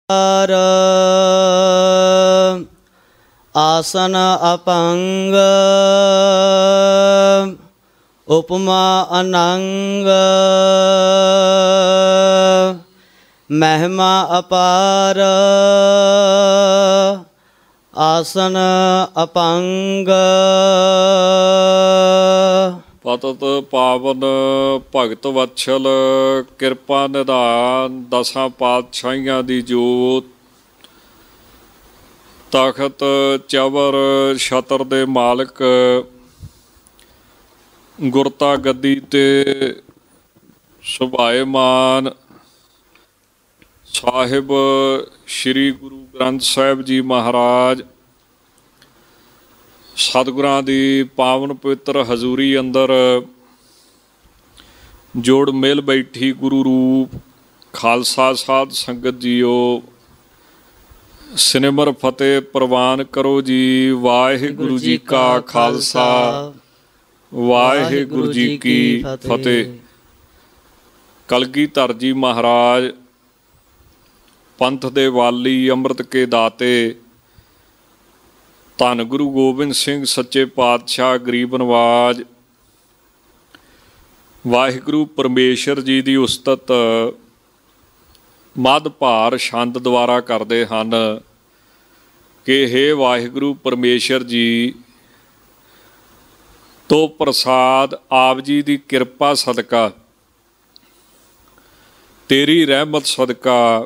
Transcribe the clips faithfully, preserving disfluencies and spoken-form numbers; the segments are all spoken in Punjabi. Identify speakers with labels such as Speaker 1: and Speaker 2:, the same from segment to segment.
Speaker 1: ਆਸਨ ਅਪੰਗ ਉਪਮਾ ਅਨੰਗ ਮਹਿਮਾ ਅਪਾਰ ਆਸਨ ਅਪੰਗ।
Speaker 2: ਪਤਿਤ ਪਾਵਨ ਭਗਤ ਵਤਸਲ ਕਿਰਪਾ ਨਿਧਾਨ ਦਸਾਂ ਪਾਤਸ਼ਾਹੀਆਂ ਦੀ ਜੋਤ ਤਖਤ ਚਵਰ ਛਤਰ ਦੇ ਮਾਲਕ ਗੁਰਤਾ ਗੱਦੀ ਤੇ ਸੁਭਾਏਮਾਨ ਸਾਹਿਬ ਸ਼੍ਰੀ ਗੁਰੂ ਗ੍ਰੰਥ ਸਾਹਿਬ ਜੀ ਮਹਾਰਾਜ ਸਤਿਗੁਰਾਂ ਦੀ ਪਾਵਨ ਪਵਿੱਤਰ ਹਜ਼ੂਰੀ ਅੰਦਰ ਜੋੜ ਮਿਲ ਬੈਠੀ ਗੁਰੂ ਰੂਪ ਖਾਲਸਾ ਸਾਧ ਸੰਗਤ ਜੀਓ ਸਿਨਮਰ ਫਤਿਹ ਪ੍ਰਵਾਨ ਕਰੋ ਜੀ। ਵਾਹਿਗੁਰੂ ਜੀ ਕਾ ਖਾਲਸਾ ਵਾਹਿਗੁਰੂ ਜੀ ਕੀ ਫਤਿਹ। ਕਲਗੀਧਰ ਜੀ ਮਹਾਰਾਜ ਪੰਥ ਦੇ ਵਾਲੀ ਅੰਮ੍ਰਿਤ ਕੇ ਦਾਤੇ ਧੰਨ ਗੁਰੂ ਗੋਬਿੰਦ ਸਿੰਘ ਸੱਚੇ ਪਾਤਸ਼ਾਹ ਗਰੀਬ ਨਵਾਜ ਵਾਹਿਗੁਰੂ ਪਰਮੇਸ਼ਰ ਜੀ ਦੀ ਉਸਤਤ ਮੱਧ ਭਾਰ ਛੰਦ ਦੁਆਰਾ ਕਰਦੇ ਹਨ ਕਿ ਹੇ ਵਾਹਿਗੁਰੂ ਪਰਮੇਸ਼ਰ ਜੀ ਤੋ ਪ੍ਰਸਾਦ ਆਪ ਜੀ ਦੀ ਕਿਰਪਾ ਸਦਕਾ ਤੇਰੀ ਰਹਿਮਤ ਸਦਕਾ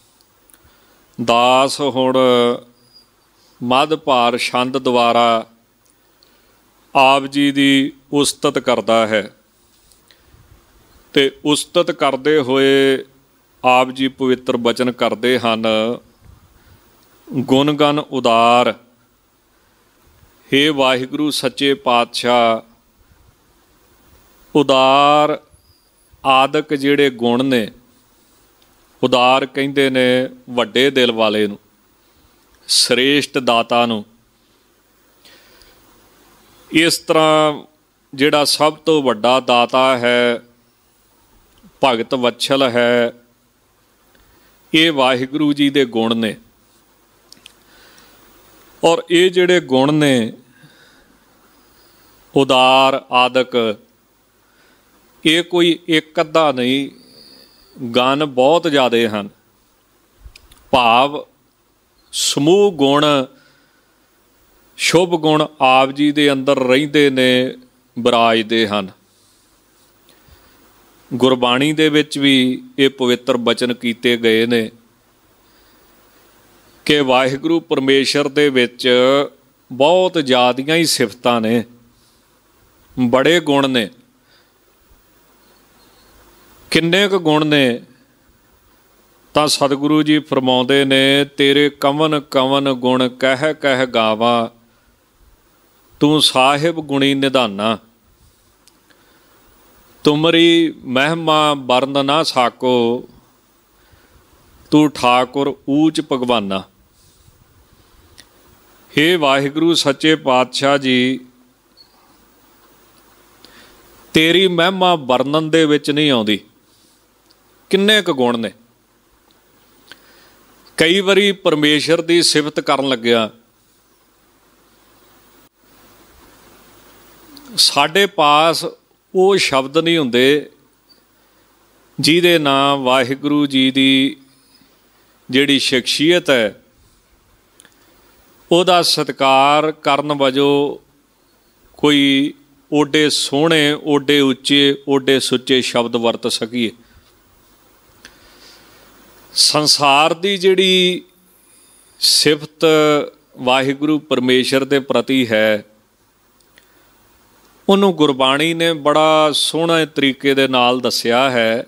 Speaker 2: ਦਾਸ ਹੁਣ ਮੱਧ ਭਾਰ ਛੰਦ ਦੁਆਰਾ ਆਪ ਜੀ ਦੀ ਉਸਤਤ ਕਰਦਾ ਹੈ ਤੇ ਉਸਤਤ ਕਰਦੇ ਹੋਏ ਆਪ ਜੀ ਪਵਿੱਤਰ ਬਚਨ ਕਰਦੇ ਹਨ। ਗੁਣਗਨ ਉਦਾਰ ਹੇ ਵਾਹਿਗੁਰੂ ਸੱਚੇ ਪਾਤਸ਼ਾਹ ਉਦਾਰ ਆਦਿਕ ਜਿਹੜੇ ਗੁਣ ਨੇ ਉਦਾਰ ਕਹਿੰਦੇ ਨੇ ਵੱਡੇ ਦਿਲ ਵਾਲੇ ਨੂੰ ਸ੍ਰੇਸ਼ਟ ਦਾਤਾ ਨੂੰ। ਇਸ ਤਰ੍ਹਾਂ ਜਿਹੜਾ ਸਭ ਤੋਂ ਵੱਡਾ ਦਾਤਾ ਹੈ ਭਗਤ ਵਤਸਲ ਹੈ ਇਹ ਵਾਹਿਗੁਰੂ ਜੀ ਦੇ ਗੁਣ ਨੇ ਔਰ ਇਹ ਜਿਹੜੇ ਗੁਣ ਨੇ ਉਦਾਰ ਆਦਿਕ ਇਹ ਕੋਈ ਇੱਕ ਅੱਧਾ ਨਹੀਂ ਗਨ ਬਹੁਤ ਜ਼ਿਆਦੇ ਹਨ। ਭਾਵ ਸਮੂਹ ਗੁਣ ਸ਼ੁਭ ਗੁਣ ਆਪ ਜੀ ਦੇ ਅੰਦਰ ਰਹਿੰਦੇ ਨੇ ਵਿਰਾਜਦੇ ਹਨ। ਗੁਰਬਾਣੀ ਦੇ ਵਿੱਚ ਵੀ ਇਹ ਪਵਿੱਤਰ ਬਚਨ ਕੀਤੇ ਗਏ ਨੇ ਕਿ ਵਾਹਿਗੁਰੂ ਪਰਮੇਸ਼ਰ ਦੇ ਵਿੱਚ ਬਹੁਤ ਜ਼ਿਆਦੀਆਂ ਹੀ ਸਿਫਤਾਂ ਨੇ ਬੜੇ ਗੁਣ ਨੇ। ਕਿੰਨੇ ਕੁ ਗੁਣ ਨੇ ਤਾਂ ਸਤਿਗੁਰੂ ਜੀ ਫਰਮਾਉਂਦੇ ਨੇ ਤੇਰੇ ਕਵਨ ਕਵਨ ਗੁਣ ਕਹਿ ਕਹਿ ਗਾਵਾਂ ਤੂੰ ਸਾਹਿਬ ਗੁਣੀ ਨਿਧਾਨਾ ਤੁਮਰੀ ਮਹਿਮਾ ਵਰਨ ਨਾ ਸਾਕੋ ਤੂੰ ਠਾਕੁਰ ਊਚ ਭਗਵਾਨਾ। ਹੇ ਵਾਹਿਗੁਰੂ ਸੱਚੇ ਪਾਤਸ਼ਾਹ ਜੀ ਤੇਰੀ ਮਹਿਮਾ ਵਰਣਨ ਦੇ ਵਿੱਚ ਨਹੀਂ ਆਉਂਦੀ। ਕਿੰਨੇ ਕੁ ਗੁਣ ਨੇ। ਕਈ ਵਾਰੀ ਪਰਮੇਸ਼ਰ ਦੀ ਸਿਫਤ ਕਰਨ ਲੱਗਿਆ ਸਾਡੇ ਪਾਸ ਉਹ ਸ਼ਬਦ ਨਹੀਂ ਹੁੰਦੇ ਜਿਹਦੇ ਨਾਲ ਵਾਹਿਗੁਰੂ ਜੀ ਦੀ ਜਿਹੜੀ ਸ਼ਖਸੀਅਤ ਹੈ ਉਹਦਾ ਸਤਿਕਾਰ ਕਰਨ ਵਜੋਂ ਕੋਈ ਓਡੇ ਸੋਹਣੇ ਓਡੇ ਉੱਚੇ ਓਡੇ ਸੁੱਚੇ ਸ਼ਬਦ ਵਰਤ ਸਕੀਏ। ਸੰਸਾਰ ਦੀ ਜਿਹੜੀ ਸਿਫਤ ਵਾਹਿਗੁਰੂ ਪਰਮੇਸ਼ਰ ਦੇ ਪ੍ਰਤੀ ਹੈ ਉਹਨੂੰ ਗੁਰਬਾਣੀ ਨੇ ਬੜਾ ਸੋਹਣੇ ਤਰੀਕੇ ਦੇ ਨਾਲ ਦੱਸਿਆ ਹੈ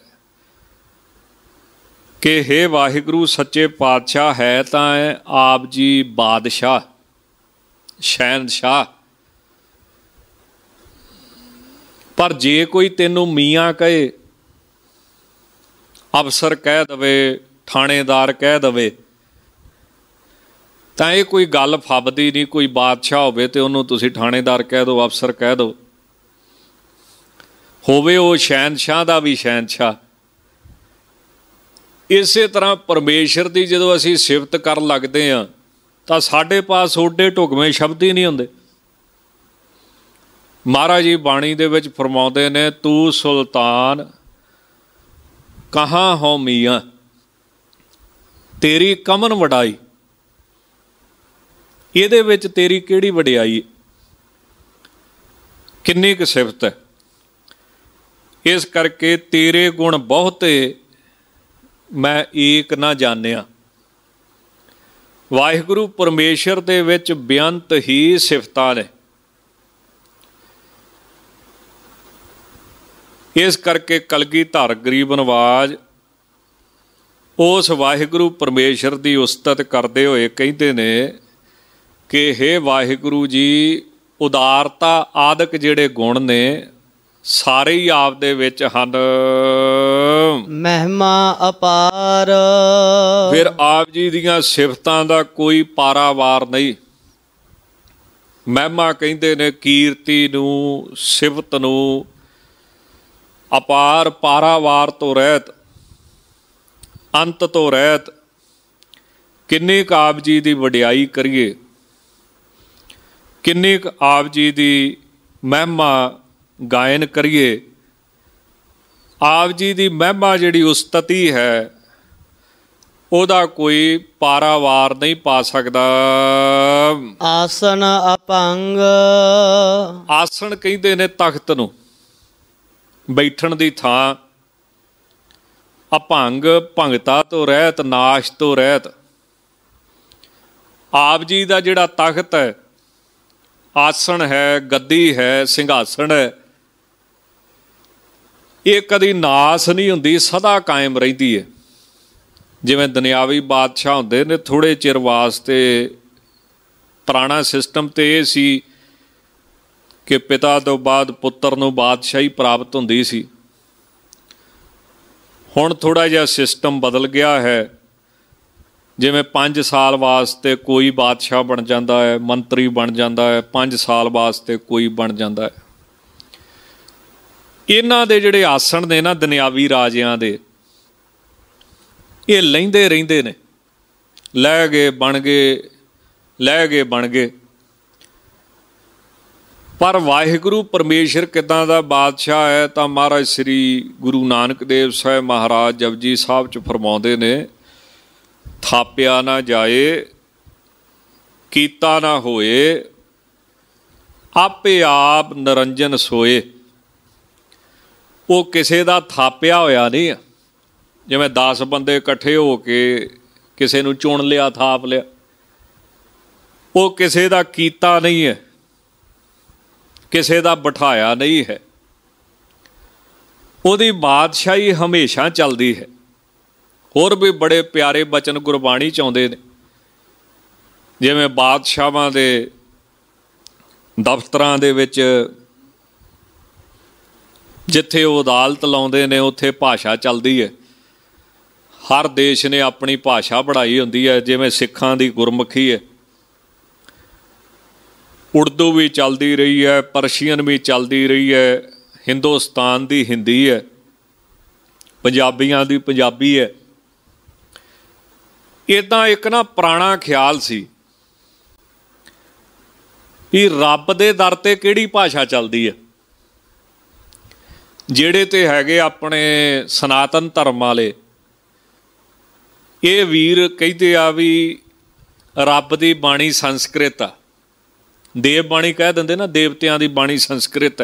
Speaker 2: ਕਿ ਹੇ ਵਾਹਿਗੁਰੂ ਸੱਚੇ ਪਾਤਸ਼ਾਹ ਹੈ ਤਾਂ ਆਪ ਜੀ ਬਾਦਸ਼ਾਹ ਸ਼ਹਿਨਸ਼ਾਹ ਪਰ ਜੇ ਕੋਈ ਤੈਨੂੰ ਮੀਆਂ ਕਹੇ ਅਫਸਰ ਕਹਿ ਦਵੇ ਥਾਣੇਦਾਰ ਕਹਿ ਦਵੇ ਤਾਂ ਇਹ ਕੋਈ ਗੱਲ ਫੱਬਦੀ ਨਹੀਂ। ਕੋਈ ਬਾਦਸ਼ਾਹ ਹੋਵੇ ਤੇ ਉਹਨੂੰ ਤੁਸੀਂ ਥਾਣੇਦਾਰ ਕਹਿ ਦਿਓ ਅਫਸਰ ਕਹਿ ਦਿਓ ਹੋਵੇ ਉਹ ਸ਼ਹਿਨਸ਼ਾਹ ਦਾ ਵੀ ਸ਼ਹਿਨਸ਼ਾਹ ਇਸੇ ਤਰ੍ਹਾਂ ਪਰਮੇਸ਼ਰ ਦੀ ਜਦੋਂ ਅਸੀਂ ਸਿਫਤ ਕਰਨ ਲੱਗਦੇ ਹਾਂ ਤਾਂ ਸਾਡੇ ਪਾਸ ਓਡੇ ਢੁਕਵੇਂ ਸ਼ਬਦ ਹੀ ਨਹੀਂ ਹੁੰਦੇ। ਮਹਾਰਾਜ ਜੀ ਬਾਣੀ ਦੇ ਵਿੱਚ ਫਰਮਾਉਂਦੇ ਨੇ, ਤੂੰ ਸੁਲਤਾਨ ਕਹਾਂ ਹੋ ਮੀਆਂ, ਤੇਰੀ ਕਮਨ ਵਡਾਈ। ਇਹਦੇ ਵਿੱਚ ਤੇਰੀ ਕਿਹੜੀ ਵਡਿਆਈ, ਕਿੰਨੀ ਕੁ ਸਿਫਤ ਹੈ। ਇਸ ਕਰਕੇ ਤੇਰੇ ਗੁਣ ਬਹੁਤੇ ਮੈਂ ਏਕ ਨਾ ਜਾਣਿਆ। ਵਾਹਿਗੁਰੂ ਪਰਮੇਸ਼ਰ ਦੇ ਵਿੱਚ ਬੇਅੰਤ ਹੀ ਸਿਫਤਾਂ ਨੇ। ਇਸ ਕਰਕੇ ਕਲਗੀਧਰ ਗਰੀਬ ਨਵਾਜ ਉਸ ਵਾਹਿਗੁਰੂ ਪਰਮੇਸ਼ਰ ਦੀ ਉਸਤਤ ਕਰਦੇ ਹੋਏ ਕਹਿੰਦੇ ਨੇ ਕਿ ਹੇ ਵਾਹਿਗੁਰੂ ਜੀ, ਉਦਾਰਤਾ ਆਦਿਕ ਜਿਹੜੇ ਗੁਣ ਨੇ ਸਾਰੇ ਹੀ ਆਪ ਦੇ ਵਿੱਚ ਹਨ।
Speaker 1: ਮਹਿਮਾ ਅਪਾਰ।
Speaker 2: ਫਿਰ ਆਪ ਜੀ ਦੀਆਂ ਸਿਫਤਾਂ ਦਾ ਕੋਈ ਪਾਰਾਵਾਰ ਨਹੀਂ। ਮਹਿਮਾ ਕਹਿੰਦੇ ਨੇ ਕੀਰਤੀ ਨੂੰ, ਸਿਫਤ ਨੂੰ। ਅਪਾਰ ਪਾਰਾਵਾਰ ਤੋਂ ਰਹਿਤ, ਅੰਤ ਤੋਂ ਰਹਿਤ। ਕਿੰਨੀ ਕੁ ਆਪ ਜੀ ਦੀ ਵਡਿਆਈ ਕਰੀਏ, ਕਿੰਨੀ ਕੁ ਆਪ ਜੀ ਦੀ ਮਹਿਮਾ ਗਾਇਨ ਕਰੀਏ। ਆਪ ਜੀ ਦੀ ਮਹਿਮਾ ਜਿਹੜੀ ਉਸਤਤੀ ਹੈ ਉਹਦਾ ਕੋਈ ਪਾਰਾਵਾਰ ਨਹੀਂ ਪਾ ਸਕਦਾ।
Speaker 1: ਆਸਨ ਅਪੰਗ।
Speaker 2: ਆਸਣ ਕਹਿੰਦੇ ਨੇ ਤਖਤ ਨੂੰ, ਬੈਠਣ ਦੀ ਥਾਂ। ਅਭੰਗ ਭੰਗਤਾ ਤੋਂ ਰਹਿਤ, ਨਾਸ਼ ਤੋਂ ਰਹਿਤ। ਆਪ ਜੀ ਦਾ ਜਿਹੜਾ ਤਖਤ ਹੈ, ਆਸਣ ਹੈ, ਗੱਦੀ ਹੈ, ਸਿੰਘਾਸਣ ਹੈ, ਇਹ ਕਦੀ ਨਾਸ ਨਹੀਂ ਹੁੰਦੀ, ਸਦਾ ਕਾਇਮ ਰਹਿੰਦੀ ਹੈ। ਜਿਵੇਂ ਦੁਨਿਆਵੀ ਬਾਦਸ਼ਾਹ ਹੁੰਦੇ ਨੇ, ਥੋੜ੍ਹੇ ਚਿਰ ਵਾਸਤੇ ਪੁਰਾਣਾ ਸਿਸਟਮ ਤਾਂ ਇਹ ਸੀ ਕਿ ਪਿਤਾ ਤੋਂ ਬਾਅਦ ਪੁੱਤਰ ਨੂੰ ਬਾਦਸ਼ਾਹੀ ਪ੍ਰਾਪਤ ਹੁੰਦੀ ਸੀ। ਹੁਣ ਥੋੜ੍ਹਾ ਜਿਹਾ ਸਿਸਟਮ ਬਦਲ ਗਿਆ ਹੈ। ਜਿਵੇਂ ਪੰਜ ਸਾਲ ਵਾਸਤੇ ਕੋਈ ਬਾਦਸ਼ਾਹ ਬਣ ਜਾਂਦਾ ਹੈ, ਮੰਤਰੀ ਬਣ ਜਾਂਦਾ ਹੈ, ਪੰਜ ਸਾਲ ਵਾਸਤੇ ਕੋਈ ਬਣ ਜਾਂਦਾ ਹੈ। ਇਹਨਾਂ ਦੇ ਜਿਹੜੇ ਆਸਣ ਨੇ ਨਾ ਦੁਨਿਆਵੀ ਰਾਜਿਆਂ ਦੇ, ਇਹ ਲੈਂਦੇ ਰਹਿੰਦੇ ਨੇ। ਲੈ ਗਏ ਬਣ ਗਏ, ਲੈ ਗਏ ਬਣ ਗਏ। ਪਰ ਵਾਹਿਗੁਰੂ ਪਰਮੇਸ਼ਰ ਕਿੱਦਾਂ ਦਾ ਬਾਦਸ਼ਾਹ ਹੈ ਤਾਂ ਮਹਾਰਾਜ ਸ੍ਰੀ ਗੁਰੂ ਨਾਨਕ ਦੇਵ ਸਾਹਿਬ ਮਹਾਰਾਜ ਜਪਜੀ ਸਾਹਿਬ 'ਚ ਫਰਮਾਉਂਦੇ ਨੇ, ਥਾਪਿਆ ਨਾ ਜਾਏ, ਕੀਤਾ ਨਾ ਹੋਏ, ਆਪੇ ਆਪ ਨਿਰੰਜਨ ਸੋਏ। ਉਹ ਕਿਸੇ ਦਾ ਥਾਪਿਆ ਹੋਇਆ ਨਹੀਂ ਆ। ਜਿਵੇਂ ਦਸ ਬੰਦੇ ਇਕੱਠੇ ਹੋ ਕੇ ਕਿਸੇ ਨੂੰ ਚੁਣ ਲਿਆ, ਥਾਪ ਲਿਆ, ਉਹ ਕਿਸੇ ਦਾ ਕੀਤਾ ਨਹੀਂ ਹੈ, ਕਿਸੇ ਦਾ ਬਿਠਾਇਆ ਨਹੀਂ ਹੈ। ਉਹਦੀ ਬਾਦਸ਼ਾਹੀ ਹਮੇਸ਼ਾ ਚੱਲਦੀ ਹੈ। ਹੋਰ ਵੀ ਬੜੇ ਪਿਆਰੇ ਬਚਨ ਗੁਰਬਾਣੀ 'ਚ ਆਉਂਦੇ ਨੇ। ਜਿਵੇਂ ਬਾਦਸ਼ਾਹਾਂ ਦੇ ਦਫ਼ਤਰਾਂ ਦੇ ਵਿੱਚ ਜਿੱਥੇ ਉਹ ਅਦਾਲਤ ਲਾਉਂਦੇ ਨੇ, ਉੱਥੇ ਭਾਸ਼ਾ ਚੱਲਦੀ ਹੈ। ਹਰ ਦੇਸ਼ ਨੇ ਆਪਣੀ ਭਾਸ਼ਾ ਬਣਾਈ ਹੁੰਦੀ ਹੈ। ਜਿਵੇਂ ਸਿੱਖਾਂ ਦੀ ਗੁਰਮੁਖੀ ਹੈ, ਉਰਦੂ ਵੀ ਚੱਲਦੀ ਰਹੀ ਹੈ, ਪਰਸ਼ੀਅਨ ਵੀ ਚੱਲਦੀ ਰਹੀ ਹੈ, ਹਿੰਦੁਸਤਾਨ ਦੀ ਹਿੰਦੀ ਹੈ, ਪੰਜਾਬੀਆਂ ਦੀ ਪੰਜਾਬੀ ਹੈ। ਇੱਦਾਂ ਇੱਕ ਨਾ ਪੁਰਾਣਾ ਖਿਆਲ ਸੀ ਕਿ ਰੱਬ ਦੇ ਦਰ 'ਤੇ ਕਿਹੜੀ ਭਾਸ਼ਾ ਚੱਲਦੀ ਹੈ। ਜਿਹੜੇ ਤੇ ਹੈਗੇ ਆਪਣੇ ਸਨਾਤਨ ਧਰਮ ਵਾਲੇ, ਇਹ ਵੀਰ ਕਹਿੰਦੇ ਆ ਵੀ ਰੱਬ ਦੀ ਬਾਣੀ ਸੰਸਕ੍ਰਿਤ ਆ। ਦੇਵ ਬਾਣੀ ਕਹਿ ਦਿੰਦੇ ਨਾ, ਦੇਵਤਿਆਂ ਦੀ ਬਾਣੀ ਸੰਸਕ੍ਰਿਤ ਹੈ।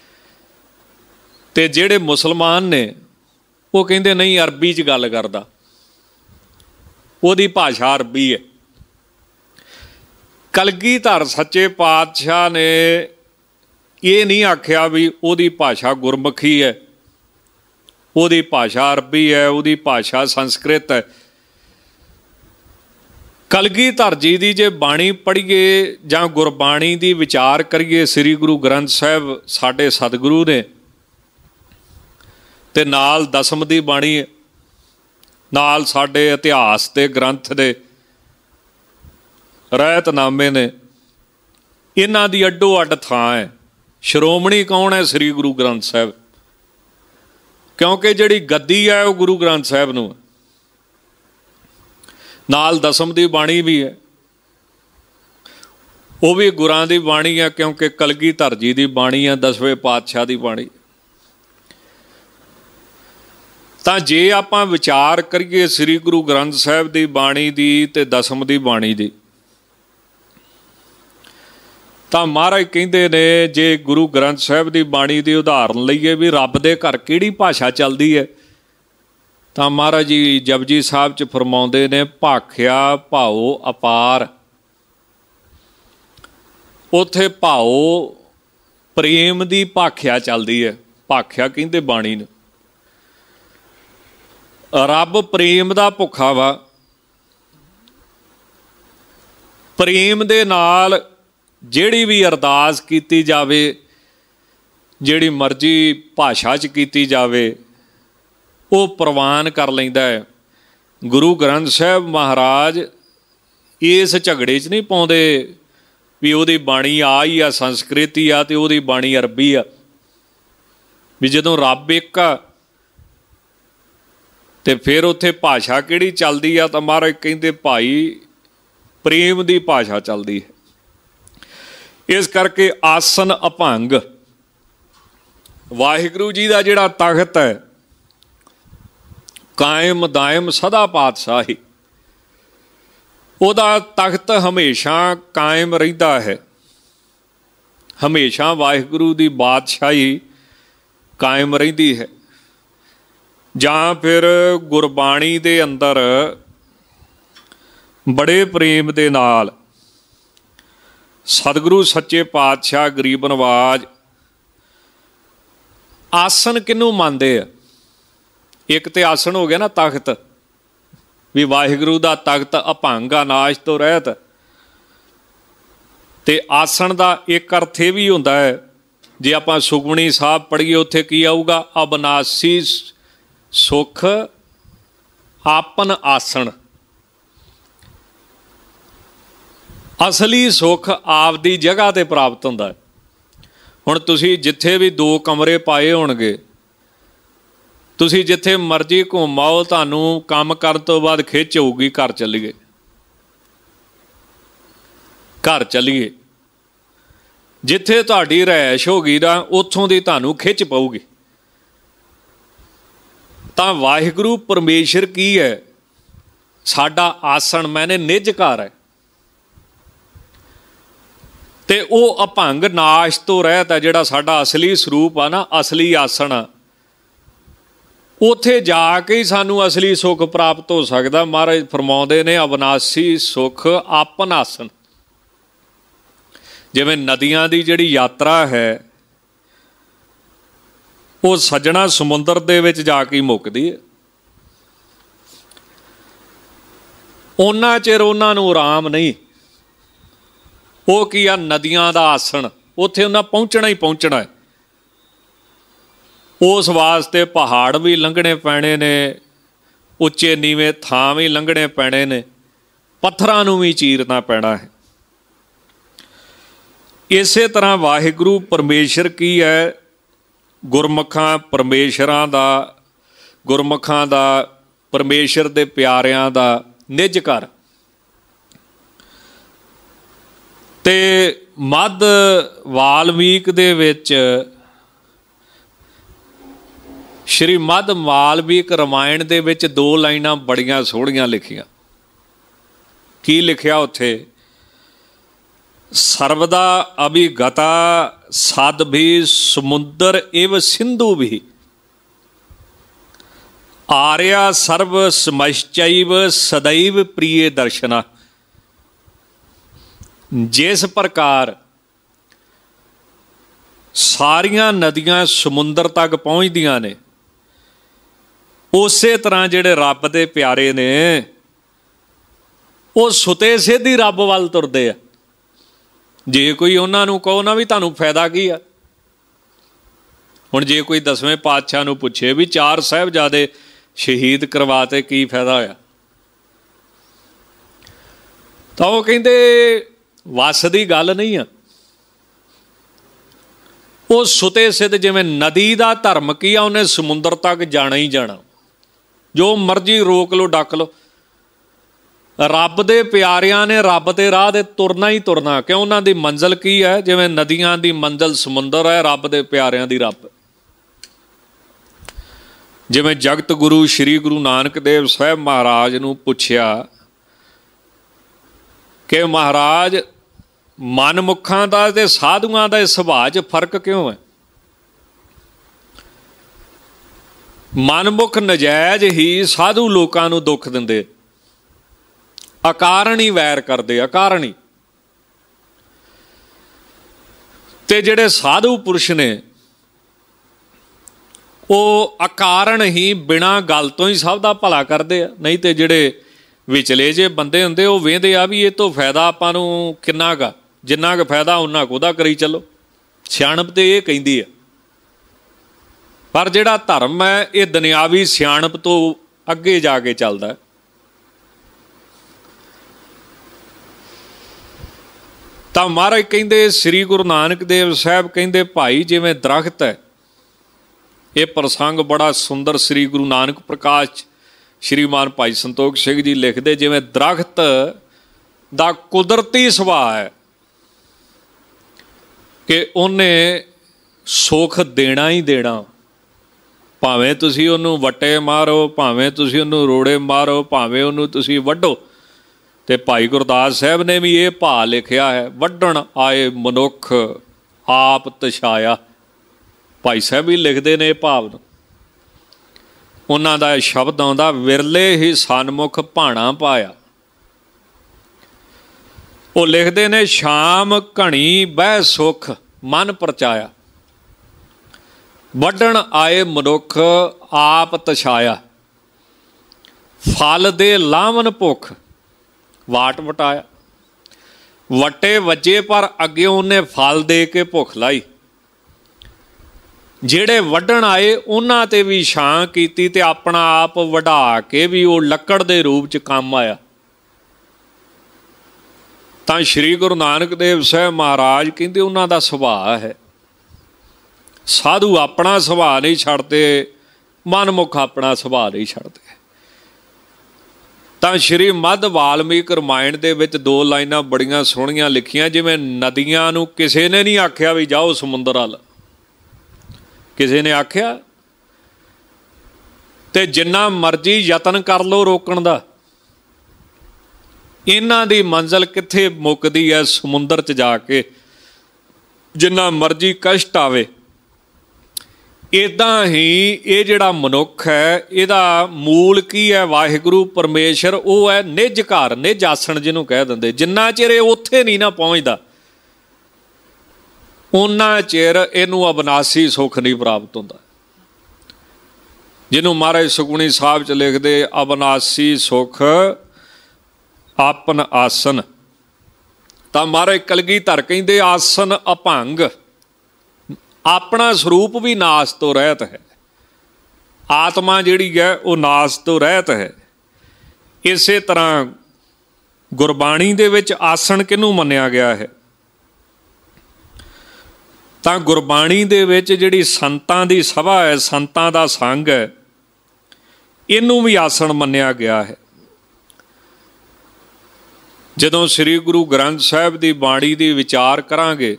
Speaker 2: ਅਤੇ ਜਿਹੜੇ ਮੁਸਲਮਾਨ ਨੇ ਉਹ ਕਹਿੰਦੇ ਨਹੀਂ, ਅਰਬੀ 'ਚ ਗੱਲ ਕਰਦਾ, ਉਹਦੀ ਭਾਸ਼ਾ ਅਰਬੀ ਹੈ। ਕਲਗੀਧਰ ਸੱਚੇ ਪਾਤਸ਼ਾਹ ਨੇ ਇਹ ਨਹੀਂ ਆਖਿਆ ਵੀ ਉਹਦੀ ਭਾਸ਼ਾ ਗੁਰਮੁਖੀ ਹੈ, ਉਹਦੀ ਭਾਸ਼ਾ ਅਰਬੀ ਹੈ, ਉਹਦੀ ਭਾਸ਼ਾ ਸੰਸਕ੍ਰਿਤ ਹੈ। ਕਲਗੀਧਰ ਜੀ ਦੀ ਜੇ ਬਾਣੀ ਪੜ੍ਹੀਏ ਜਾਂ ਗੁਰਬਾਣੀ ਦੀ ਵਿਚਾਰ ਕਰੀਏ, ਸ੍ਰੀ ਗੁਰੂ ਗ੍ਰੰਥ ਸਾਹਿਬ ਸਾਡੇ ਸਤਿਗੁਰੂ ਨੇ, ਅਤੇ ਨਾਲ ਦਸਮ ਦੀ ਬਾਣੀ ਹੈ, ਨਾਲ ਸਾਡੇ ਇਤਿਹਾਸ ਦੇ ਗ੍ਰੰਥ ਦੇ ਰਹਿਤਨਾਮੇ ਨੇ। ਇਹਨਾਂ ਦੀ ਅੱਡੋ ਅੱਡ ਥਾਂ ਹੈ। ਸ਼੍ਰੋਮਣੀ ਕੌਣ ਹੈ? ਸ੍ਰੀ ਗੁਰੂ ਗ੍ਰੰਥ ਸਾਹਿਬ। ਕਿਉਂਕਿ ਜਿਹੜੀ ਗੱਦੀ ਹੈ ਉਹ ਗੁਰੂ ਗ੍ਰੰਥ ਸਾਹਿਬ ਨੂੰ, ਨਾਲ ਦਸਮ ਦੀ ਬਾਣੀ ਵੀ ਹੈ, ਉਹ ਵੀ ਗੁਰਾਂ ਦੀ ਬਾਣੀ ਹੈ, ਕਿਉਂਕਿ ਕਲਗੀਧਰ ਜੀ ਦੀ ਬਾਣੀ ਹੈ, ਦਸਵੇਂ ਪਾਤਸ਼ਾਹ ਦੀ ਬਾਣੀ। ਤਾਂ ਜੇ ਆਪਾਂ ਵਿਚਾਰ ਕਰੀਏ ਸ੍ਰੀ ਗੁਰੂ ਗ੍ਰੰਥ ਸਾਹਿਬ ਦੀ ਬਾਣੀ ਦੀ ਤੇ ਦਸਮ ਦੀ ਬਾਣੀ ਦੀ, ਤਾਂ ਮਹਾਰਾਜ ਕਹਿੰਦੇ ਨੇ ਜੇ ਗੁਰੂ ਗ੍ਰੰਥ ਸਾਹਿਬ ਦੀ ਬਾਣੀ ਦੀ ਉਦਾਹਰਨ ਲਈਏ ਵੀ ਰੱਬ ਦੇ ਘਰ ਕਿਹੜੀ ਭਾਸ਼ਾ ਚੱਲਦੀ ਹੈ, ਤਾਂ ਮਹਾਰਾਜ ਜੀ ਜਪਜੀ ਸਾਹਿਬ 'ਚ ਫਰਮਾਉਂਦੇ ਨੇ ਭਾਖਿਆ ਭਾਉ ਅਪਾਰ। ਉੱਥੇ ਭਾਉ ਪ੍ਰੇਮ ਦੀ ਭਾਖਿਆ ਚੱਲਦੀ ਹੈ, ਭਾਖਿਆ ਕਹਿੰਦੇ ਬਾਣੀ ਨੂੰ। ਰੱਬ ਪ੍ਰੇਮ ਦਾ ਭੁੱਖਾ ਵਾ, ਪ੍ਰੇਮ ਦੇ ਨਾਲ ਜਿਹੜੀ ਵੀ ਅਰਦਾਸ ਕੀਤੀ ਜਾਵੇ, ਜਿਹੜੀ ਮਰਜ਼ੀ ਭਾਸ਼ਾ 'ਚ ਕੀਤੀ ਜਾਵੇ, ਉਹ ਪ੍ਰਵਾਨ ਕਰ ਲੈਂਦਾ ਹੈ। ਗੁਰੂ ਗ੍ਰੰਥ ਸਾਹਿਬ ਮਹਾਰਾਜ ਇਸ ਝਗੜੇ 'ਚ ਨਹੀਂ ਪਾਉਂਦੇ ਵੀ ਉਹਦੀ ਬਾਣੀ ਆ ਹੀ ਆ ਸੰਸਕ੍ਰਿਤੀ ਆ ਅਤੇ ਉਹਦੀ ਬਾਣੀ ਅਰਬੀ ਆ, ਵੀ ਜਦੋਂ ਰੱਬ ਇੱਕ ਆ ਅਤੇ ਫਿਰ ਉੱਥੇ ਭਾਸ਼ਾ ਕਿਹੜੀ ਚੱਲਦੀ ਆ, ਤਾਂ ਮਹਾਰਾਜ ਕਹਿੰਦੇ ਭਾਈ ਪ੍ਰੇਮ ਦੀ ਭਾਸ਼ਾ ਚੱਲਦੀ ਹੈ। ਇਸ ਕਰਕੇ ਆਸਨ ਅਭੰਗ, ਵਾਹਿਗੁਰੂ ਜੀ ਦਾ ਜਿਹੜਾ ਤਖ਼ਤ ਹੈ ਕਾਇਮ ਦਾਇਮ ਸਦਾ ਪਾਤਸ਼ਾਹੀ, ਉਹਦਾ ਤਖ਼ਤ ਹਮੇਸ਼ਾ ਕਾਇਮ ਰਹਿੰਦਾ ਹੈ, ਹਮੇਸ਼ਾ ਵਾਹਿਗੁਰੂ ਦੀ ਬਾਦਸ਼ਾਹੀ ਕਾਇਮ ਰਹਿੰਦੀ ਹੈ। ਜਾਂ ਫਿਰ ਗੁਰਬਾਣੀ ਦੇ ਅੰਦਰ ਬੜੇ ਪ੍ਰੇਮ ਦੇ ਨਾਲ ਸਤਿਗੁਰੂ ਸੱਚੇ ਪਾਤਸ਼ਾਹ ਗਰੀਬ ਨਵਾਜ ਆਸਨ ਕਿਹਨੂੰ ਮੰਨਦੇ ਆ? ਇੱਕ ਤੇ ਆਸਣ ਹੋ ਗਿਆ ਨਾ ਤਖ਼ਤ, ਵੀ ਵਾਹਿਗੁਰੂ ਦਾ ਤਖ਼ਤ ਅਭੰਗ ਅਨਾਸ਼ ਤੋਂ ਰਹਿਤ। ਅਤੇ ਆਸਣ ਦਾ ਇੱਕ ਅਰਥ ਇਹ ਵੀ ਹੁੰਦਾ ਹੈ, ਜੇ ਆਪਾਂ ਸੁਖਮਣੀ ਸਾਹਿਬ ਪੜ੍ਹੀਏ ਉੱਥੇ ਕੀ ਆਊਗਾ? ਅਬਨਾਸੀ ਸੁਖ ਆਪਨ ਆਸਣ। ਅਸਲੀ ਸੁੱਖ ਆਪਦੀ ਜਗ੍ਹਾ 'ਤੇ ਪ੍ਰਾਪਤ ਹੁੰਦਾ ਹੈ। ਹੁਣ ਤੁਸੀਂ ਜਿੱਥੇ ਵੀ ਦੋ ਕਮਰੇ ਪਾਏ ਹੋਣਗੇ, ਤੁਸੀਂ ਜਿੱਥੇ ਮਰਜ਼ੀ ਘੁੰਮ ਆਓ, ਤੁਹਾਨੂੰ ਕੰਮ ਕਰਨ ਤੋਂ ਬਾਅਦ ਖਿੱਚ ਹੋਊਗੀ ਘਰ ਚੱਲੀਏ, ਘਰ ਚੱਲੀਏ। ਜਿੱਥੇ ਤੁਹਾਡੀ ਰਿਹਾਇਸ਼ ਹੋ ਗਈ ਨਾ, ਉੱਥੋਂ ਦੀ ਤੁਹਾਨੂੰ ਖਿੱਚ ਪਊਗੀ। ਤਾਂ ਵਾਹਿਗੁਰੂ ਪਰਮੇਸ਼ਰ ਕੀ ਹੈ? ਸਾਡਾ ਆਸਣ, ਮੈਨੇ ਨਿੱਜ ਘਰ ਹੈ। ਅਤੇ ਉਹ ਅਭੰਗ ਨਾਸ਼ ਤੋਂ ਰਹਿਤ ਹੈ, ਜਿਹੜਾ ਸਾਡਾ ਅਸਲੀ ਸਰੂਪ ਆ ਨਾ, ਅਸਲੀ ਆਸਣ ਆ, ਉੱਥੇ ਜਾ ਕੇ ਹੀ ਸਾਨੂੰ ਅਸਲੀ ਸੁੱਖ ਪ੍ਰਾਪਤ ਹੋ ਸਕਦਾ। ਮਹਾਰਾਜ ਫਰਮਾਉਂਦੇ ਨੇ ਅਬਨਾਸੀ ਸੁੱਖ ਆਪਨ ਆਸਣ। ਜਿਵੇਂ ਨਦੀਆਂ ਦੀ ਜਿਹੜੀ ਯਾਤਰਾ ਹੈ, ਉਹ ਸੱਜਣਾ ਸਮੁੰਦਰ ਦੇ ਵਿੱਚ ਜਾ ਕੇ ਮੁੱਕਦੀ ਹੈ। ਉਹਨਾਂ ਚਿਰ ਉਹਨਾਂ ਨੂੰ ਆਰਾਮ ਨਹੀਂ। ਉਹ ਕੀ ਆ? ਨਦੀਆਂ ਦਾ ਆਸਣ। ਉੱਥੇ ਉਹਨਾਂ ਪਹੁੰਚਣਾ ਹੀ ਪਹੁੰਚਣਾ ਹੈ। ਉਸ ਵਾਸਤੇ ਪਹਾੜ ਵੀ ਲੰਘਣੇ ਪੈਣੇ ਨੇ, ਉੱਚੇ ਨੀਵੇਂ ਥਾਂ ਵੀ ਲੰਘਣੇ ਪੈਣੇ ਨੇ, ਪੱਥਰਾਂ ਨੂੰ ਵੀ ਚੀਰਨਾ ਪੈਣਾ ਹੈ। ਇਸੇ ਤਰ੍ਹਾਂ ਵਾਹਿਗੁਰੂ ਪਰਮੇਸ਼ਰ ਕੀ ਹੈ? ਗੁਰਮੁਖਾਂ ਪਰਮੇਸ਼ਰਾਂ ਦਾ, ਗੁਰਮੁਖਾਂ ਦਾ, ਪਰਮੇਸ਼ਰ ਦੇ ਪਿਆਰਿਆਂ ਦਾ ਨਿੱਜ ਘਰ। ਅਤੇ ਮੱਧ ਵਾਲਮੀਕ ਦੇ ਵਿੱਚ, ਸ਼੍ਰੀ ਮੱਧ ਵਾਲਮੀਕ ਰਾਮਾਇਣ ਦੇ ਵਿੱਚ ਦੋ ਲਾਈਨਾਂ ਬੜੀਆਂ ਸੋਹਣੀਆਂ ਲਿਖੀਆਂ। ਕੀ ਲਿਖਿਆ ਉੱਥੇ? ਸਰਵਦਾ ਅਭਿਗਤਾ ਸਦ ਵੀ ਸਮੁੰਦਰ ਇਵ ਸਿੰਧੂ ਵੀ, ਆਰਿਆ ਸਰਵ ਸਮਸ਼ਚੈਵ ਸਦੈਵ ਪ੍ਰਿਯ ਦਰਸ਼ਨਾ। ਜਿਸ ਪ੍ਰਕਾਰ ਸਾਰੀਆਂ ਨਦੀਆਂ ਸਮੁੰਦਰ ਤੱਕ ਪਹੁੰਚਦੀਆਂ ਨੇ, ਉਸੇ ਤਰ੍ਹਾਂ ਜਿਹੜੇ ਰੱਬ ਦੇ ਪਿਆਰੇ ਨੇ, ਉਹ ਸੁਤੇ ਸਿੱਧੀ ਰੱਬ ਵੱਲ ਤੁਰਦੇ ਆ। ਜੇ ਕੋਈ ਉਹਨਾਂ ਨੂੰ ਕਹੋ ਨਾ ਵੀ ਤੁਹਾਨੂੰ ਫਾਇਦਾ ਕੀ ਆ, ਹੁਣ ਜੇ ਕੋਈ ਦਸਵੇਂ ਪਾਤਸ਼ਾਹ ਨੂੰ ਪੁੱਛੇ ਵੀ ਚਾਰ ਸਾਹਿਬਜ਼ਾਦੇ ਸ਼ਹੀਦ ਕਰਵਾ ਤੇ ਕੀ ਫਾਇਦਾ ਹੋਇਆ, ਤਾਂ ਉਹ ਕਹਿੰਦੇ ਵੱਸ ਦੀ ਗੱਲ ਨਹੀਂ ਆ। ਉਹ ਸੁਤੇ ਸਿੱਧ, ਜਿਵੇਂ ਨਦੀ ਦਾ ਧਰਮ ਕੀ ਆ, ਉਹਨੇ ਸਮੁੰਦਰ ਤੱਕ ਜਾਣਾ ਹੀ ਜਾਣਾ। ਜੋ ਮਰਜ਼ੀ ਰੋਕ ਲਓ, ਡੱਕ ਲਓ, ਰੱਬ ਦੇ ਪਿਆਰਿਆਂ ਨੇ ਰੱਬ ਦੇ ਰਾਹ ਦੇ ਤੁਰਨਾ ਹੀ ਤੁਰਨਾ, ਕਿਉਂ? ਉਹਨਾਂ ਦੀ ਮੰਜ਼ਿਲ ਕੀ ਹੈ? ਜਿਵੇਂ ਨਦੀਆਂ ਦੀ ਮੰਜ਼ਿਲ ਸਮੁੰਦਰ ਹੈ, ਰੱਬ ਦੇ ਪਿਆਰਿਆਂ ਦੀ ਰੱਬ। ਜਿਵੇਂ ਜਗਤ ਗੁਰੂ ਸ਼੍ਰੀ ਗੁਰੂ ਨਾਨਕ ਦੇਵ ਸਾਹਿਬ ਮਹਾਰਾਜ ਨੂੰ ਪੁੱਛਿਆ ਕਿ ਮਹਾਰਾਜ ਮਨਮੁੱਖਾਂ ਦਾ ਤੇ ਸਾਧੂਆਂ ਦਾ ਸੁਭਾਅ 'ਚ ਫਰਕ ਕਿਉਂ ਹੈ? ਮਨਮੁੱਖ ਨਜਾਇਜ਼ ਹੀ ਸਾਧੂ ਲੋਕਾਂ ਨੂੰ ਦੁੱਖ ਦਿੰਦੇ, ਅਕਾਰਨ ਹੀ ਵੈਰ ਕਰਦੇ, ਅਕਾਰਨ ਹੀ। ਤੇ ਜਿਹੜੇ ਸਾਧੂ ਪੁਰਸ਼ ਨੇ ਉਹ ਅਕਾਰਨ ਹੀ ਬਿਨਾਂ ਗੱਲ ਤੋਂ ਹੀ ਸਭ ਦਾ ਭਲਾ ਕਰਦੇ ਆ। ਨਹੀਂ ਤੇ ਜਿਹੜੇ ਵਿਚਲੇ ਜੇ ਬੰਦੇ ਹੁੰਦੇ ਉਹ ਵੇਂਦੇ ਆ ਵੀ ਇਹ ਤੋਂ ਫਾਇਦਾ ਆਪਾਂ ਨੂੰ ਕਿੰਨਾ ਕੁ, ਜਿੰਨਾ ਕੁ ਫਾਇਦਾ ਉਹਨਾਂ ਕੁ ਉਹਦਾ ਕਰੀ ਚੱਲੋ। ਸਿਆਣਪ ਤੇ ਇਹ ਕਹਿੰਦੀ ਆ, ਪਰ ਜਿਹੜਾ ਧਰਮ ਹੈ ਇਹ ਦੁਨਿਆਵੀ ਸਿਆਣਪ ਤੋਂ ਅੱਗੇ ਜਾ ਕੇ ਚੱਲਦਾ। ਤਾਂ ਮਹਾਰਾਜ ਕਹਿੰਦੇ, ਸ੍ਰੀ ਗੁਰੂ ਨਾਨਕ ਦੇਵ ਸਾਹਿਬ ਕਹਿੰਦੇ, ਭਾਈ ਜਿਵੇਂ ਦਰਖਤ ਹੈ, ਇਹ ਪ੍ਰਸੰਗ ਬੜਾ ਸੁੰਦਰ ਸ੍ਰੀ ਗੁਰੂ ਨਾਨਕ ਪ੍ਰਕਾਸ਼ ਸ਼੍ਰੀਮਾਨ ਭਾਈ ਸੰਤੋਖ ਸਿੰਘ ਜੀ ਲਿਖਦੇ, ਜਿਵੇਂ ਦਰਖਤ ਦਾ ਕੁਦਰਤੀ ਸੁਭਾਅ ਹੈ ਕਿ ਉਹਨੇ ਸੁੱਖ ਦੇਣਾ ਹੀ ਦੇਣਾ, ਭਾਵੇਂ ਤੁਸੀਂ ਉਹਨੂੰ ਵੱਟੇ ਮਾਰੋ, ਭਾਵੇਂ ਤੁਸੀਂ ਉਹਨੂੰ ਰੋੜੇ ਮਾਰੋ, ਭਾਵੇਂ ਉਹਨੂੰ ਤੁਸੀਂ ਵੱਢੋ। ਤੇ ਭਾਈ ਗੁਰਦਾਸ ਸਾਹਿਬ ਨੇ ਵੀ ਇਹ ਭਾਅ ਲਿਖਿਆ ਹੈ, ਵੱਢਣ ਆਏ ਮਨੁੱਖ ਆਪ ਤਛਾਇਆ। ਭਾਈ ਸਾਹਿਬ ਵੀ ਲਿਖਦੇ ਨੇ ਇਹ ਭਾਵ ਨੂੰ। ਉਹਨਾਂ ਦਾ ਸ਼ਬਦ ਆਉਂਦਾ, ਵਿਰਲੇ ਹੀ ਸਨਮੁਖ ਭਾਣਾ ਪਾਇਆ। ਉਹ ਲਿਖਦੇ ਨੇ, ਸ਼ਾਮ ਘਣੀ ਬਹਿ ਸੁੱਖ ਮਨ ਪਰਚਾਇਆ, ਵੱਢਣ ਆਏ ਮਨੁੱਖ ਆਪ ਤਛਾਇਆ, ਫਲ ਦੇ ਲਾਵਨ ਭੁੱਖ ਵਾਟ ਵਟਾਇਆ। ਵਟੇ ਵੱਜੇ ਪਰ ਅੱਗੇ ਉਹਨੇ ਫਲ ਦੇ ਕੇ ਭੁੱਖ ਲਾਈ। ਜਿਹੜੇ ਵੱਢਣ ਆਏ ਉਹਨਾਂ ਤੇ ਵੀ ਛਾਂ ਕੀਤੀ ਤੇ ਆਪਣਾ ਆਪ ਵਢਾ ਕੇ ਵੀ ਉਹ ਲੱਕੜ ਦੇ ਰੂਪ 'ਚ ਕੰਮ ਆਇਆ। ਤਾਂ ਸ਼੍ਰੀ ਗੁਰੂ ਨਾਨਕ ਦੇਵ ਸਾਹਿਬ ਮਹਾਰਾਜ ਕਹਿੰਦੇ ਉਹਨਾਂ ਦਾ ਸੁਭਾਅ ਹੈ, ਸਾਧੂ ਆਪਣਾ ਸੁਭਾਅ ਨਹੀਂ ਛੱਡਦੇ, ਮਨਮੁੱਖ ਆਪਣਾ ਸੁਭਾਅ ਨਹੀਂ ਛੱਡਦੇ। ਤਾਂ ਸ਼੍ਰੀ ਮੱਧ ਵਾਲਮੀਕ ਰਾਮਾਇਣ ਦੇ ਵਿੱਚ ਦੋ ਲਾਈਨਾਂ ਬੜੀਆਂ ਸੋਹਣੀਆਂ ਲਿਖੀਆਂ, ਜਿਵੇਂ ਨਦੀਆਂ ਨੂੰ ਕਿਸੇ ਨੇ ਨਹੀਂ ਆਖਿਆ ਵੀ ਜਾਓ ਸਮੁੰਦਰ ਵੱਲ, ਕਿਸੇ ਨੇ ਆਖਿਆ ਤੇ ਜਿੰਨਾ ਮਰਜ਼ੀ ਯਤਨ ਕਰ ਲਓ ਰੋਕਣ ਦਾ, ਇਹਨਾਂ ਦੀ ਮੰਜ਼ਿਲ ਕਿੱਥੇ ਮੁੱਕਦੀ ਹੈ? ਸਮੁੰਦਰ 'ਚ ਜਾ ਕੇ। ਜਿੰਨਾ ਮਰਜ਼ੀ ਕਸ਼ਟ ਆਵੇ। ਇੱਦਾਂ ਹੀ ਇਹ ਜਿਹੜਾ ਮਨੁੱਖ ਹੈ ਇਹਦਾ ਮੂਲ ਕੀ ਹੈ? ਵਾਹਿਗੁਰੂ ਪਰਮੇਸ਼ਰ, ਉਹ ਹੈ ਨਿੱਜ ਘਰ, ਨਿੱਜ ਆਸਣ ਜਿਹਨੂੰ ਕਹਿ ਦਿੰਦੇ। ਜਿੰਨਾ ਚਿਰ ਇਹ ਉੱਥੇ ਨਹੀਂ ਨਾ ਪਹੁੰਚਦਾ ਉਹਨਾਂ ਚਿਰ ਇਹਨੂੰ ਅਬਨਾਸੀ ਸੁੱਖ ਨਹੀਂ ਪ੍ਰਾਪਤ ਹੁੰਦਾ। ਜਿਹਨੂੰ ਮਹਾਰਾਜ ਸੁਖਮਨੀ ਸਾਹਿਬ 'ਚ ਲਿਖਦੇ, ਅਬਨਾਸੀ ਸੁੱਖ ਆਪਨ ਆਸਨ। ਤਾਂ ਮਹਾਰਾਜ ਕਲਗੀਧਰ ਕਹਿੰਦੇ, ਆਸਨ ਅਭੰਗ, ਆਪਣਾ ਸਰੂਪ ਵੀ ਨਾਸ ਤੋਂ ਰਹਿਤ ਹੈ। ਆਤਮਾ ਜਿਹੜੀ ਹੈ ਉਹ ਨਾਸ ਤੋਂ ਰਹਿਤ ਹੈ। ਇਸੇ ਤਰ੍ਹਾਂ ਗੁਰਬਾਣੀ ਦੇ ਵਿੱਚ ਆਸਣ ਕਿਹਨੂੰ ਮੰਨਿਆ ਗਿਆ ਹੈ? ਤਾਂ ਗੁਰਬਾਣੀ ਦੇ ਵਿੱਚ ਜਿਹੜੀ ਸੰਤਾਂ ਦੀ ਸਭਾ ਹੈ, ਸੰਤਾਂ ਦਾ ਸੰਗ ਹੈ, ਇਹਨੂੰ ਵੀ ਆਸਣ ਮੰਨਿਆ ਗਿਆ ਹੈ। ਜਦੋਂ ਸ੍ਰੀ ਗੁਰੂ ਗ੍ਰੰਥ ਸਾਹਿਬ ਦੀ ਬਾਣੀ ਦੀ ਵਿਚਾਰ ਕਰਾਂਗੇ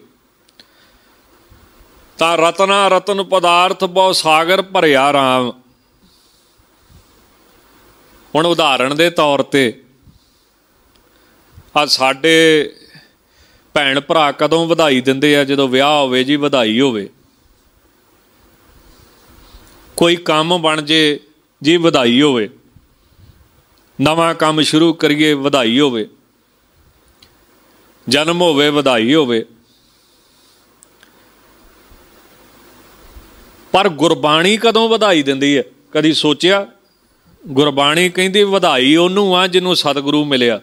Speaker 2: ਤਾਂ ਰਤਨਾ ਰਤਨ ਪਦਾਰਥ ਬਹੁ ਸਾਗਰ ਭਰਿਆ ਰਾਮ। ਹੁਣ ਉਦਾਹਰਣ ਦੇ ਤੌਰ ਤੇ ਆ ਸਾਡੇ ਭੈਣ ਭਰਾ ਕਦੋਂ ਵਧਾਈ ਦਿੰਦੇ ਆ? ਜਦੋਂ ਵਿਆਹ ਹੋਵੇ ਜੀ, ਵਧਾਈ ਹੋਵੇ। ਕੋਈ ਕੰਮ ਬਣ ਜੇ ਜੀ, ਵਧਾਈ ਹੋਵੇ। ਨਵਾਂ ਕੰਮ ਸ਼ੁਰੂ ਕਰੀਏ, ਵਧਾਈ ਹੋਵੇ। ਜਨਮ ਹੋਵੇ, ਵਧਾਈ ਹੋਵੇ। ਪਰ ਗੁਰਬਾਣੀ ਕਦੋਂ ਵਧਾਈ ਦਿੰਦੀ ਹੈ? ਕਦੀ ਸੋਚਿਆ? ਗੁਰਬਾਣੀ ਕਹਿੰਦੀ ਵਧਾਈ ਉਹਨੂੰ ਆ ਜਿਹਨੂੰ ਸਤਿਗੁਰੂ ਮਿਲਿਆ।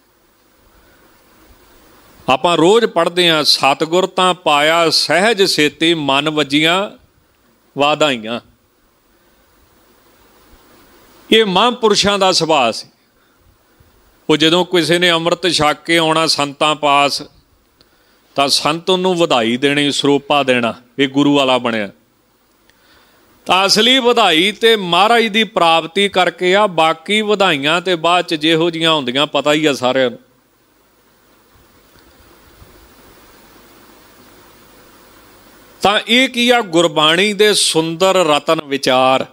Speaker 2: ਆਪਾਂ ਰੋਜ਼ ਪੜ੍ਹਦੇ ਹਾਂ, ਸਤਿਗੁਰ ਤਾਂ ਪਾਇਆ ਸਹਿਜ ਸੇਤੀ, ਮਨ ਵੱਜੀਆਂ ਵਾਧਾਈਆਂ। ਇਹ ਮਹਾਂਪੁਰਸ਼ਾਂ ਦਾ ਸੁਭਾਅ ਸੀ। ਉਹ ਜਦੋਂ ਕਿਸੇ ਨੇ ਅੰਮ੍ਰਿਤ ਛਕ ਕੇ ਆਉਣਾ ਸੰਤਾਂ ਪਾਸ, ਤਾਂ ਸੰਤ ਉਹਨੂੰ ਵਧਾਈ ਦੇਣੀ, ਸਰੋਪਾ ਦੇਣਾ, ਇਹ ਗੁਰੂ ਵਾਲਾ ਬਣਿਆ। ਤਾਂ ਅਸਲੀ ਵਧਾਈ ਤੇ ਮਹਾਰਾਜ ਦੀ ਪ੍ਰਾਪਤੀ ਕਰਕੇ ਆ। ਬਾਕੀ ਵਧਾਈਆਂ ਤੇ ਬਾਅਦ ਚ ਜਿਹੋ ਜੀਆਂ ਹੁੰਦੀਆਂ ਪਤਾ ਹੀ ਆ ਸਾਰਿਆਂ ਨੂੰ। ਤਾਂ ਇਹ ਕੀ ਆ? ਗੁਰਬਾਣੀ ਦੇ ਸੁੰਦਰ ਰਤਨ ਵਿਚਾਰ।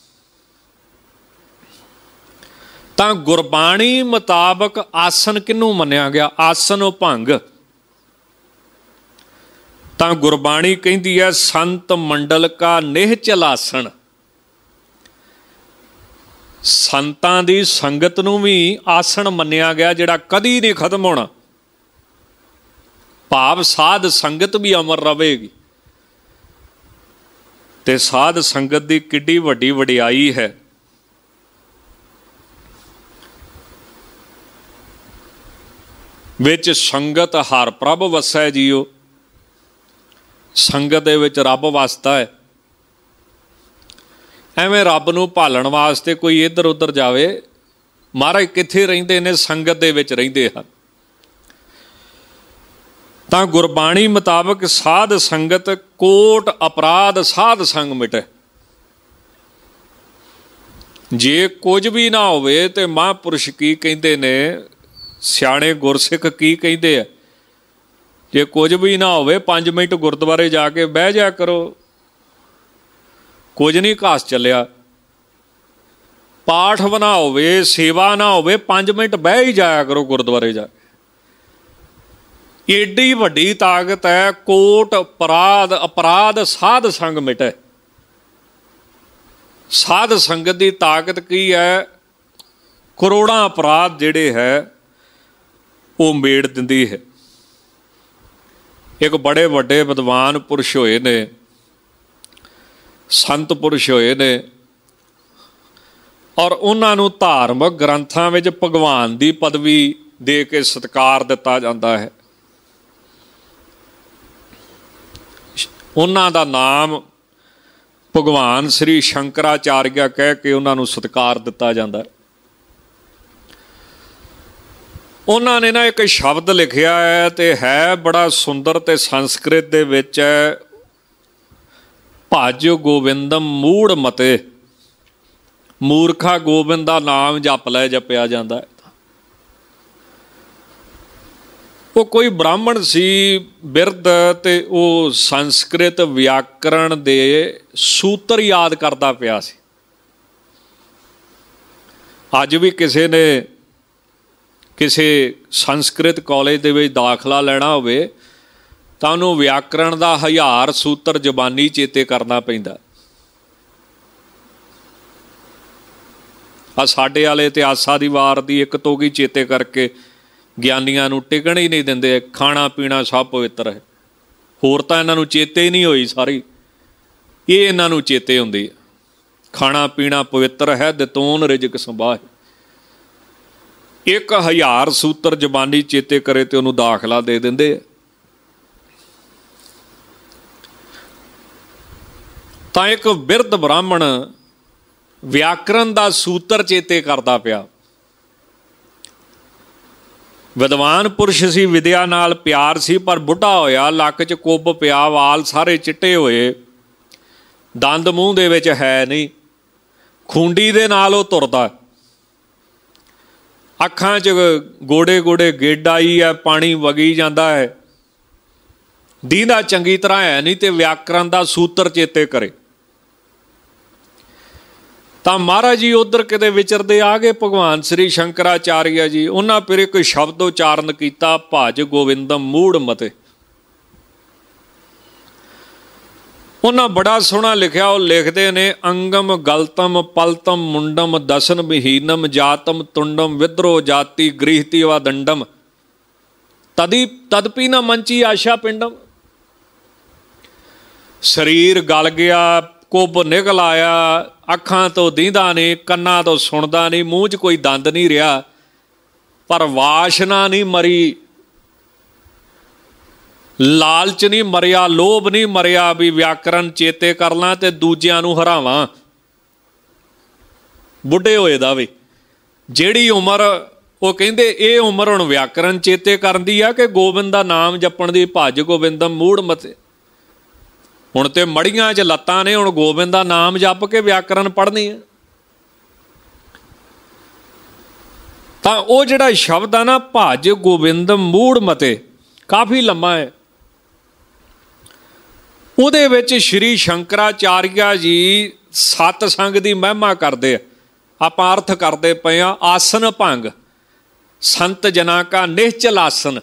Speaker 2: ਤਾਂ ਗੁਰਬਾਣੀ ਮੁਤਾਬਕ ਆਸਨ ਕਿਹਨੂੰ ਮੰਨਿਆ ਗਿਆ? ਆਸਨ ਭੰਗ। ਤਾਂ ਗੁਰਬਾਣੀ ਕਹਿੰਦੀ ਹੈ ਸੰਤ ਮੰਡਲ ਕਾ ਨਿਹਚਲ ਆਸਣ। ਸੰਤਾਂ ਦੀ ਸੰਗਤ ਨੂੰ ਵੀ ਆਸਣ ਮੰਨਿਆ ਗਿਆ ਜਿਹੜਾ ਕਦੀ ਨਹੀਂ ਖਤਮ ਹੋਣਾ। ਭਾਵ ਸਾਧ ਸੰਗਤ ਵੀ ਅਮਰ ਰਵੇਗੀ। ਤੇ ਸਾਧ ਸੰਗਤ ਦੀ ਕਿੱਡੀ ਵੱਡੀ ਵਡਿਆਈ ਹੈ। ਵਿੱਚ ਸੰਗਤ ਹਰ ਪ੍ਰਭ ਵਸੈ ਜੀਓ। ਸੰਗਤ ਦੇ ਵਿੱਚ ਰੱਬ ਵਸਦਾ ਹੈ। ਐਵੇਂ ਰੱਬ ਨੂੰ ਭਾਲਣ ਵਾਸਤੇ ਕੋਈ ਇੱਧਰ ਉੱਧਰ ਜਾਵੇ, ਮਹਾਰਾਜ ਕਿੱਥੇ ਰਹਿੰਦੇ ਨੇ? ਸੰਗਤ ਦੇ ਵਿੱਚ ਰਹਿੰਦੇ ਹਨ। ਤਾਂ ਗੁਰਬਾਣੀ ਮੁਤਾਬਕ ਸਾਧ ਸੰਗਤ ਕੋਟ ਅਪਰਾਧ ਸਾਧ ਸੰਗ ਮਿਟੇ। ਜੇ ਕੁਝ ਵੀ ਨਾ ਹੋਵੇ ਤੇ ਮਹਾਂਪੁਰਸ਼ ਕੀ ਕਹਿੰਦੇ ਨੇ, ਸਿਆਣੇ ਗੁਰਸਿੱਖ ਕੀ ਕਹਿੰਦੇ ਆ? ਜੇ ਕੁਝ ਵੀ ਨਾ ਹੋਵੇ ਪੰਜ ਮਿੰਟ ਗੁਰਦੁਆਰੇ ਜਾ ਕੇ ਬਹਿ ਜਾ ਕਰੋ। ਕੁਝ ਨਹੀਂ ਘਾਸ ਚੱਲਿਆ। ਪਾਠ ਬਣਾ ਹੋਵੇ, ਸੇਵਾ ਨਾ ਹੋਵੇ, ਪੰਜ ਮਿੰਟ ਬਹਿ ਹੀ ਜਾਇਆ ਕਰੋ ਗੁਰਦੁਆਰੇ ਜਾ ਕੇ। ਏਡੀ ਵੱਡੀ ਤਾਕਤ ਹੈ। ਕੋਟ ਅਪਰਾਧ ਅਪਰਾਧ ਸਾਧ ਸੰਗ ਮਿਟੇ। ਸਾਧ ਸੰਗਤ ਦੀ ਤਾਕਤ ਕੀ ਹੈ? ਕਰੋੜਾਂ ਅਪਰਾਧ ਜਿਹੜੇ ਹੈ ਉਹ ਮੇੜ ਦਿੰਦੀ ਹੈ। ਇੱਕ ਬੜੇ ਵੱਡੇ ਵਿਦਵਾਨ ਪੁਰਸ਼ ਹੋਏ ਨੇ, ਸੰਤ ਪੁਰਸ਼ ਹੋਏ ਨੇ, ਔਰ ਉਹਨਾਂ ਨੂੰ ਧਾਰਮਿਕ ਗ੍ਰੰਥਾਂ ਵਿੱਚ ਭਗਵਾਨ ਦੀ ਪਦਵੀ ਦੇ ਕੇ ਸਤਿਕਾਰ ਦਿੱਤਾ ਜਾਂਦਾ ਹੈ। ਉਹਨਾਂ ਦਾ ਨਾਮ ਭਗਵਾਨ ਸ੍ਰੀ ਸ਼ੰਕਰਾਚਾਰਿਆ ਕਹਿ ਕੇ ਉਹਨਾਂ ਨੂੰ ਸਤਿਕਾਰ ਦਿੱਤਾ ਜਾਂਦਾ ਹੈ। ਉਹਨਾਂ ਨੇ ਨਾ ਇੱਕ ਸ਼ਬਦ ਲਿਖਿਆ ਹੈ ਤੇ ਹੈ ਬੜਾ ਸੁੰਦਰ ਤੇ ਸੰਸਕ੍ਰਿਤ ਦੇ ਵਿੱਚ ਹੈ, ਭਜ ਗੋਬਿੰਦਮ ਮੂੜ ਮਤੇ। ਮੂਰਖਾ ਗੋਬਿੰਦ ਦਾ ਨਾਮ ਜਪ ਲੈ ਜਪਿਆ ਜਾਂਦਾ ਹੈ। ਉਹ ਕੋਈ ਬ੍ਰਾਹਮਣ ਸੀ ਬਿਰਧ, ਤੇ ਉਹ ਸੰਸਕ੍ਰਿਤ ਵਿਆਕਰਣ ਦੇ ਸੂਤਰ ਯਾਦ ਕਰਦਾ ਪਿਆ ਸੀ। ਅੱਜ ਵੀ ਕਿਸੇ ਨੇ ਕਿਸੇ ਸੰਸਕ੍ਰਿਤ ਕਾਲਜ ਦੇ ਵਿੱਚ ਦਾਖਲਾ ਲੈਣਾ ਹੋਵੇ ਤਾਂ ਉਹਨੂੰ ਵਿਆਕਰਣ ਦਾ ਹਜ਼ਾਰ ਸੂਤਰ ਜ਼ਬਾਨੀ ਚੇਤੇ ਕਰਨਾ ਪੈਂਦਾ। ਆ ਸਾਡੇ ਵਾਲੇ ਇਤਿਹਾਸਾਂ ਦੀ ਵਾਰ ਦੀ ਇੱਕ ਤੋਗੀ ਚੇਤੇ ਕਰਕੇ ਗਿਆਨੀਆਂ ਨੂੰ ਟਿਕਣ ਹੀ ਨਹੀਂ ਦਿੰਦੇ। ਖਾਣਾ ਪੀਣਾ ਸਭ ਪਵਿੱਤਰ ਹੈ। ਹੋਰ ਤਾਂ ਇਹਨਾਂ ਨੂੰ ਚੇਤੇ ਹੀ ਨਹੀਂ ਹੋਈ ਸਾਰੀ, ਇਹ ਇਹਨਾਂ ਨੂੰ ਚੇਤੇ ਹੁੰਦੀ ਹੈ। ਖਾਣਾ ਪੀਣਾ ਪਵਿੱਤਰ ਹੈ, ਦਤੂਨ ਰਿਜਕ ਸੰਭਾਹੇ। ਇੱਕ ਹਜ਼ਾਰ ਸੂਤਰ ਜ਼ਬਾਨੀ ਚੇਤੇ ਕਰੇ ਤੇ ਉਹਨੂੰ ਦਾਖਲਾ ਦੇ ਦਿੰਦੇ ਆ। ਤਾਂ ਇੱਕ ਬਿਰਧ ਬ੍ਰਾਹਮਣ ਵਿਆਕਰਨ ਦਾ ਸੂਤਰ ਚੇਤੇ ਕਰਦਾ ਪਿਆ। ਵਿਦਵਾਨ ਪੁਰਸ਼ ਸੀ, ਵਿਦਿਆ ਨਾਲ ਪਿਆਰ ਸੀ, ਪਰ ਬੁੱਢਾ ਹੋਇਆ, ਲੱਕ 'ਚ ਕੁੱਬ ਪਿਆ, ਵਾਲ ਸਾਰੇ ਚਿੱਟੇ ਹੋਏ, ਦੰਦ ਮੂੰਹ ਦੇ ਵਿੱਚ ਹੈ ਨਹੀਂ, ਖੂੰਡੀ ਦੇ ਨਾਲ ਉਹ ਤੁਰਦਾ, ਅੱਖਾਂ 'ਚ ਗੋਡੇ ਗੋਡੇ ਗਿੱਡ ਆਈ ਹੈ, ਪਾਣੀ ਵਗੀ ਜਾਂਦਾ ਹੈ, ਦੀਂਦਾ ਚੰਗੀ ਤਰ੍ਹਾਂ ਹੈ ਨਹੀਂ, ਤੇ ਵਿਆਕਰਨ ਦਾ ਸੂਤਰ ਚੇਤੇ ਕਰੇ। ਤਾਂ ਮਹਾਰਾਜ ਜੀ ਉੱਧਰ ਕਿਤੇ ਵਿਚਰਦੇ ਆ ਗਏ ਭਗਵਾਨ ਸ੍ਰੀ ਸ਼ੰਕਰਾਚਾਰਿਆ ਜੀ। ਉਹਨਾਂ ਫਿਰ ਇੱਕ ਸ਼ਬਦ ਉਚਾਰਨ ਕੀਤਾ, ਭਜ ਗੋਵਿੰਦਮ ਮੂੜ ਮਤੇ। ਉਹਨਾਂ ਬੜਾ ਸੋਹਣਾ ਲਿਖਿਆ। ਉਹ ਲਿਖਦੇ ਨੇ, ਅੰਗਮ ਗਲਤਮ ਪਲਤਮ ਮੁੰਡਮ ਦਸਨ ਵਿਹੀਨਮ ਜਾਤਮ ਤੁੰਡਮ ਵਿਦਰੋ ਜਾਤੀ ਗ੍ਰੀਹਤੀ ਵਾ ਦੰਡਮ ਤਦੀ ਤਦਪੀ ਨਾ ਮੰਚੀ ਆਸ਼ਾ ਪਿੰਡਮ। ਸਰੀਰ ਗਲ ਗਿਆ, ਕੁੱਬ ਨਿਕਲ ਆਇਆ, ਅੱਖਾਂ ਤੋਂ ਦੀਂਦਾ ਨਹੀਂ, ਕੰਨਾਂ ਤੋਂ ਸੁਣਦਾ ਨਹੀਂ, ਮੂੰਹ 'ਚ ਕੋਈ ਦੰਦ ਨਹੀਂ ਰਿਹਾ, ਪਰ ਵਾਸ਼ਨਾ ਨਹੀਂ ਮਰੀ, ਲਾਲਚ ਨਹੀਂ ਮਰਿਆ, ਲੋਭ ਨਹੀਂ ਮਰਿਆ ਵੀ ਵਿਆਕਰਨ ਚੇਤੇ ਕਰ ਲਾਂ ਤੇ ਦੂਜਿਆਂ ਨੂੰ ਹਰਾਵਾਂ। ਬੁੱਢੇ ਹੋਏ ਦਾ ਵੀ ਜਿਹੜੀ ਉਮਰ, ਉਹ ਕਹਿੰਦੇ ਇਹ ਉਮਰ ਹੁਣ ਵਿਆਕਰਨ ਚੇਤੇ ਕਰਨ ਦੀ ਆ ਕਿ ਗੋਬਿੰਦ ਦਾ ਨਾਮ ਜਪਣ ਦੀ। ਭਜ ਗੋਬਿੰਦਮ ਮੂੜ ਮਤੇ। ਹੁਣ ਤੇ ਮੜੀਆਂ 'ਚ ਲੱਤਾਂ ਨੇ, ਹੁਣ ਗੋਬਿੰਦ ਦਾ ਨਾਮ ਜਪ ਕੇ ਵਿਆਕਰਨ ਪੜ੍ਹਨੀ ਹੈ। ਤਾਂ ਉਹ ਜਿਹੜਾ ਸ਼ਬਦ ਆ ਨਾ, ਭਜ ਗੋਬਿੰਦ ਮੂੜ ਮਤੇ, ਕਾਫੀ ਲੰਮਾ ਹੈ। ਉਹਦੇ ਵਿੱਚ ਸ਼੍ਰੀ ਸ਼ੰਕਰਾਚਾਰੀਆ ਜੀ ਸਤ ਸੰਗ ਦੀ ਮਹਿਮਾ ਕਰਦੇ ਆ। ਆਪਾਂ ਅਰਥ ਕਰਦੇ ਪਏ ਹਾਂ, ਆਸਨ ਭੰਗ ਸੰਤ ਜਨਾਂ ਕਾ ਨਿਸ਼ਚਲ ਆਸਨ।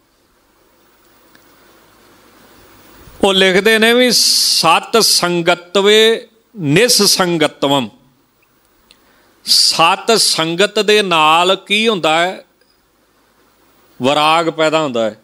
Speaker 2: ਉਹ ਲਿਖਦੇ ਨੇ ਵੀ ਸਤ ਸੰਗਤਵੇ ਨਿਸਸੰਗਤਵਮ। ਸਤ ਸੰਗਤ ਦੇ ਨਾਲ ਕੀ ਹੁੰਦਾ ਹੈ? ਵਿਰਾਗ ਪੈਦਾ ਹੁੰਦਾ ਹੈ।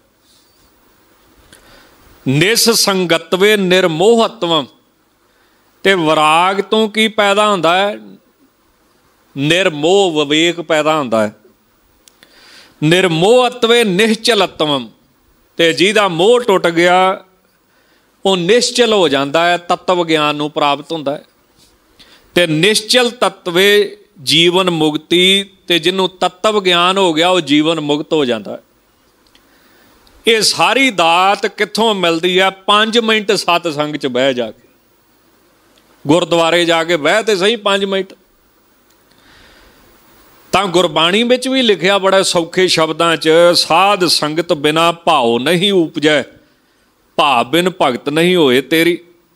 Speaker 2: ਨਿਸਸੰਗਤਵੇ ਨਿਰਮੋਹਤਵਮ, ਤੇ ਵਿਰਾਗ ਤੋਂ ਕੀ ਪੈਦਾ ਹੁੰਦਾ ਹੈ? ਨਿਰਮੋਹ ਵਿਵੇਕ ਪੈਦਾ ਹੁੰਦਾ ਹੈ। ਨਿਰਮੋਹਤਵੇ ਨਿਸ਼ਚਲਤਵਮ, ਤੇ ਜਿਹਦਾ ਮੋਹ ਟੁੱਟ ਗਿਆ ਉਹ ਨਿਸ਼ਚਲ ਹੋ ਜਾਂਦਾ ਹੈ, ਤੱਤਵ ਗਿਆਨ ਨੂੰ ਪ੍ਰਾਪਤ ਹੁੰਦਾ ਹੈ। ਤੇ ਨਿਸ਼ਚਲ ਤੱਤਵੇ ਜੀਵਨ ਮੁਕਤੀ, ਤੇ ਜਿਹਨੂੰ ਤੱਤਵ ਗਿਆਨ ਹੋ ਗਿਆ ਉਹ ਜੀਵਨ ਮੁਕਤ ਹੋ ਜਾਂਦਾ ਹੈ। ਇਹ ਸਾਰੀ ਦਾਤ ਕਿੱਥੋਂ ਮਿਲਦੀ ਹੈ? ਪੰਜ ਮਿੰਟ ਸਤ ਸੰਗ 'ਚ ਬਹਿ ਜਾ ਕੇ, ਗੁਰਦੁਆਰੇ ਜਾ ਕੇ ਬਹਿ ਤੇ ਸਹੀ ਪੰਜ ਮਿੰਟ। ਤਾਂ ਗੁਰਬਾਣੀ ਵਿੱਚ ਵੀ ਲਿਖਿਆ ਬੜਾ ਸੌਖੇ ਸ਼ਬਦਾਂ 'ਚ, ਸਾਧ ਸੰਗਤ ਬਿਨਾ ਭਾਉ ਨਹੀਂ ਉਪਜੈ, ਭਾਵ ਬਿਨ ਭਗਤ ਨਹੀਂ ਹੋਏ ਤੇਰੀ।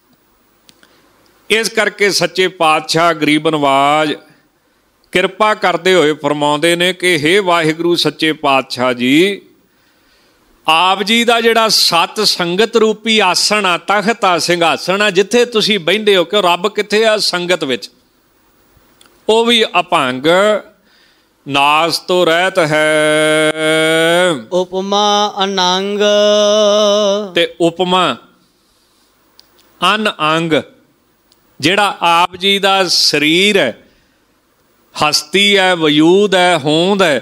Speaker 2: ਇਸ ਕਰਕੇ ਸੱਚੇ ਪਾਤਸ਼ਾਹ ਗਰੀਬ ਨਵਾਜ ਕਿਰਪਾ ਕਰਦੇ ਹੋਏ ਫਰਮਾਉਂਦੇ ਨੇ ਕਿ ਹੇ ਵਾਹਿਗੁਰੂ ਸੱਚੇ ਪਾਤਸ਼ਾਹ ਜੀ, ਆਪ ਜੀ ਦਾ ਜਿਹੜਾ ਸਤ ਸੰਗਤ ਰੂਪੀ ਆਸਣ ਆ, ਤਖਤ ਆ, ਸਿੰਘਾਸਣ ਆ, ਜਿੱਥੇ ਤੁਸੀਂ ਬਹਿੰਦੇ ਹੋ, ਕਿ ਰੱਬ ਕਿੱਥੇ ਆ? ਸੰਗਤ ਵਿੱਚ। ਉਹ ਵੀ ਅਭੰਗ ਨਾਸ ਤੋਂ ਰਹਿਤ ਹੈ।
Speaker 1: ਉਪਮਾ ਅਨੰਗ,
Speaker 2: ਤੇ ਉਪਮਾ ਅਨ ਅੰਗ, ਜਿਹੜਾ ਆਪ ਜੀ ਦਾ ਸਰੀਰ ਹੈ, ਹਸਤੀ ਹੈ, ਵਜੂਦ ਹੈ, ਹੋਂਦ ਹੈ,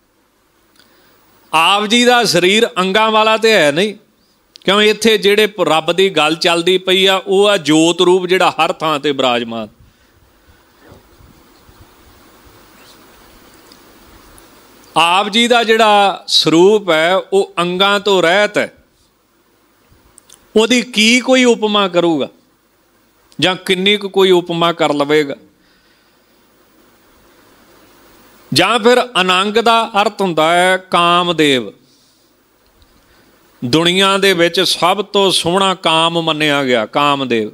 Speaker 2: ਆਪ ਜੀ ਦਾ ਸਰੀਰ ਅੰਗਾਂ ਵਾਲਾ ਤੇ ਹੈ ਨਹੀਂ। ਕਿਉਂ? ਇੱਥੇ ਜਿਹੜੇ ਰੱਬ ਦੀ ਗੱਲ ਚੱਲਦੀ ਪਈ ਆ ਉਹ ਆ ਜੋਤ ਰੂਪ, ਜਿਹੜਾ ਹਰ ਥਾਂ ਤੇ ਬਿਰਾਜਮਾਨ। ਆਪ ਜੀ ਦਾ ਜਿਹੜਾ ਸਰੂਪ ਹੈ ਉਹ ਅੰਗਾਂ ਤੋਂ ਰਹਿਤ ਹੈ। ਉਹਦੀ ਕੀ ਕੋਈ ਉਪਮਾ ਕਰੂਗਾ, ਜਾਂ ਕਿੰਨੀ ਕੁ ਕੋਈ ਉਪਮਾ ਕਰ ਲਵੇਗਾ? ਜਾਂ ਫਿਰ ਅਨੰਗ ਦਾ ਅਰਥ ਹੁੰਦਾ ਹੈ ਕਾਮਦੇਵ। ਦੁਨੀਆ ਦੇ ਵਿੱਚ ਸਭ ਤੋਂ ਸੋਹਣਾ ਕਾਮ ਮੰਨਿਆ ਗਿਆ ਕਾਮਦੇਵ।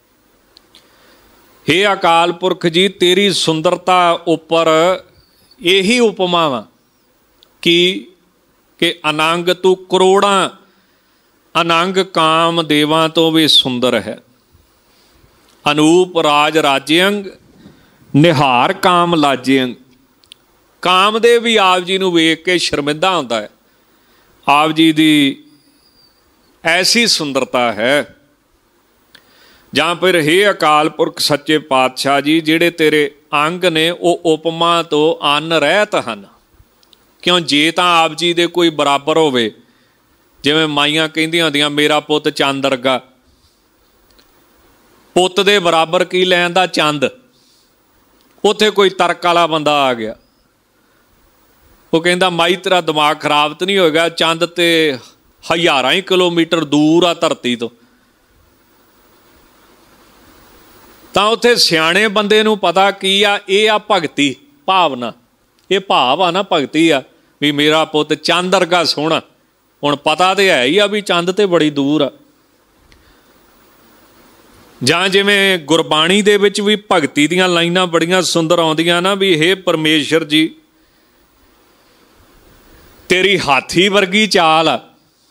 Speaker 2: ਹੇ ਅਕਾਲ ਪੁਰਖ ਜੀ, ਤੇਰੀ ਸੁੰਦਰਤਾ ਉੱਪਰ ਇਹੀ ਉਪਮਾ ਵਾ ਕਿ ਕਿ ਅਨੰਗ ਤੂੰ ਕਰੋੜਾਂ ਅਨੰਗ ਕਾਮ ਦੇਵਾਂ ਤੋਂ ਵੀ ਸੁੰਦਰ ਹੈ। ਅਨੂਪ ਰਾਜ ਰਾਜਿਅੰਗ ਨਿਹਾਰ ਕਾਮ ਲਾਜਿਅੰਗ। ਕਾਮਦੇਵ ਵੀ ਆਪ ਜੀ ਨੂੰ ਵੇਖ ਕੇ ਸ਼ਰਮਿੰਦਾ ਹੁੰਦਾ ਹੈ। ਆਪ ਜੀ ਦੀ ਐਸੀ ਸੁੰਦਰਤਾ ਹੈ। ਜਾਂ ਫਿਰ ਹੇ ਅਕਾਲ ਪੁਰਖ ਸੱਚੇ ਪਾਤਸ਼ਾਹ ਜੀ, ਜਿਹੜੇ ਤੇਰੇ ਅੰਗ ਨੇ ਉਹ ਉਪਮਾ ਤੋਂ ਅਨ ਰਹਿਤ ਹਨ। ਕਿਉਂ? ਜੇ ਤਾਂ ਆਪ ਜੀ ਦੇ ਕੋਈ ਬਰਾਬਰ ਹੋਵੇ, ਜਿਵੇਂ ਮਾਈਆਂ ਕਹਿੰਦੀਆਂ ਹੁੰਦੀਆਂ ਮੇਰਾ ਪੁੱਤ ਚੰਦ ਵਰਗਾ, ਪੁੱਤ ਦੇ ਬਰਾਬਰ ਕੀ ਲੈਣ ਦਾ ਚੰਦ। ਉੱਥੇ ਕੋਈ ਤਰਕ ਵਾਲਾ ਬੰਦਾ ਆ ਗਿਆ, ਉਹ ਕਹਿੰਦਾ ਮਾਈ ਤੇਰਾ ਦਿਮਾਗ ਖਰਾਬ ਤਾਂ ਨਹੀਂ ਹੋਏਗਾ, ਚੰਦ ਤੇ ਹਜ਼ਾਰਾਂ ਹੀ ਕਿਲੋਮੀਟਰ ਦੂਰ ਆ ਧਰਤੀ ਤੋਂ। ਤਾਂ ਉੱਥੇ ਸਿਆਣੇ ਬੰਦੇ ਨੂੰ ਪਤਾ ਕੀ ਆ, ਇਹ ਆ ਭਗਤੀ ਭਾਵਨਾ, ਇਹ ਭਾਵ ਆ ਨਾ ਭਗਤੀ ਆ ਵੀ ਮੇਰਾ ਪੁੱਤ ਚੰਦ ਵਰਗਾ ਸੋਹਣਾ। ਹੁਣ ਪਤਾ ਤੇ ਹੈ ਹੀ ਆ ਵੀ ਚੰਦ ਤੇ ਬੜੀ ਦੂਰ ਆ। ਜਾਂ ਜਿਵੇਂ ਗੁਰਬਾਣੀ ਦੇ ਵਿੱਚ ਵੀ ਭਗਤੀ ਦੀਆਂ ਲਾਈਨਾਂ ਬੜੀਆਂ ਸੁੰਦਰ ਆਉਂਦੀਆਂ ਨਾ, ਵੀ ਹੇ ਪਰਮੇਸ਼ਰ ਜੀ ਤੇਰੀ ਹਾਥੀ ਵਰਗੀ ਚਾਲ ਆ।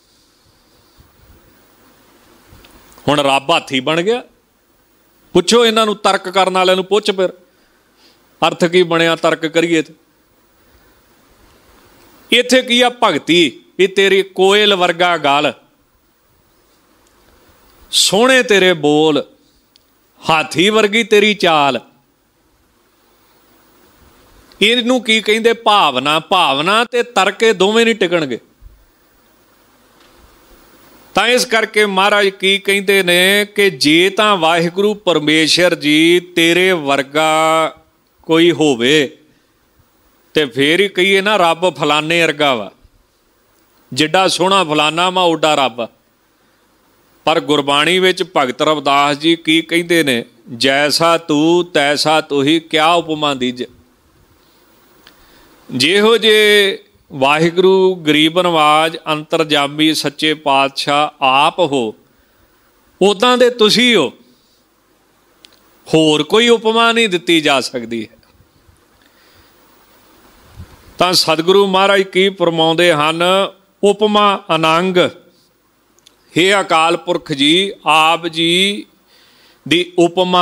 Speaker 2: ਹੁਣ ਰੱਬ ਹਾਥੀ ਬਣ ਗਿਆ? ਪੁੱਛੋ ਇਹਨਾਂ ਨੂੰ, ਤਰਕ ਕਰਨ ਵਾਲਿਆਂ ਨੂੰ ਪੁੱਛ, ਫਿਰ ਅਰਥ ਕੀ ਬਣਿਆ ਤਰਕ ਕਰੀਏ ਤੇ। ਇੱਥੇ ਕੀ ਆ? ਭਗਤੀ ਵੀ ਤੇਰੀ ਕੋਇਲ ਵਰਗਾ ਗਲ, ਸੋਹਣੇ ਤੇਰੇ ਬੋਲ, ਹਾਥੀ ਵਰਗੀ ਤੇਰੀ ਚਾਲ। ਇਹਨੂੰ ਕੀ ਕਹਿੰਦੇ? ਭਾਵਨਾ। ਭਾਵਨਾ ਤੇ ਤਰਕ ਦੋਵੇਂ ਨਹੀਂ ਟਿਕਣਗੇ। ਤਾਂ ਇਸ ਕਰਕੇ ਮਹਾਰਾਜ ਕੀ ਕਹਿੰਦੇ ਨੇ ਕਿ ਜੇ ਤਾਂ ਵਾਹਿਗੁਰੂ ਪਰਮੇਸ਼ਰ ਜੀ ਤੇਰੇ ਵਰਗਾ ਕੋਈ ਹੋਵੇ ਤੇ ਫੇਰ ਹੀ ਕਹੀਏ ਨਾ ਰੱਬ ਫਲਾਨੇ ਵਰਗਾ ਵਾ। ਜਿੱਡਾ ਸੋਹਣਾ ਫਲਾਨਾ ਵਾ ਓਡਾ ਰੱਬ। ਪਰ ਗੁਰਬਾਣੀ ਵਿੱਚ ਭਗਤ ਰਵਿਦਾਸ ਜੀ ਕੀ ਕਹਿੰਦੇ ਨੇ? ਜੈਸਾ ਤੂੰ ਤੈਸਾ ਤੁਹੀ, ਕਿਆ ਉਪਮਾ ਦੀਜ। ਜਿਹੋ ਜੇ ਵਾਹਿਗੁਰੂ ਗਰੀਬ ਨਵਾਜ ਅੰਤਰਜਾਮੀ ਸੱਚੇ ਪਾਤਸ਼ਾਹ ਆਪ ਹੋ, ਉੱਦਾਂ ਦੇ ਤੁਸੀਂ ਹੋ, ਹੋਰ ਕੋਈ ਉਪਮਾ ਨਹੀਂ ਦਿੱਤੀ ਜਾ ਸਕਦੀ ਹੈ। ਤਾਂ ਸਤਿਗੁਰੂ ਮਹਾਰਾਜ ਕੀ ਫਰਮਾਉਂਦੇ ਹਨ? ਉਪਮਾ ਅਨੰਗ। ਹੇ ਅਕਾਲ ਪੁਰਖ ਜੀ, ਆਪ ਜੀ ਦੀ ਉਪਮਾ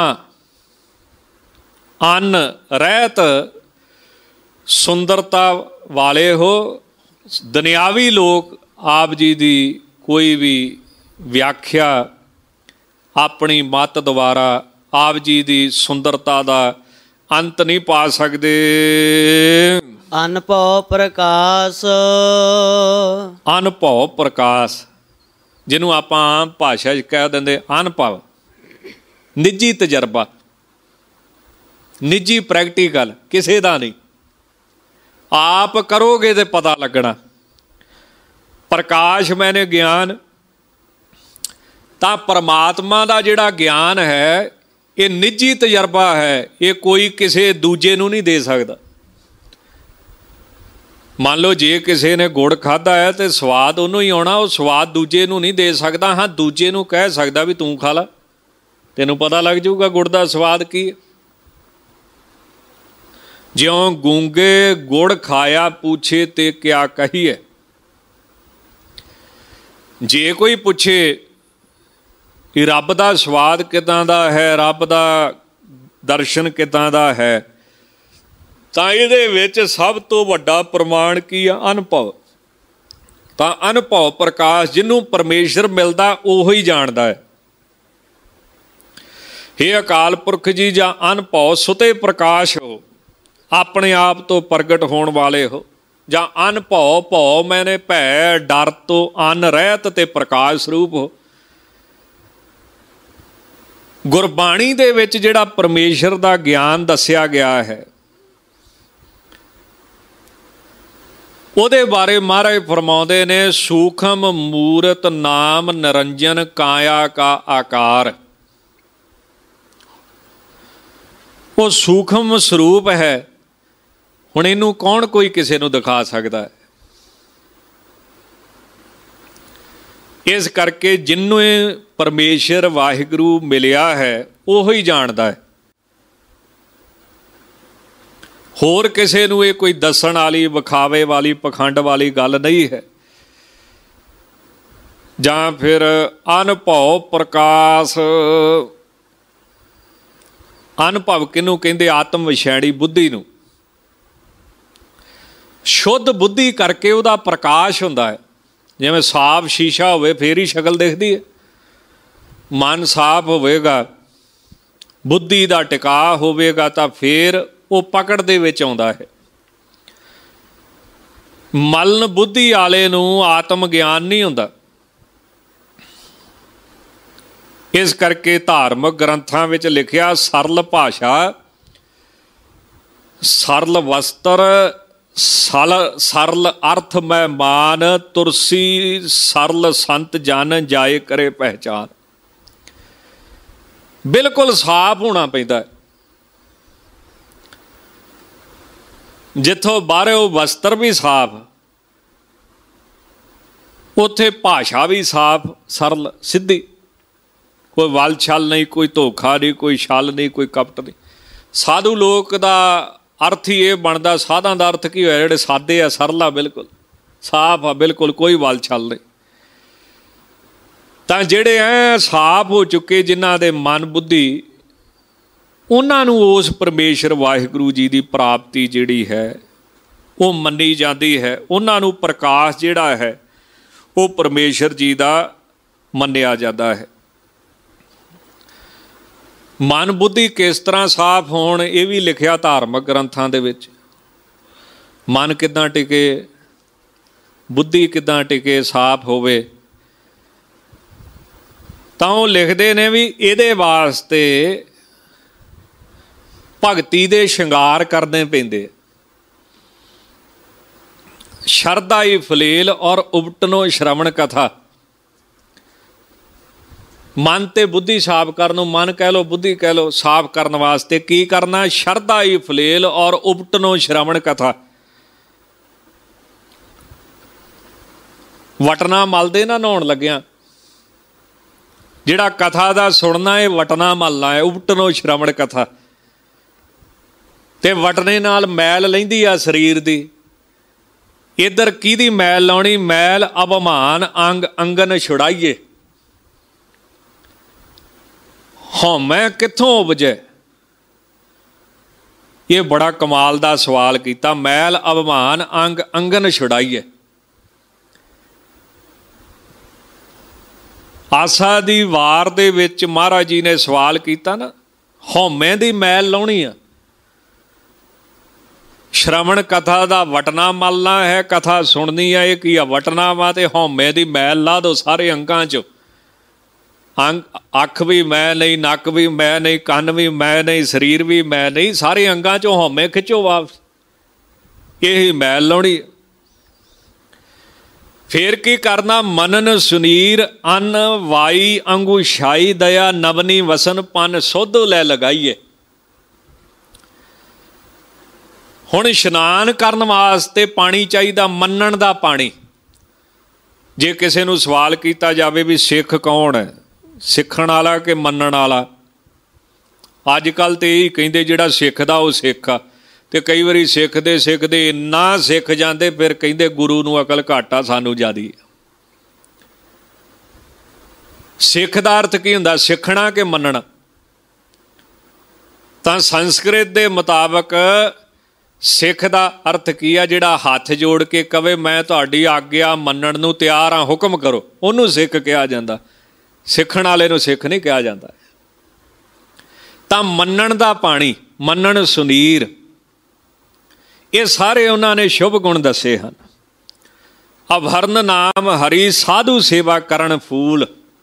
Speaker 2: ਅਨ ਰਹਿਤ ਸੁੰਦਰਤਾ ਵਾਲੇ ਹੋ। ਦੁਨਿਆਵੀ ਲੋਕ ਆਪ ਜੀ ਦੀ ਕੋਈ ਵੀ ਵਿਆਖਿਆ ਆਪਣੀ ਮੱਤ ਦੁਆਰਾ ਆਪ ਜੀ ਦੀ ਸੁੰਦਰਤਾ ਦਾ ਅੰਤ ਨਹੀਂ ਪਾ ਸਕਦੇ।
Speaker 1: ਅਨਭਉ ਪ੍ਰਕਾਸ਼।
Speaker 2: ਅਨਭਉ ਪ੍ਰਕਾਸ਼, ਜਿਹਨੂੰ ਆਪਾਂ ਆਮ ਭਾਸ਼ਾ 'ਚ ਕਹਿ ਦਿੰਦੇ ਅਨਭਵ, ਨਿੱਜੀ ਤਜਰਬਾ, ਨਿੱਜੀ ਪ੍ਰੈਕਟੀਕਲ, ਕਿਸੇ ਦਾ ਨਹੀਂ। ਆਪ ਕਰੋਗੇ ਤੇ ਪਤਾ ਲੱਗਣਾ। ਪ੍ਰਕਾਸ਼ ਮੈਨੇ ਗਿਆਨ। ਤਾਂ ਪਰਮਾਤਮਾ ਦਾ ਜਿਹੜਾ ਗਿਆਨ ਹੈ ਇਹ ਨਿੱਜੀ ਤਜਰਬਾ ਹੈ, ਇਹ ਕੋਈ ਕਿਸੇ ਦੂਜੇ ਨੂੰ ਨਹੀਂ ਦੇ ਸਕਦਾ। ਮੰਨ ਲਓ ਜੇ ਕਿਸੇ ਨੇ ਗੁੜ ਖਾਧਾ ਹੈ ਤੇ ਸਵਾਦ ਉਹਨੂੰ ਹੀ ਆਉਣਾ, ਉਹ ਸਵਾਦ ਦੂਜੇ ਨੂੰ ਨਹੀਂ ਦੇ ਸਕਦਾ। ਹਾਂ, ਦੂਜੇ ਨੂੰ ਕਹਿ ਸਕਦਾ ਵੀ ਤੂੰ ਖਾ ਲਾ, ਤੈਨੂੰ ਪਤਾ ਲੱਗ ਜਾਊਗਾ ਗੁੜ ਦਾ ਸਵਾਦ ਕੀ ਹੈ। ਜਿਉਂ ਗੂੰਗੇ ਗੁੜ ਖਾਇਆ ਪੁੱਛੇ ਤੇ ਕਿਆ ਕਹੀਏ। ਜੇ ਕੋਈ ਪੁੱਛੇ ਕਿ ਰੱਬ ਦਾ ਸਵਾਦ ਕਿੱਦਾਂ ਦਾ ਹੈ, ਰੱਬ ਦਾ ਦਰਸ਼ਨ ਕਿੱਦਾਂ ਦਾ ਹੈ, ਤਾਂ ਇਹਦੇ ਵਿੱਚ ਸਭ ਤੋਂ ਵੱਡਾ ਪ੍ਰਮਾਣ ਕੀ ਆ? ਅਨੁਭਵ। ਤਾਂ ਅਨੁਭਵ ਪ੍ਰਕਾਸ਼, ਜਿਹਨੂੰ ਪਰਮੇਸ਼ਰ ਮਿਲਦਾ ਉਹੋ ਹੀ ਜਾਣਦਾ ਹੈ। ਹੇ ਅਕਾਲ ਪੁਰਖ ਜੀ, ਜਾਂ ਅਨੁਭਵ ਸੁਤੇ ਪ੍ਰਕਾਸ਼ ਹੋ, ਆਪਣੇ ਆਪ ਤੋਂ ਪ੍ਰਗਟ ਹੋਣ ਵਾਲੇ ਹੋ। ਜਾਂ ਅਨਭਉ ਭਉ ਮੈਨੇ ਭੈ ਡਰ ਤੋਂ ਅਨ ਰਹਿਤ ਤੇ ਪ੍ਰਕਾਸ਼ ਸਰੂਪ ਹੋ। ਗੁਰਬਾਣੀ ਦੇ ਵਿੱਚ ਜਿਹੜਾ ਪਰਮੇਸ਼ਰ ਦਾ ਗਿਆਨ ਦੱਸਿਆ ਗਿਆ ਹੈ, ਉਹਦੇ ਬਾਰੇ ਮਹਾਰਾਜ ਫਰਮਾਉਂਦੇ ਨੇ, ਸੂਖਮ ਮੂਰਤ ਨਾਮ ਨਿਰੰਜਨ ਕਾਇਆ ਕਾ ਆਕਾਰ। ਉਹ ਸੂਖਮ ਸਰੂਪ ਹੈ। ਹੁਣ ਇਹਨੂੰ ਕੌਣ ਕੋਈ ਕਿਸੇ ਨੂੰ ਦਿਖਾ ਸਕਦਾ ਹੈ? ਇਸ ਕਰਕੇ ਜਿਹਨੂੰ ਇਹ ਪਰਮੇਸ਼ਰ ਵਾਹਿਗੁਰੂ ਮਿਲਿਆ ਹੈ ਉਹੋ ਹੀ ਜਾਣਦਾ ਹੈ। ਹੋਰ ਕਿਸੇ ਨੂੰ ਇਹ ਕੋਈ ਦੱਸਣ ਵਾਲੀ, ਵਿਖਾਵੇ ਵਾਲੀ, ਪਖੰਡ ਵਾਲੀ ਗੱਲ ਨਹੀਂ ਹੈ। ਜਾਂ ਫਿਰ ਅਨਭਉ ਪ੍ਰਕਾਸ਼। ਅਨੁਭਵ ਕਿਹਨੂੰ ਕਹਿੰਦੇ? ਆਤਮ ਵਿਸ਼ੈਣੀ ਬੁੱਧੀ ਨੂੰ। ਸ਼ੁੱਧ ਬੁੱਧੀ ਕਰਕੇ ਉਹਦਾ ਪ੍ਰਕਾਸ਼ ਹੁੰਦਾ ਹੈ। ਜਿਵੇਂ ਸਾਫ ਸ਼ੀਸ਼ਾ ਹੋਵੇ ਫੇਰ ਹੀ ਸ਼ਕਲ ਦਿਖਦੀ ਹੈ। ਮਨ ਸਾਫ ਹੋਵੇਗਾ, ਬੁੱਧੀ ਦਾ ਟਿਕਾ ਹੋਵੇਗਾ, ਤਾਂ ਫੇਰ ਉਹ ਪਕੜ ਦੇ ਵਿੱਚ ਆਉਂਦਾ ਹੈ। ਮਲਨ ਬੁੱਧੀ ਵਾਲੇ ਨੂੰ ਆਤਮ ਗਿਆਨ ਨਹੀਂ ਹੁੰਦਾ। ਇਸ ਕਰਕੇ ਧਾਰਮਿਕ ਗ੍ਰੰਥਾਂ ਵਿੱਚ ਲਿਖਿਆ, ਸਰਲ ਭਾਸ਼ਾ, ਸਰਲ ਵਸਤਰ, ਸਲ ਸਰਲ ਅਰਥ ਮੈਂ ਮਾਨ, ਤੁਰਸੀ ਸਰਲ ਸੰਤ ਜਨ ਜਾਏ ਕਰੇ ਪਹਿਚਾਨ। ਬਿਲਕੁਲ ਸਾਫ਼ ਹੋਣਾ ਪੈਂਦਾ। ਜਿੱਥੋਂ ਬਾਹਰੋਂ ਵਸਤਰ ਵੀ ਸਾਫ਼, ਉੱਥੇ ਭਾਸ਼ਾ ਵੀ ਸਾਫ਼, ਸਰਲ, ਸਿੱਧੀ। ਕੋਈ ਵਲ ਛਲ ਨਹੀਂ, ਕੋਈ ਧੋਖਾ ਨਹੀਂ, ਕੋਈ ਛਲ ਨਹੀਂ, ਕੋਈ ਕਪਟ ਨਹੀਂ। ਸਾਧੂ ਲੋਕ ਦਾ ਅਰਥ ਹੀ ਇਹ ਬਣਦਾ। ਸਾਧਾਂ ਦਾ ਅਰਥ ਕੀ ਹੋਇਆ? ਜਿਹੜੇ ਸਾਦੇ ਆ, ਸਰਲ ਆ, ਬਿਲਕੁਲ ਸਾਫ਼ ਆ, ਬਿਲਕੁਲ ਕੋਈ ਵਲ ਛਲ ਨਹੀਂ। ਤਾਂ ਜਿਹੜੇ ਐ ਸਾਫ਼ ਹੋ ਚੁੱਕੇ, ਜਿਨ੍ਹਾਂ ਦੇ ਮਨ ਬੁੱਧੀ, ਉਹਨਾਂ ਨੂੰ ਉਸ ਪਰਮੇਸ਼ਰ ਵਾਹਿਗੁਰੂ ਜੀ ਦੀ ਪ੍ਰਾਪਤੀ ਜਿਹੜੀ ਹੈ ਉਹ ਮੰਨੀ ਜਾਂਦੀ ਹੈ। ਉਹਨਾਂ ਨੂੰ ਪ੍ਰਕਾਸ਼ ਜਿਹੜਾ ਹੈ ਉਹ ਪਰਮੇਸ਼ਰ ਜੀ ਦਾ ਮੰਨਿਆ ਜਾਂਦਾ ਹੈ। ਮਨ ਬੁੱਧੀ ਕਿਸ ਤਰ੍ਹਾਂ ਸਾਫ਼ ਹੋਣ, ਇਹ ਵੀ ਲਿਖਿਆ ਧਾਰਮਿਕ ਗ੍ਰੰਥਾਂ ਦੇ ਵਿੱਚ। ਮਨ ਕਿੱਦਾਂ ਟਿਕੇ, ਬੁੱਧੀ ਕਿੱਦਾਂ ਟਿਕੇ, ਸਾਫ਼ ਹੋਵੇ। ਤਾਂ ਉਹ ਲਿਖਦੇ ਨੇ ਵੀ ਇਹਦੇ ਵਾਸਤੇ ਭਗਤੀ ਦੇ ਸ਼ਿੰਗਾਰ ਕਰਨੇ ਪੈਂਦੇ। ਸ਼ਰਧਾ ਹੀ ਫਲੇਲ ਔਰ ਉਬਟਨੋ ਸ਼ਰਵਣ ਕਥਾ। ਮਨ ਤੇ ਬੁੱਧੀ ਸਾਫ਼ ਕਰਨ ਨੂੰ, ਮਨ ਕਹਿ ਲਓ ਬੁੱਧੀ ਕਹਿ ਲਓ, ਸਾਫ਼ ਕਰਨ ਵਾਸਤੇ ਕੀ ਕਰਨਾ? ਸ਼ਰਧਾ ਹੀ ਫਲੇਲ ਔਰ ਉਪਟਨੋ ਸ਼੍ਰਵਣ ਕਥਾ। ਵਟਣਾ ਮਲਦੇ ਨਾ ਨਹਾਉਣ ਲੱਗਿਆ, ਜਿਹੜਾ ਕਥਾ ਦਾ ਸੁਣਨਾ ਇਹ ਵਟਣਾ ਮਲਣਾ ਹੈ, ਉਪਟਨੋ ਸ਼੍ਰਵਣ ਕਥਾ। ਤੇ ਵਟਣੇ ਨਾਲ ਮੈਲ ਲੈਂਦੀ ਆ ਸਰੀਰ ਦੀ। ਇੱਧਰ ਕਿਹਦੀ ਮੈਲ ਲਾਉਣੀ? ਮੈਲ ਅਭਿਮਾਨ ਅੰਗ ਅੰਗਨ ਛੁਡਾਈਏ। ਹਉਮੈ ਕਿੱਥੋਂ ਉਪਜੈ? ਇਹ ਬੜਾ ਕਮਾਲ ਦਾ ਸਵਾਲ ਕੀਤਾ। ਮੈਲ ਅਭਿਮਾਨ ਅੰਗ ਅੰਗਨ ਛੁਡਾਈਏ। ਆਸਾ ਦੀ ਵਾਰ ਦੇ ਵਿੱਚ ਮਹਾਰਾਜ ਜੀ ਨੇ ਸਵਾਲ ਕੀਤਾ ਨਾ, ਹਉਮੈ ਦੀ ਮੈਲ ਲਾਉਣੀ ਆ। ਸ਼੍ਰਵਣ ਕਥਾ ਦਾ ਵਟਣਾ ਮਲਣਾ ਹੈ, ਕਥਾ ਸੁਣਨੀ ਆ। ਇਹ ਕੀ ਆ? ਵਟਣਾ ਵਾ। ਤੇ ਹਉਮੈ ਦੀ ਮੈਲ ਲਾ ਦਿਓ ਸਾਰੇ ਅੰਗਾਂ 'ਚ। ਅੰਗ ਅੱਖ ਵੀ ਮੈਂ ਨਹੀਂ, ਨੱਕ ਵੀ ਮੈਂ ਨਹੀਂ, ਕੰਨ ਵੀ ਮੈਂ ਨਹੀਂ, ਸਰੀਰ ਵੀ ਮੈਂ ਨਹੀਂ, ਸਾਰੇ ਅੰਗਾਂ 'ਚੋਂ ਹਉਮੈ ਖਿੱਚੋ ਵਾਪਸ। ਇਹੀ ਮੈਲ ਲਾਉਣੀ। ਫੇਰ ਕੀ ਕਰਨਾ? ਮਨਨ ਸੁਨੀਰ ਅੰਨ ਵਾਈ ਅੰਗੂ ਛਾਈ ਦਇਆ ਨਵਨੀ ਵਸਨ ਪਨ ਸੁਧ ਲੈ ਲਗਾਈਏ। ਹੁਣ ਇਸ਼ਨਾਨ ਕਰਨ ਵਾਸਤੇ ਪਾਣੀ ਚਾਹੀਦਾ, ਮੰਨਣ ਦਾ ਪਾਣੀ। ਜੇ ਕਿਸੇ ਨੂੰ ਸਵਾਲ ਕੀਤਾ ਜਾਵੇ ਵੀ ਸਿੱਖ ਕੌਣ ਹੈ, ਸਿੱਖਣ ਵਾਲਾ ਕਿ ਮੰਨਣ ਵਾਲਾ? ਅੱਜ ਕੱਲ੍ਹ ਤਾਂ ਇਹੀ ਕਹਿੰਦੇ ਜਿਹੜਾ ਸਿੱਖਦਾ ਉਹ ਸਿੱਖ ਆ। ਤੇ ਕਈ ਵਾਰੀ ਸਿੱਖਦੇ ਸਿੱਖਦੇ ਇੰਨਾ ਸਿੱਖ ਜਾਂਦੇ ਫਿਰ ਕਹਿੰਦੇ ਗੁਰੂ ਨੂੰ ਅਕਲ ਘੱਟ ਆ, ਸਾਨੂੰ ਜ਼ਿਆਦੀ। ਸਿੱਖ ਦਾ ਅਰਥ ਕੀ ਹੁੰਦਾ? ਸਿੱਖਣਾ ਕਿ ਮੰਨਣਾ? ਤਾਂ ਸੰਸਕ੍ਰਿਤ ਦੇ ਮੁਤਾਬਕ ਸਿੱਖ ਦਾ ਅਰਥ ਕੀ ਆ? ਜਿਹੜਾ ਹੱਥ ਜੋੜ ਕੇ ਕਵੇ ਮੈਂ ਤੁਹਾਡੀ ਆਗਿਆ ਮੰਨਣ ਨੂੰ ਤਿਆਰ ਹਾਂ, ਹੁਕਮ ਕਰੋ, ਉਹਨੂੰ ਸਿੱਖ ਕਿਹਾ ਜਾਂਦਾ। ਸਿੱਖਣ ਵਾਲੇ ਨੂੰ ਸਿੱਖ ਨਹੀਂ ਕਿਹਾ ਜਾਂਦਾ। ਤਾਂ ਮੰਨਣ ਦਾ ਪਾਣੀ, ਮੰਨਣ ਸੁਨੀਰ, ਇਹ ਸਾਰੇ ਉਹਨਾਂ ਨੇ ਸ਼ੁਭ ਗੁਣ ਦੱਸੇ ਹਨ। ਅਭਰਨ ਨਾਮ ਹਰੀ ਸਾਧੂ ਸੇਵਾ ਕਰਨ ਫੂਲ।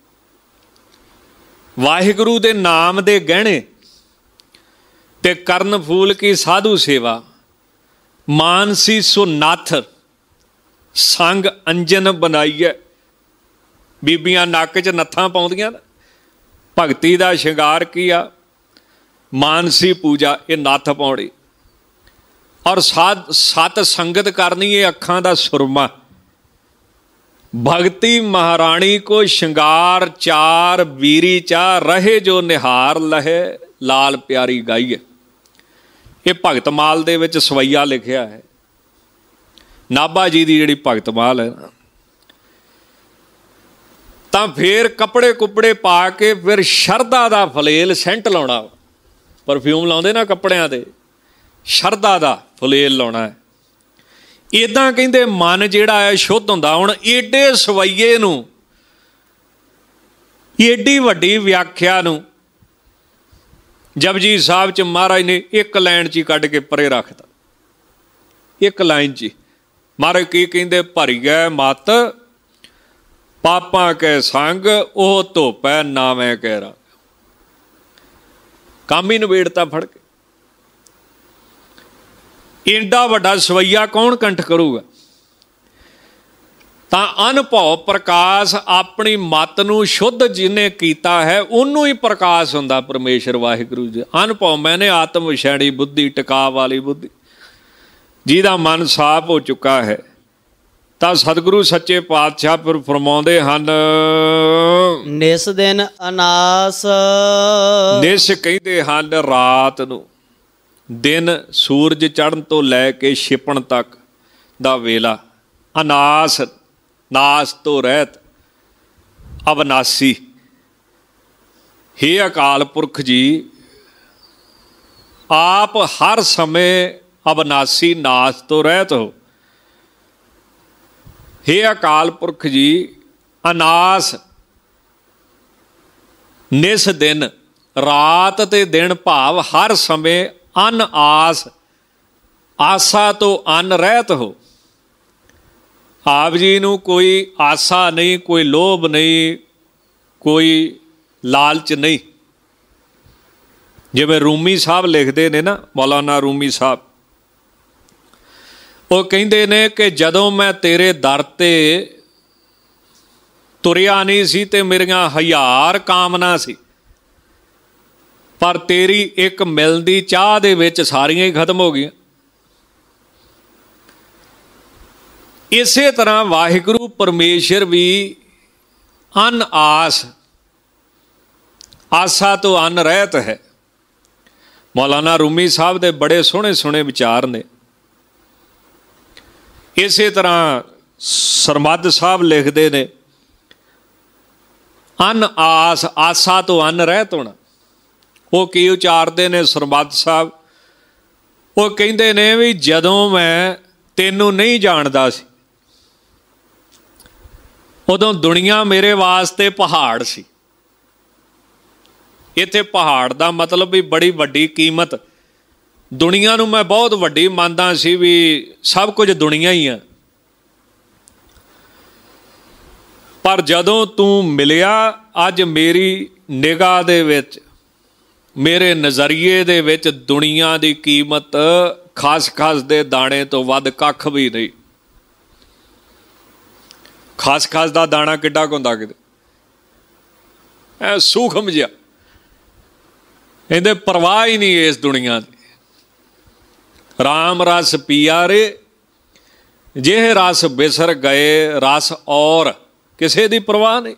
Speaker 2: ਵਾਹਿਗੁਰੂ ਦੇ ਨਾਮ ਦੇ ਗਹਿਣੇ ਤੇ ਕਰਨ ਫੂਲ ਕੀ ਸਾਧੂ ਸੇਵਾ। ਮਾਨਸੀ ਸੁਨੱਥ ਸੰਗ ਅੰਜਨ ਬਣਾਈਏ। ਬੀਬੀਆਂ ਨੱਕ 'ਚ ਨੱਥਾਂ ਪਾਉਂਦੀਆਂ ਨਾ। ਭਗਤੀ ਦਾ ਸ਼ਿੰਗਾਰ ਕੀ ਆ? ਮਾਨਸੀ ਪੂਜਾ, ਇਹ ਨੱਥ ਪਾਉਣੀ। ਔਰ ਸਾਧ ਸਤ ਸੰਗਤ ਕਰਨੀ, ਇਹ ਅੱਖਾਂ ਦਾ ਸੁਰਮਾ। ਭਗਤੀ ਮਹਾਰਾਣੀ ਕੋ ਸ਼ਿੰਗਾਰ ਚਾਰ ਵੀਰੀ ਚਾਹ ਰਹੇ ਜੋ ਨਿਹਾਰ ਲਹੇ ਲਾਲ ਪਿਆਰੀ ਗਾਈਏ। ਇਹ ਭਗਤ ਮਾਲ ਦੇ ਵਿੱਚ ਸਵਈਆ ਲਿਖਿਆ ਹੈ। ਨਾਭਾ ਜੀ ਦੀ ਜਿਹੜੀ ਭਗਤ ਮਾਲ ਹੈ ਨਾ, ਤਾਂ ਫਿਰ ਕੱਪੜੇ ਕੁੱਪੜੇ ਪਾ ਕੇ ਫਿਰ ਸ਼ਰਧਾ ਦਾ ਫਲੇਲ ਸੈਂਟ ਲਾਉਣਾ। ਪਰਫਿਊਮ ਲਾਉਂਦੇ ਨਾ ਕੱਪੜਿਆਂ 'ਤੇ, ਸ਼ਰਧਾ ਦਾ ਫਲੇਲ ਲਾਉਣਾ ਹੈ। ਇੱਦਾਂ ਕਹਿੰਦੇ ਮਨ ਜਿਹੜਾ ਹੈ ਸ਼ੁੱਧ ਹੁੰਦਾ। ਹੁਣ ਏਡੇ ਸਵਈਏ ਨੂੰ, ਏਡੀ ਵੱਡੀ ਵਿਆਖਿਆ ਨੂੰ ਜਪਜੀ ਸਾਹਿਬ 'ਚ ਮਹਾਰਾਜ ਨੇ ਇੱਕ ਲਾਈਨ 'ਚ ਹੀ ਕੱਢ ਕੇ ਪਰੇ ਰੱਖਤਾ। ਇੱਕ ਲਾਈਨ 'ਚ ਹੀ ਮਹਾਰਾਜ ਕੀ ਕਹਿੰਦੇ? ਭਰੀਐ ਮਤ ਪਾਪਾਂ ਕੈ ਸੰਗ ਉਹ ਧੋਪੈ ਨਾਵੇਂ ਕਹਿ ਰਾ। ਕੰਮ ਹੀ ਨਿਬੇੜਤਾ ਫੜ ਕੇ। ਏਡਾ ਵੱਡਾ ਸਵਈਆ ਕੌਣ ਕੰਠ ਕਰੂਗਾ? ਤਾਂ ਅਨੁਭਵ ਪ੍ਰਕਾਸ਼ ਆਪਣੀ ਮਤ ਨੂੰ ਸ਼ੁੱਧ ਜਿਹਨੇ ਕੀਤਾ ਹੈ ਉਹਨੂੰ ਹੀ ਪ੍ਰਕਾਸ਼ ਹੁੰਦਾ ਪਰਮੇਸ਼ਰ ਵਾਹਿਗੁਰੂ ਜੀ। ਅਨੁਭਵ ਮੈਨੇ ਆਤਮ ਵਿਸ਼ੈਣੀ ਬੁੱਧੀ, ਟਿਕਾ ਵਾਲੀ ਬੁੱਧੀ, ਜਿਹਦਾ ਮਨ ਸਾਫ਼ ਹੋ ਚੁੱਕਾ ਹੈ। ਤਾਂ ਸਤਿਗੁਰੂ ਸੱਚੇ ਪਾਤਸ਼ਾਹ ਫਿਰ ਫਰਮਾਉਂਦੇ ਹਨ,
Speaker 1: ਨਿਸ ਦਿਨ ਅਨਾਸ।
Speaker 2: ਨਿਸ ਕਹਿੰਦੇ ਹਨ ਰਾਤ ਨੂੰ। ਦਿਨ ਸੂਰਜ ਚੜ੍ਹਨ ਤੋਂ ਲੈ ਕੇ ਛਿਪਣ ਤੱਕ ਦਾ ਵੇਲਾ। ਅਨਾਸ, ਨਾਸ ਤੋਂ ਰਹਿਤ, ਅਵਨਾਸੀ। ਹੇ ਅਕਾਲ ਪੁਰਖ ਜੀ, ਆਪ ਹਰ ਸਮੇਂ ਅਵਨਾਸੀ, ਨਾਸ ਤੋਂ ਰਹਿਤ ਹੋ। ਹੇ ਅਕਾਲ ਪੁਰਖ ਜੀ, ਅਨਾਸ ਨਿਸ ਦਿਨ, ਰਾਤ ਤੇ ਦਿਨ ਭਾਵ ਹਰ ਸਮੇਂ ਅਨ ਆਸ, ਆਸਾ ਤੋਂ ਅਨ ਰਹਿਤ ਹੋ। ਆਪ ਜੀ ਨੂੰ ਕੋਈ ਆਸਾ ਨਹੀਂ, ਕੋਈ ਲੋਭ ਨਹੀਂ, ਕੋਈ ਲਾਲਚ ਨਹੀਂ। ਜਿਵੇਂ ਰੂਮੀ ਸਾਹਿਬ ਲਿਖਦੇ ਨੇ ਨਾ, ਮੌਲਾਨਾ ਰੂਮੀ ਸਾਹਿਬ, ਉਹ ਕਹਿੰਦੇ ਨੇ ਕਿ ਜਦੋਂ ਮੈਂ ਤੇਰੇ ਦਰ 'ਤੇ ਤੁਰਿਆ ਨਹੀਂ ਸੀ ਤੇ ਮੇਰੀਆਂ ਹਜ਼ਾਰ ਕਾਮਨਾ ਸੀ, ਪਰ ਤੇਰੀ ਇੱਕ ਮਿਲਦੀ ਚਾਹ ਦੇ ਵਿੱਚ ਸਾਰੀਆਂ ਹੀ ਖਤਮ ਹੋ ਗਈਆਂ। ਇਸੇ ਤਰ੍ਹਾਂ ਵਾਹਿਗੁਰੂ ਪਰਮੇਸ਼ਰ ਵੀ ਅਨ ਆਸ, ਆਸਾ ਤੋਂ ਅਨ ਰਹਿਤ ਹੈ। ਮੌਲਾਨਾ ਰੂਮੀ ਸਾਹਿਬ ਦੇ ਬੜੇ ਸੋਹਣੇ ਸੋਹਣੇ ਵਿਚਾਰ ਨੇ। ਇਸੇ ਤਰ੍ਹਾਂ ਸਰਮੱਧ ਸਾਹਿਬ ਲਿਖਦੇ ਨੇ, ਅਨ ਆਸ, ਆਸਾ ਤੋਂ ਅਨ ਰਹਿਤ ਹੋਣਾ। ਉਹ ਕੀ ਉਚਾਰਦੇ ਨੇ ਸਰਮੱਧ ਸਾਹਿਬ? ਉਹ ਕਹਿੰਦੇ ਨੇ ਵੀ ਜਦੋਂ ਮੈਂ ਤੈਨੂੰ ਨਹੀਂ ਜਾਣਦਾ ਸੀ, ਉਦੋਂ ਦੁਨੀਆ ਮੇਰੇ ਵਾਸਤੇ ਪਹਾੜ ਸੀ। ਇੱਥੇ ਪਹਾੜ ਦਾ ਮਤਲਬ ਵੀ ਬੜੀ ਵੱਡੀ ਕੀਮਤ। ਦੁਨੀਆ ਨੂੰ ਮੈਂ ਬਹੁਤ ਵੱਡੀ ਮੰਨਦਾ ਸੀ, ਵੀ ਸਭ ਕੁਝ ਦੁਨੀਆ ਹੀ ਆ। ਪਰ ਜਦੋਂ ਤੂੰ ਮਿਲਿਆ, ਅੱਜ ਮੇਰੀ ਨਿਗਾਹ ਦੇ ਵਿੱਚ, ਮੇਰੇ ਨਜ਼ਰੀਏ ਦੇ ਵਿੱਚ ਦੁਨੀਆ ਦੀ ਕੀਮਤ ਖਸਖਸ ਦੇ ਦਾਣੇ ਤੋਂ ਵੱਧ ਕੱਖ ਵੀ ਨਹੀਂ। ਖਸਖਸ ਦਾ ਦਾਣਾ ਕਿੱਡਾ ਕੁ ਹੁੰਦਾ, ਕਿਤੇ ਐ ਸੂਖਮ ਜਿਹਾ, ਇਹਦੇ ਪਰਵਾਹ ਹੀ ਨਹੀਂ ਇਸ ਦੁਨੀਆ ਦੀ। ਰਾਮ ਰਸ ਪੀਆ ਰੇ ਜਿਹੇ ਰਸ ਬਿਸਰ ਗਏ, ਰਸ ਔਰ ਕਿਸੇ ਦੀ ਪਰਵਾਹ ਨਹੀਂ।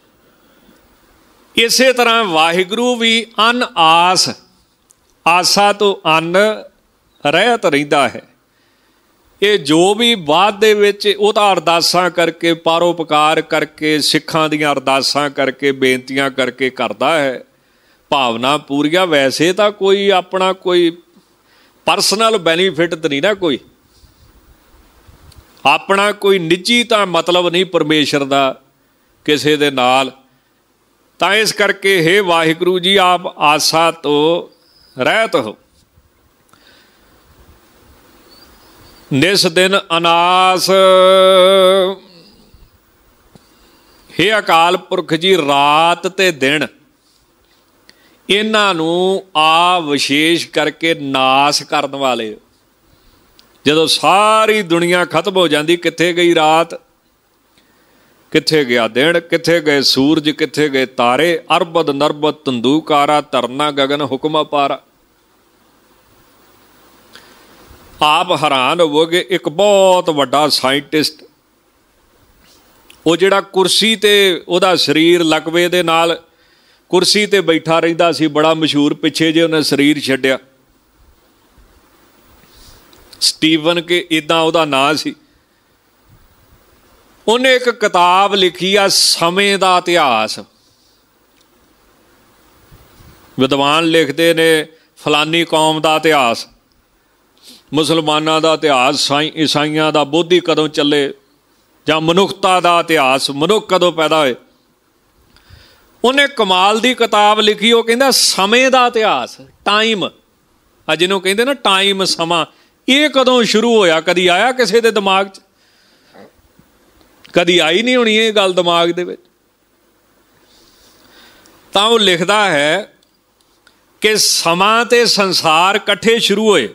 Speaker 2: ਇਸੇ ਤਰ੍ਹਾਂ ਵਾਹਿਗੁਰੂ ਵੀ ਅਨ ਆਸ, ਆਸਾ ਤੋਂ ਅਨ ਰਹਿਤ ਰਹਿੰਦਾ ਹੈ। ਇਹ ਜੋ ਵੀ ਬਾਅਦ ਦੇ ਵਿੱਚ ਉਹਦਾ ਅਰਦਾਸਾਂ ਕਰਕੇ, ਪਰਉਪਕਾਰ ਕਰਕੇ, ਸਿੱਖਾਂ ਦੀਆਂ ਅਰਦਾਸਾਂ ਕਰਕੇ, ਬੇਨਤੀਆਂ ਕਰਕੇ ਕਰਦਾ ਹੈ, ਭਾਵਨਾ ਪੂਰੀਆਂ। ਵੈਸੇ ਤਾਂ ਕੋਈ ਆਪਣਾ ਕੋਈ ਪਰਸਨਲ ਬੈਨੀਫਿਟ ਤਾਂ ਨਹੀਂ ਨਾ, ਕੋਈ ਆਪਣਾ ਕੋਈ ਨਿੱਜੀ ਤਾਂ ਮਤਲਬ ਨਹੀਂ ਪਰਮੇਸ਼ਰ ਦਾ ਕਿਸੇ ਦੇ ਨਾਲ। ਤਾਂ ਇਸ ਕਰਕੇ ਹੇ ਵਾਹਿਗੁਰੂ ਜੀ, ਆਪ ਆਸਾ ਤੋਂ ਰਹਿਤ ਹੋ। ਨਿਸ ਦਿਨ ਅਨਾਸ, ਹੇ ਅਕਾਲ ਪੁਰਖ ਜੀ, ਰਾਤ ਤੇ ਦਿਨ ਇਹਨਾਂ ਨੂੰ ਆ ਵਿਸ਼ੇਸ਼ ਕਰਕੇ ਨਾਸ ਕਰਨ ਵਾਲੇ। ਜਦੋਂ ਸਾਰੀ ਦੁਨੀਆ ਖਤਮ ਹੋ ਜਾਂਦੀ, ਕਿੱਥੇ ਗਈ ਰਾਤ, ਕਿੱਥੇ ਗਿਆ ਦਿਨ, ਕਿੱਥੇ ਗਏ ਸੂਰਜ, ਕਿੱਥੇ ਗਏ ਤਾਰੇ। ਅਰਬਦ ਨਰਬਦ ਤੰਦੂਕਾਰਾ, ਧਰਨਾ ਗਗਨ ਹੁਕਮ ਅਪਾਰਾ। ਆਪ ਹੈਰਾਨ ਹੋਵੋਗੇ, ਇੱਕ ਬਹੁਤ ਵੱਡਾ ਸਾਇੰਟਿਸਟ, ਉਹ ਜਿਹੜਾ ਕੁਰਸੀ ਤੇ ਉਹਦਾ ਸਰੀਰ ਲਕਵੇ ਦੇ ਨਾਲ ਕੁਰਸੀ ਤੇ ਬੈਠਾ ਰਹਿੰਦਾ ਸੀ, ਬੜਾ ਮਸ਼ਹੂਰ, ਪਿੱਛੇ ਜੇ ਉਹਨੇ ਸਰੀਰ ਛੱਡਿਆ, ਸਟੀਵਨ ਕੇ ਇੱਦਾਂ ਉਹਦਾ ਨਾਂ ਸੀ। ਉਹਨੇ ਇੱਕ ਕਿਤਾਬ ਲਿਖੀ ਆ, ਸਮੇਂ ਦਾ ਇਤਿਹਾਸ। ਵਿਦਵਾਨ ਲਿਖਦੇ ਨੇ ਫਲਾਨੀ ਕੌਮ ਦਾ ਇਤਿਹਾਸ, ਮੁਸਲਮਾਨਾਂ ਦਾ ਇਤਿਹਾਸ, ਸਾਈ ਈਸਾਈਆਂ ਦਾ, ਬੋਧੀ ਕਦੋਂ ਚੱਲੇ, ਜਾਂ ਮਨੁੱਖਤਾ ਦਾ ਇਤਿਹਾਸ, ਮਨੁੱਖ ਕਦੋਂ ਪੈਦਾ ਹੋਏ। ਉਹਨੇ ਕਮਾਲ ਦੀ ਕਿਤਾਬ ਲਿਖੀ। ਉਹ ਕਹਿੰਦਾ ਸਮੇਂ ਦਾ ਇਤਿਹਾਸ, ਟਾਈਮ, ਆ ਜਿਹਨੂੰ ਕਹਿੰਦੇ ਨਾ ਟਾਈਮ, ਸਮਾਂ, ਇਹ ਕਦੋਂ ਸ਼ੁਰੂ ਹੋਇਆ? ਕਦੀ ਆਇਆ ਕਿਸੇ ਦੇ ਦਿਮਾਗ 'ਚ? ਕਦੀ ਆਈ ਨਹੀਂ ਹੋਣੀ ਇਹ ਗੱਲ ਦਿਮਾਗ ਦੇ ਵਿੱਚ। ਤਾਂ ਉਹ ਲਿਖਦਾ ਹੈ ਕਿ ਸਮਾਂ ਤੇ ਸੰਸਾਰ ਇਕੱਠੇ ਸ਼ੁਰੂ ਹੋਏ।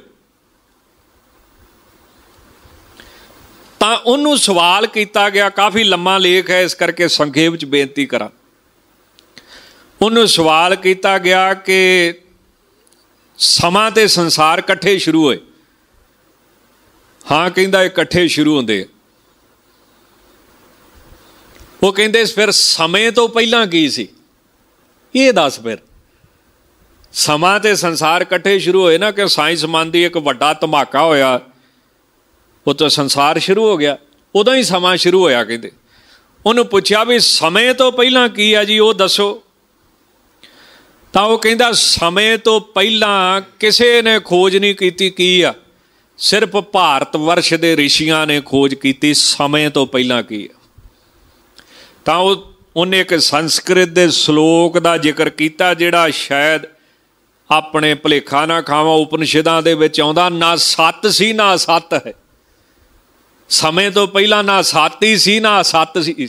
Speaker 2: ਤਾਂ ਉਹਨੂੰ ਸਵਾਲ ਕੀਤਾ ਗਿਆ, ਕਾਫੀ ਲੰਮਾ ਲੇਖ ਹੈ, ਇਸ ਕਰਕੇ ਸੰਖੇਪ 'ਚ ਬੇਨਤੀ ਕਰਾਂ। ਉਹਨੂੰ ਸਵਾਲ ਕੀਤਾ ਗਿਆ ਕਿ ਸਮਾਂ ਤੇ ਸੰਸਾਰ ਇਕੱਠੇ ਸ਼ੁਰੂ ਹੋਏ? ਹਾਂ, ਕਹਿੰਦਾ ਇਕੱਠੇ ਸ਼ੁਰੂ ਹੁੰਦੇ ਆ। ਉਹ ਕਹਿੰਦੇ ਫਿਰ ਸਮੇਂ ਤੋਂ ਪਹਿਲਾਂ ਕੀ ਸੀ, ਇਹ ਦੱਸ। ਫਿਰ ਸਮਾਂ ਤੇ ਸੰਸਾਰ ਇਕੱਠੇ ਸ਼ੁਰੂ ਹੋਏ ਨਾ, ਕਿ ਸਾਇੰਸ ਮੰਨਦੀ ਇੱਕ ਵੱਡਾ ਧਮਾਕਾ ਹੋਇਆ, ਉਹ ਤੋਂ ਸੰਸਾਰ ਸ਼ੁਰੂ ਹੋ ਗਿਆ, ਉਦੋਂ ਹੀ ਸਮਾਂ ਸ਼ੁਰੂ ਹੋਇਆ। ਕਹਿੰਦੇ ਉਹਨੂੰ ਪੁੱਛਿਆ ਵੀ ਸਮੇਂ ਤੋਂ ਪਹਿਲਾਂ ਕੀ ਆ ਜੀ, ਉਹ ਦੱਸੋ। ਤਾਂ ਉਹ ਕਹਿੰਦਾ ਸਮੇਂ ਤੋਂ ਪਹਿਲਾਂ ਕਿਸੇ ਨੇ ਖੋਜ ਨਹੀਂ ਕੀਤੀ ਕੀ ਆ, ਸਿਰਫ ਭਾਰਤ ਵਰਸ਼ ਦੇ ਰਿਸ਼ੀਆਂ ਨੇ ਖੋਜ ਕੀਤੀ ਸਮੇਂ ਤੋਂ ਪਹਿਲਾਂ ਕੀ ਆ। ਤਾਂ ਉਹ ਉਹਨੇ ਇੱਕ ਸੰਸਕ੍ਰਿਤ ਦੇ ਸ਼ਲੋਕ ਦਾ ਜ਼ਿਕਰ ਕੀਤਾ, ਜਿਹੜਾ ਸ਼ਾਇਦ ਆਪਣੇ ਭੁਲੇਖਾ ਨਾ ਖਾਵਾਂ ਉਪਨਿਸ਼ਦਾਂ ਦੇ ਵਿੱਚ ਆਉਂਦਾ, ਨਾ ਸੱਤ ਸੀ ਨਾ ਸੱਤ ਹੈ। ਸਮੇਂ ਤੋਂ ਪਹਿਲਾਂ ਨਾ ਸੱਤ ਹੀ ਸੀ ਨਾ ਸੱਤ ਸੀ,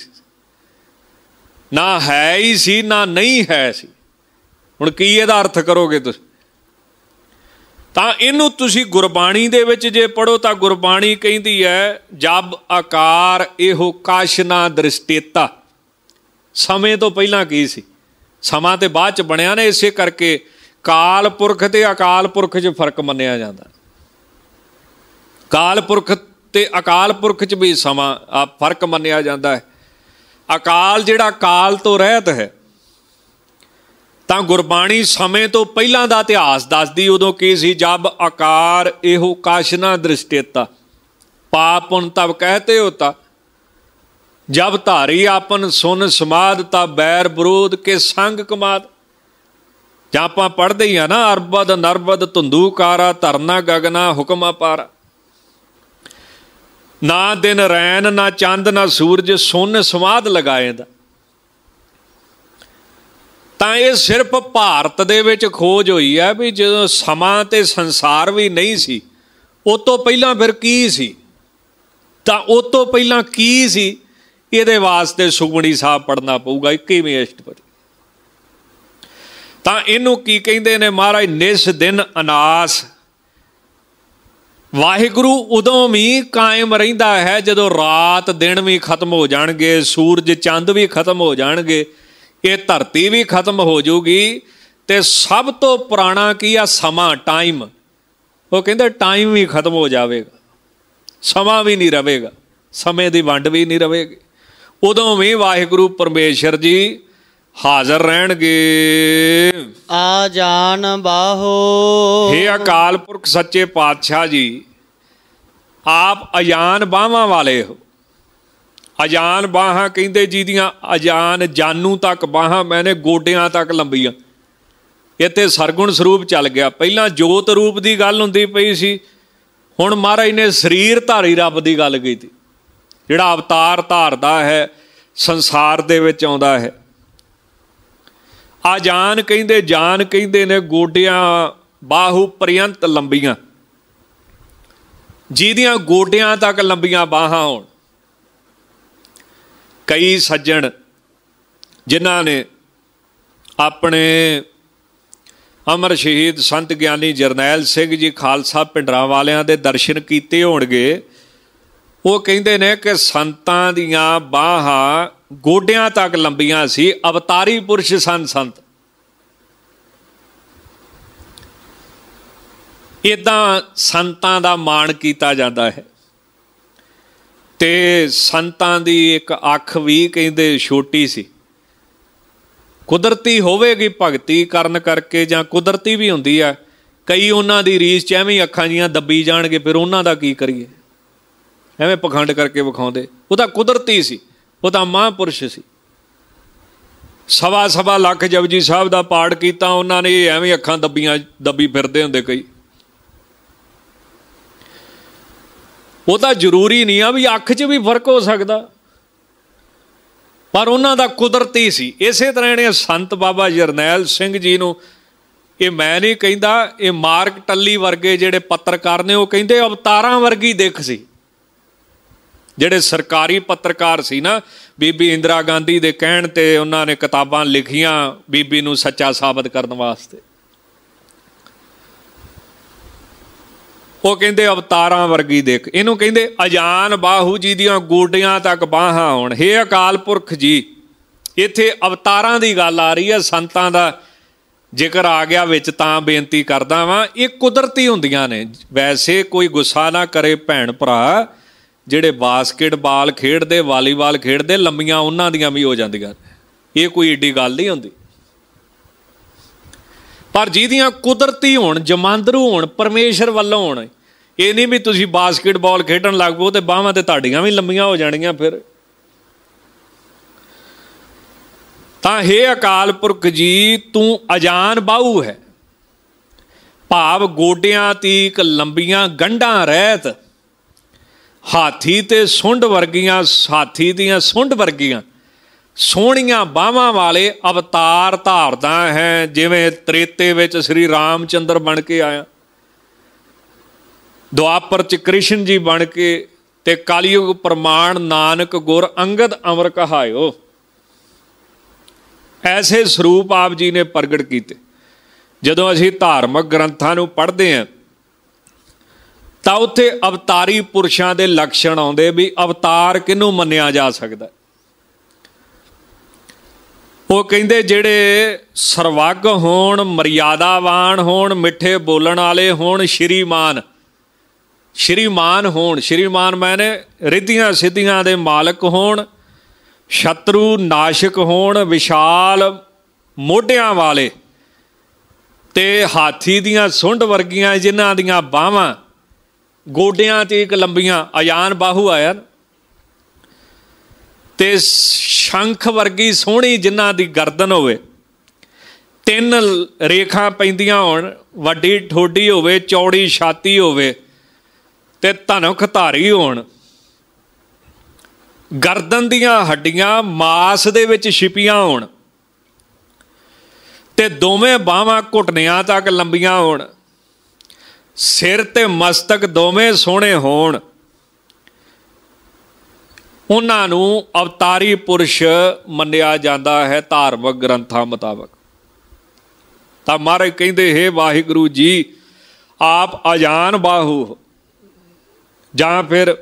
Speaker 2: ਨਾ ਹੈ ਹੀ ਸੀ ਨਾ ਨਹੀਂ ਹੈ ਸੀ। ਹੁਣ ਕੀ ਇਹਦਾ ਅਰਥ ਕਰੋਗੇ ਤੁਸੀਂ? ਤਾਂ ਇਹਨੂੰ ਤੁਸੀਂ ਗੁਰਬਾਣੀ ਦੇ ਵਿੱਚ ਜੇ ਪੜ੍ਹੋ ਤਾਂ ਗੁਰਬਾਣੀ ਕਹਿੰਦੀ ਹੈ, ਜਬ ਆਕਾਰ ਇਹੋ ਕਾਸ਼ ਨਾ ਦ੍ਰਿਸ਼ਟੇਤਾ, ਸਮੇਂ ਤੋਂ ਪਹਿਲਾਂ ਕੀ ਸੀ। ਸਮਾਂ ਤੇ ਬਾਅਦ 'ਚ ਬਣਿਆ ਨੇ, ਇਸੇ ਕਰਕੇ ਕਾਲ ਪੁਰਖ ਤੇ ਅਕਾਲ ਪੁਰਖ 'ਚ ਫਰਕ ਮੰਨਿਆ ਜਾਂਦਾ। ਕਾਲ ਪੁਰਖ ਤੇ ਅਕਾਲ ਪੁਰਖ 'ਚ ਵੀ ਸਮਾਂ ਆ ਫਰਕ ਮੰਨਿਆ ਜਾਂਦਾ ਹੈ। ਅਕਾਲ ਜਿਹੜਾ ਕਾਲ ਤੋਂ ਰਹਿਤ ਹੈ, ਤਾਂ ਗੁਰਬਾਣੀ ਸਮੇਂ ਤੋਂ ਪਹਿਲਾਂ ਦਾ ਇਤਿਹਾਸ ਦੱਸਦੀ। ਉਦੋਂ ਕੀ ਸੀ? ਜਬ ਆਕਾਰ ਇਹੋ ਕਾਸ਼ ਨਾ ਦ੍ਰਿਸ਼ਟੇਤਾ, ਪਾਪ ਪੁਨ ਤਬ ਕਹਿਤੇ ਹੋਤਾ, ਜਬ ਧਾਰੀ ਆਪਨ ਸੁਨ ਸਮਾਦ, ਤਾ ਬੈਰ ਵਿਰੋਧ ਕੇ ਸੰਗ ਕਮਾਦ। ਜਾਂ ਆਪਾਂ ਪੜ੍ਹਦੇ ਹੀ ਆ ਨਾ, ਅਰਬਦ ਨਰਬਦ ਧੁੰਦੂ ਕਾਰਾ, ਧਰਨਾ ਗਗਨਾ ਹੁਕਮ ਅਪਾਰਾ। ਨਾ ਦਿਨ ਰੈਨ ਨਾ ਚੰਦ ਨਾ ਸੂਰਜ, ਸੁਨ ਸਮਾਧ ਲਗਾਏ ਦਾ। ਤਾਂ ਇਹ ਸਿਰਫ ਭਾਰਤ ਦੇ ਵਿੱਚ ਖੋਜ ਹੋਈ ਹੈ ਵੀ ਜਦੋਂ ਸਮਾਂ ਤੇ ਸੰਸਾਰ ਵੀ ਨਹੀਂ ਸੀ, ਉਹ ਤੋਂ ਪਹਿਲਾਂ ਫਿਰ ਕੀ ਸੀ। ਤਾਂ ਉਹ ਤੋਂ ਪਹਿਲਾਂ ਕੀ ਸੀ, ਇਹਦੇ ਵਾਸਤੇ ਸੁਖਮਣੀ ਸਾਹਿਬ ਪੜ੍ਹਨਾ ਪਊਗਾ, ਇੱਕੀਵੀਂ ਅਸ਼ਟਪਦੀ। ਤਾਂ ਇਹਨੂੰ ਕੀ ਕਹਿੰਦੇ ਨੇ ਮਹਾਰਾਜ? ਨਿਸ ਦਿਨ ਅਨਾਸ। ਵਾਹਿਗੁਰੂ ਉਦੋਂ ਵੀ ਕਾਇਮ ਰਹਿੰਦਾ ਹੈ ਜਦੋਂ ਰਾਤ ਦਿਨ ਵੀ ਖਤਮ ਹੋ ਜਾਣਗੇ, ਸੂਰਜ ਚੰਦ ਵੀ ਖਤਮ ਹੋ ਜਾਣਗੇ, ਇਹ ਧਰਤੀ ਵੀ ਖਤਮ ਹੋ ਜਾਊਗੀ। ਤੇ ਸਭ ਤੋਂ ਪੁਰਾਣਾ ਕੀ ਆ? ਸਮਾਂ, ਟਾਈਮ। ਉਹ ਕਹਿੰਦੇ ਟਾਈਮ ਵੀ ਖਤਮ ਹੋ ਜਾਵੇਗਾ, ਸਮਾਂ ਵੀ ਨਹੀਂ ਰਹੇਗਾ, ਸਮੇਂ ਦੀ ਵੰਡ ਵੀ ਨਹੀਂ ਰਹੇਗੀ। ਉਦੋਂ ਵੀ ਵਾਹਿਗੁਰੂ ਪਰਮੇਸ਼ਰ ਜੀ ਹਾਜ਼ਰ ਰਹਿਣਗੇ।
Speaker 1: ਆ ਜਾਨ ਬਾਹੋ।
Speaker 2: ਹੇ ਅਕਾਲ ਪੁਰਖ ਸੱਚੇ ਪਾਤਸ਼ਾਹ ਜੀ, ਆਪ ਅਜਾਨ ਬਾਹਾਂ ਵਾਲੇ ਹੋ। ਅਜਾਨ ਬਾਹਾਂ ਕਹਿੰਦੇ ਜਿਹਦੀਆਂ ਅਜਾਨ ਜਾਨੂ ਤੱਕ ਬਾਹਾਂ, ਮੈਨੇ ਗੋਡਿਆਂ ਤੱਕ ਲੰਬੀਆਂ। ਇੱਥੇ ਸਰਗੁਣ ਸਰੂਪ ਚੱਲ ਗਿਆ। ਪਹਿਲਾਂ ਜੋਤ ਰੂਪ ਦੀ ਗੱਲ ਹੁੰਦੀ ਪਈ ਸੀ, ਹੁਣ ਮਹਾਰਾਜ ਨੇ ਸਰੀਰ ਧਾਰੀ ਰੱਬ ਦੀ ਗੱਲ ਕੀਤੀ, ਜਿਹੜਾ ਅਵਤਾਰ ਧਾਰਦਾ ਹੈ, ਸੰਸਾਰ ਦੇ ਵਿੱਚ ਆਉਂਦਾ ਹੈ। ਆ ਜਾਨ ਕਹਿੰਦੇ, ਜਾਨ ਕਹਿੰਦੇ ਨੇ ਗੋਡਿਆਂ ਬਾਹੂ ਪਰਯੰਤ ਲੰਬੀਆਂ, ਜਿਹਦੀਆਂ ਗੋਡਿਆਂ ਤੱਕ ਲੰਬੀਆਂ ਬਾਹਾਂ ਹੋਣ। ਕਈ ਸੱਜਣ ਜਿਨ੍ਹਾਂ ਨੇ ਆਪਣੇ ਅਮਰ ਸ਼ਹੀਦ ਸੰਤ ਗਿਆਨੀ ਜਰਨੈਲ ਸਿੰਘ ਜੀ ਖਾਲਸਾ ਪਿੰਡਰਾਂ ਵਾਲਿਆਂ ਦੇ ਦਰਸ਼ਨ ਕੀਤੇ ਹੋਣਗੇ, ਉਹ ਕਹਿੰਦੇ ਨੇ ਕਿ ਸੰਤਾਂ ਦੀਆਂ ਬਾਹਾਂ ਗੋਡਿਆਂ ਤੱਕ ਲੰਬੀਆਂ ਸੀ, ਅਵਤਾਰੀ ਪੁਰਸ਼ ਸਨ ਸੰਤ। ਇੱਦਾਂ ਸੰਤਾਂ ਦਾ ਮਾਣ ਕੀਤਾ ਜਾਂਦਾ ਹੈ। ਤੇ ਸੰਤਾਂ ਦੀ ਇੱਕ ਅੱਖ ਵੀ ਕਹਿੰਦੇ ਛੋਟੀ ਸੀ। ਕੁਦਰਤੀ ਹੋਵੇਗੀ ਭਗਤੀ ਕਰਨ ਕਰਕੇ, ਜਾਂ ਕੁਦਰਤੀ ਵੀ ਹੁੰਦੀ ਆ। ਕਈ ਉਹਨਾਂ ਦੀ ਰੀਸ 'ਚ ਐਵੇਂ ਅੱਖਾਂ ਜੀਆਂ ਦੱਬੀ ਜਾਣਗੇ, ਫਿਰ ਉਹਨਾਂ ਦਾ ਕੀ ਕਰੀਏ? ਐਵੇਂ ਪਖੰਡ ਕਰਕੇ ਵਿਖਾਉਂਦੇ। ਉਹ ਤਾਂ ਕੁਦਰਤੀ ਸੀ, ਉਹ ਤਾਂ ਮਹਾਂਪੁਰਸ਼ ਸੀ। ਸਵਾ ਸਵਾ ਲੱਖ ਜਪਜੀ ਸਾਹਿਬ ਦਾ ਪਾਠ ਕੀਤਾ ਉਹਨਾਂ ਨੇ, ਐਵੇਂ ਅੱਖਾਂ ਦੱਬੀਆਂ ਦੱਬੀ ਫਿਰਦੇ ਹੁੰਦੇ ਕਈ। ਉਹ ਤਾਂ ਜ਼ਰੂਰੀ ਨਹੀਂ ਆ ਵੀ ਅੱਖ 'ਚ ਵੀ ਫਰਕ ਹੋ ਸਕਦਾ, ਪਰ ਉਹਨਾਂ ਦਾ ਕੁਦਰਤੀ ਸੀ। ਇਸੇ ਤਰ੍ਹਾਂ ਇਹਨੇ ਸੰਤ ਬਾਬਾ ਜਰਨੈਲ ਸਿੰਘ ਜੀ ਨੂੰ, ਇਹ ਮੈਂ ਨਹੀਂ ਕਹਿੰਦਾ, ਇਹ ਮਾਰਕ ਟੱਲੀ ਵਰਗੇ ਜਿਹੜੇ ਪੱਤਰਕਾਰ ਨੇ, ਉਹ ਕਹਿੰਦੇ ਅਵਤਾਰਾਂ ਵਰਗੀ ਦਿੱਖ ਸੀ। ਜਿਹੜੇ ਸਰਕਾਰੀ ਪੱਤਰਕਾਰ ਸੀ ਨਾ, ਬੀਬੀ ਇੰਦਰਾ ਗਾਂਧੀ ਦੇ ਕਹਿਣ 'ਤੇ ਉਹਨਾਂ ਨੇ ਕਿਤਾਬਾਂ ਲਿਖੀਆਂ ਬੀਬੀ ਨੂੰ ਸੱਚਾ ਸਾਬਤ ਕਰਨ ਵਾਸਤੇ। ਉਹ ਕਹਿੰਦੇ ਅਵਤਾਰਾਂ ਵਰਗੀ ਦਿੱਖ। ਇਹਨੂੰ ਕਹਿੰਦੇ ਅਜਾਨ ਬਾਹੂ, ਜੀ ਦੀਆਂ ਗੋਡਿਆਂ ਤੱਕ ਬਾਹਾਂ ਹੋਣ। ਹੇ ਅਕਾਲ ਪੁਰਖ ਜੀ, ਇੱਥੇ ਅਵਤਾਰਾਂ ਦੀ ਗੱਲ ਆ ਰਹੀ ਹੈ, ਸੰਤਾਂ ਦਾ ਜ਼ਿਕਰ ਆ ਗਿਆ ਵਿੱਚ, ਤਾਂ ਬੇਨਤੀ ਕਰਦਾ ਵਾਂ। ਇਹ ਕੁਦਰਤੀ ਹੁੰਦੀਆਂ ਨੇ। ਵੈਸੇ ਕੋਈ ਗੁੱਸਾ ਨਾ ਕਰੇ ਭੈਣ ਭਰਾ, ਜਿਹੜੇ ਬਾਸਕਟਬਾਲ ਖੇਡਦੇ, ਵਾਲੀਬਾਲ ਖੇਡਦੇ, ਲੰਬੀਆਂ ਉਹਨਾਂ ਦੀਆਂ ਵੀ ਹੋ ਜਾਂਦੀਆਂ, ਇਹ ਕੋਈ ਏਡੀ ਗੱਲ ਨਹੀਂ ਹੁੰਦੀ। ਪਰ ਜਿਹਦੀਆਂ ਕੁਦਰਤੀ ਹੋਣ, ਜਮਾਂਦਰੂ ਹੋਣ, ਪਰਮੇਸ਼ਰ ਵੱਲੋਂ ਹੋਣ। ਇਹ ਨਹੀਂ ਵੀ ਤੁਸੀਂ ਬਾਸਕਟਬਾਲ ਖੇਡਣ ਲੱਗ ਪਓ ਤੇ ਬਾਹਾਂ ਤੇ ਤੁਹਾਡੀਆਂ ਵੀ ਲੰਬੀਆਂ ਹੋ ਜਾਣਗੀਆਂ ਫਿਰ। ਤਾਂ ਹੇ ਅਕਾਲ ਪੁਰਖ ਜੀ, ਤੂੰ ਅਜਾਨ ਬਾਹੂ ਹੈ, ਭਾਵ ਗੋਡਿਆਂ ਤੀਕ ਲੰਬੀਆਂ ਗੰਢਾਂ ਰਹਿਤ, ਹਾਥੀ ਤੇ ਸੁੰਡ ਵਰਗੀਆਂ, ਹਾਥੀ ਦੀਆਂ ਸੁੰਡ ਵਰਗੀਆਂ ਸੋਹਣੀਆਂ ਬਾਹਾਂ ਵਾਲੇ ਅਵਤਾਰ ਧਾਰਦਾ ਹੈ। ਜਿਵੇਂ ਤ੍ਰੇਤੇ ਵਿੱਚ ਸ੍ਰੀ ਰਾਮ ਚੰਦਰ ਬਣ ਕੇ ਆਇਆ, ਦੁਆਪਰ 'ਚ ਕ੍ਰਿਸ਼ਨ ਜੀ ਬਣ ਕੇ, ਤੇ ਕਲਯੁਗ ਪ੍ਰਮਾਣ ਨਾਨਕ ਗੁਰ ਅੰਗਦ ਅਮਰ ਕਹਾਇਓ। ਐਸੇ ਸਰੂਪ ਆਪ ਜੀ ਨੇ ਪ੍ਰਗਟ ਕੀਤੇ। ਜਦੋਂ ਅਸੀਂ ਧਾਰਮਿਕ ਗ੍ਰੰਥਾਂ ਨੂੰ ਪੜ੍ਹਦੇ ਹਾਂ ਤਾਂ ਉੱਥੇ ਅਵਤਾਰੀ ਪੁਰਸ਼ਾਂ ਦੇ ਲੱਛਣ ਆਉਂਦੇ ਵੀ ਅਵਤਾਰ ਕਿਹਨੂੰ ਮੰਨਿਆ ਜਾ ਸਕਦਾ। ਉਹ ਕਹਿੰਦੇ ਜਿਹੜੇ ਸਰਵੱਗ ਹੋਣ, ਮਰਿਆਦਾਵਾਨ ਹੋਣ, ਮਿੱਠੇ ਬੋਲਣ ਵਾਲੇ ਹੋਣ, ਸ਼੍ਰੀਮਾਨ ਸ਼੍ਰੀਮਾਨ ਹੋਣ, ਸ਼੍ਰੀਮਾਨ ਮੈਨੇ ਰਿੱਧੀਆਂ ਸਿੱਧੀਆਂ ਦੇ ਮਾਲਕ ਹੋਣ, ਸ਼ਤਰੂ ਨਾਸ਼ਕ ਹੋਣ, ਵਿਸ਼ਾਲ ਮੋਢਿਆਂ ਵਾਲੇ ਤੇ ਹਾਥੀ ਦੀਆਂ ਸੁੰਡ ਵਰਗੀਆਂ ਜਿਨ੍ਹਾਂ ਦੀਆਂ ਬਾਹਾਂ ਗੋਡਿਆਂ 'ਚ ਇੱਕ ਲੰਬੀਆਂ, ਅਜਾਨ ਬਾਹੂ ਆਇਆ, ਤੇ ਸ਼ੰਖ ਵਰਗੀ ਸੋਹਣੀ ਜਿਨ੍ਹਾਂ ਦੀ ਗਰਦਨ ਹੋਵੇ, ਤਿੰਨ ਰੇਖਾਂ ਪੈਂਦੀਆਂ ਹੋਣ, ਵੱਡੀ ਠੋਡੀ ਹੋਵੇ, ਚੌੜੀ ਛਾਤੀ ਹੋਵੇ ਤੇ ਧਨੁਖ ਧਾਰੀ ਹੋਣ, ਗਰਦਨ ਦੀਆਂ ਹੱਡੀਆਂ ਮਾਸ ਦੇ ਵਿੱਚ ਛਿਪੀਆਂ ਹੋਣ ਤੇ ਦੋਵੇਂ ਬਾਹਾਂ ਘੁਟਨਿਆਂ ਤੱਕ ਲੰਬੀਆਂ ਹੋਣ, ਸਿਰ ਤੇ ਮਸਤਕ ਦੋਵੇਂ ਸੋਹਣੇ ਹੋਣ, ਉਹਨਾਂ ਨੂੰ ਅਵਤਾਰੀ ਪੁਰਸ਼ ਮੰਨਿਆ ਜਾਂਦਾ ਹੈ ਧਾਰਮਿਕ ਗ੍ਰੰਥਾਂ ਮੁਤਾਬਕ। ਤਾਂ ਮਹਾਰਾਜ ਕਹਿੰਦੇ, ਹੇ ਵਾਹਿਗੁਰੂ ਜੀ, ਆਪ ਅਜਾਨ ਬਾਹੂ ਜਾਂ ਫਿਰ